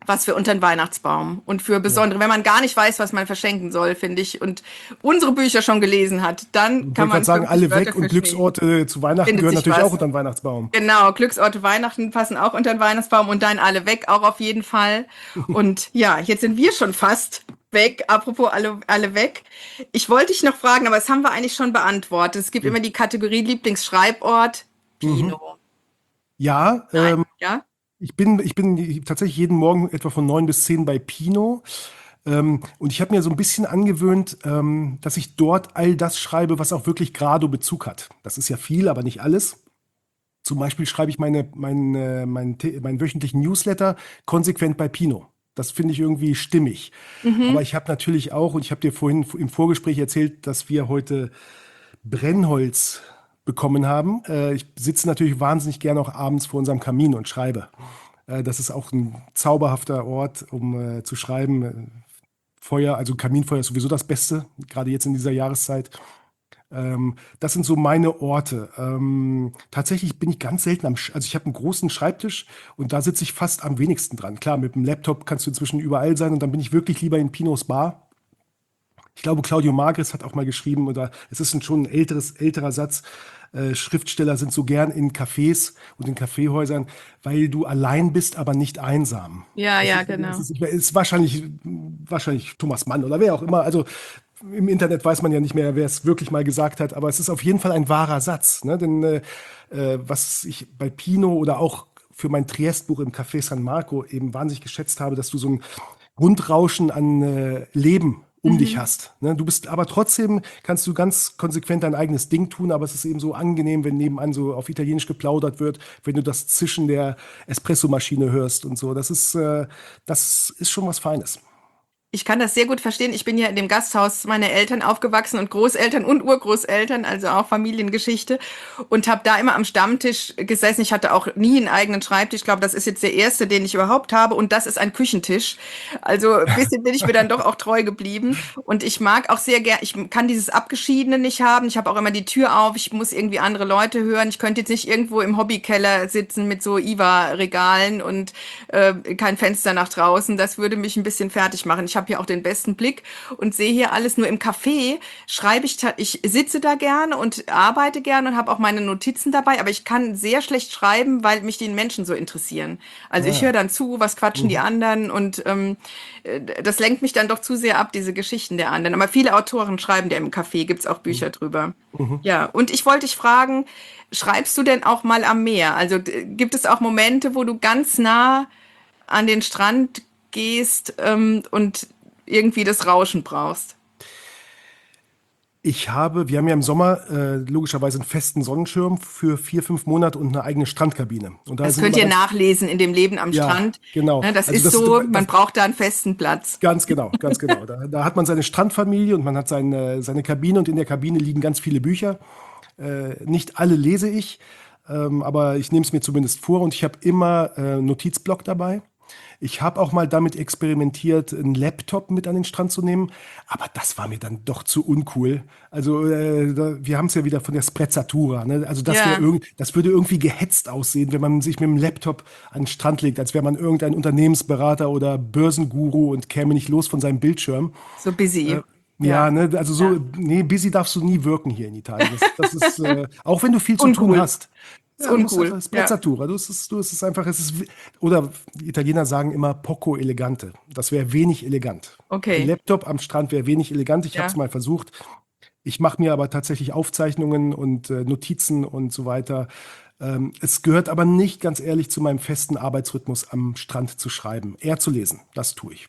was für unter den Weihnachtsbaum und für Ja. besondere, wenn man gar nicht weiß, was man verschenken soll, finde ich, und unsere Bücher schon gelesen hat, dann Ich kann wollte gerade man sagen, fünfzig alle Wörter weg und verschenken. Glücksorte zu Weihnachten Findet gehören sich natürlich auch was. unter den Weihnachtsbaum. Genau, Glücksorte Weihnachten passen auch unter den Weihnachtsbaum und dann alle weg, auch auf jeden Fall. Und ja, jetzt sind wir schon fast weg. Apropos alle, alle weg. Ich wollte dich noch fragen, aber das haben wir eigentlich schon beantwortet. Es gibt immer die Kategorie Lieblingsschreibort, Mhm. Pino. Ja, Nein, ähm, ja? ich bin, ich bin tatsächlich jeden Morgen etwa von neun bis zehn bei Pino. Ähm, und ich habe mir so ein bisschen angewöhnt, ähm, dass ich dort all das schreibe, was auch wirklich Grado-Bezug hat. Das ist ja viel, aber nicht alles. Zum Beispiel schreibe ich meine, meine, meinen, The- meinen wöchentlichen Newsletter konsequent bei Pino. Das finde ich irgendwie stimmig. Aber Mhm. ich habe natürlich auch, und ich habe dir vorhin im Vorgespräch erzählt, dass wir heute Brennholz bekommen haben. Äh, ich sitze natürlich wahnsinnig gerne auch abends vor unserem Kamin und schreibe. Äh, das ist auch ein zauberhafter Ort, um äh, zu schreiben. Äh, Feuer, also Kaminfeuer ist sowieso das Beste, gerade jetzt in dieser Jahreszeit. Ähm, das sind so meine Orte. Ähm, tatsächlich bin ich ganz selten am, Sch also ich habe einen großen Schreibtisch und da sitze ich fast am wenigsten dran. Klar, mit dem Laptop kannst du inzwischen überall sein und dann bin ich wirklich lieber in Pinos Bar. Ich glaube, Claudio Magris hat auch mal geschrieben, oder es ist ein, schon ein älteres, älterer Satz, äh, Schriftsteller sind so gern in Cafés und in Kaffeehäusern, weil du allein bist, aber nicht einsam. Ja, Das ja, ist, das genau. ist, ist wahrscheinlich, wahrscheinlich Thomas Mann oder wer auch immer. Also im Internet weiß man ja nicht mehr, wer es wirklich mal gesagt hat, aber es ist auf jeden Fall ein wahrer Satz. Ne? Denn äh, äh, was ich bei Pino oder auch für mein Triest-Buch im Café San Marco eben wahnsinnig geschätzt habe, dass du so ein Grundrauschen an äh, Leben um dich Mhm. hast. Ne? Du bist aber trotzdem, kannst du ganz konsequent dein eigenes Ding tun, aber es ist eben so angenehm, wenn nebenan so auf Italienisch geplaudert wird, wenn du das Zischen der Espressomaschine hörst und so. Das ist, äh, das ist schon was Feines. Ich kann das sehr gut verstehen. Ich bin ja in dem Gasthaus meiner Eltern aufgewachsen und Großeltern und Urgroßeltern, also auch Familiengeschichte, und habe da immer am Stammtisch gesessen. Ich hatte auch nie einen eigenen Schreibtisch. Ich glaube, das ist jetzt der erste, den ich überhaupt habe, und das ist ein Küchentisch. Also ein bisschen bin ich mir dann doch auch treu geblieben. Und ich mag auch sehr gern, ich kann dieses Abgeschiedene nicht haben. Ich habe auch immer die Tür auf. Ich muss irgendwie andere Leute hören. Ich könnte jetzt nicht irgendwo im Hobbykeller sitzen mit so I V A-Regalen und äh, kein Fenster nach draußen. Das würde mich ein bisschen fertig machen. Ich habe hier auch den besten Blick und sehe hier alles. Nur im Café schreibe ich, ta- ich sitze da gerne und arbeite gerne und habe auch meine Notizen dabei, aber ich kann sehr schlecht schreiben, weil mich die Menschen so interessieren. Also ich höre Naja. dann zu, was quatschen die Mhm. anderen, und ähm, äh, das lenkt mich dann doch zu sehr ab, diese Geschichten der anderen. Aber viele Autoren schreiben ja im Café, gibt's auch Mhm. Bücher drüber. Mhm. Ja, und ich wollte dich fragen, schreibst du denn auch mal am Meer? Also d- gibt es auch Momente, wo du ganz nah an den Strand gehst ähm, und irgendwie das Rauschen brauchst? Ich habe, wir haben ja im Sommer äh, logischerweise einen festen Sonnenschirm für vier, fünf Monate und eine eigene Strandkabine. Und da Das sind könnt immer ihr ganz, nachlesen in dem Leben am ja, Strand. genau. Ne, das Also ist das, so, man das, braucht da einen festen Platz. ganz genau, ganz genau. Da, da hat man seine Strandfamilie und man hat seine, seine Kabine und in der Kabine liegen ganz viele Bücher. Äh, nicht alle lese ich, ähm, aber ich nehme es mir zumindest vor und ich habe immer äh, Notizblock dabei. Ich habe auch mal damit experimentiert, einen Laptop mit an den Strand zu nehmen, aber das war mir dann doch zu uncool. Also äh, da, wir haben es ja wieder von der Sprezzatura. Ne? Also das wäre Ja, irgend, das würde irgendwie gehetzt aussehen, wenn man sich mit dem Laptop an den Strand legt, als wäre man irgendein Unternehmensberater oder Börsenguru und käme nicht los von seinem Bildschirm. so busy. Äh, ja, Ja, ne, also so, ja. nee, busy darfst du nie wirken hier in Italien. Das, das ist, äh, auch wenn du viel zu tun Uncool. hast. Ist Ja, du musst uncool. einfach Ja. Sprezzatura. Du, es ist, du, es ist einfach, es ist, wie- oder die Italiener sagen immer poco elegante. Das wäre wenig elegant. Ein Okay. Laptop am Strand wäre wenig elegant. Ich habe es Ja. mal versucht. Ich mache mir aber tatsächlich Aufzeichnungen und äh, Notizen und so weiter. Ähm, es gehört aber nicht, ganz ehrlich, zu meinem festen Arbeitsrhythmus, am Strand zu schreiben. Eher zu lesen. Das tue ich.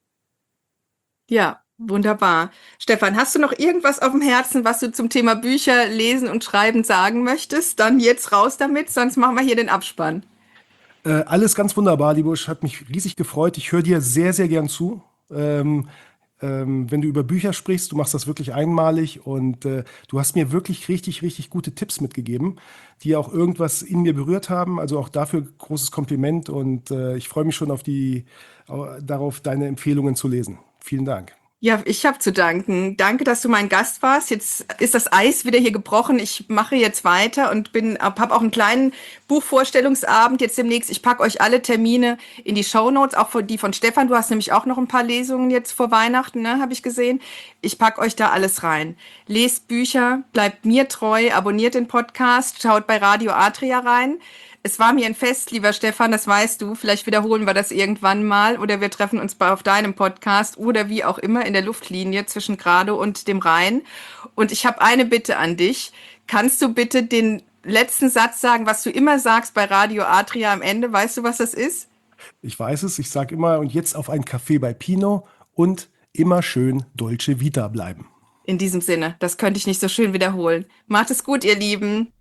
Ja, wunderbar. Stefan, hast du noch irgendwas auf dem Herzen, was du zum Thema Bücher lesen und schreiben sagen möchtest? Dann jetzt raus damit, sonst machen wir hier den Abspann. Äh, alles ganz wunderbar, Libusch. Hat mich riesig gefreut. Ich höre dir sehr, sehr gern zu. Ähm, ähm, wenn du über Bücher sprichst, du machst das wirklich einmalig und äh, du hast mir wirklich richtig, richtig gute Tipps mitgegeben, die auch irgendwas in mir berührt haben. Also auch dafür großes Kompliment und äh, ich freue mich schon auf die, au- darauf, deine Empfehlungen zu lesen. Vielen Dank. Ja, ich habe zu danken. Danke, dass du mein Gast warst. Jetzt ist das Eis wieder hier gebrochen. Ich mache jetzt weiter und bin, habe auch einen kleinen Buchvorstellungsabend jetzt demnächst. Ich packe euch alle Termine in die Shownotes, auch für die von Stefan. Du hast nämlich auch noch ein paar Lesungen jetzt vor Weihnachten, ne, habe ich gesehen. Ich packe euch da alles rein. Lest Bücher, bleibt mir treu, abonniert den Podcast, schaut bei Radio Adria rein. Es war mir ein Fest, lieber Stefan, das weißt du. Vielleicht wiederholen wir das irgendwann mal oder wir treffen uns bei auf deinem Podcast oder wie auch immer in der Luftlinie zwischen Grado und dem Rhein. Und ich habe eine Bitte an dich. Kannst du bitte den letzten Satz sagen, was du immer sagst bei Radio Adria am Ende? Weißt du, was das ist? Ich weiß es, ich sage immer, und jetzt auf einen Kaffee bei Pino und immer schön Dolce Vita bleiben. In diesem Sinne, das könnte ich nicht so schön wiederholen. Macht es gut, ihr Lieben.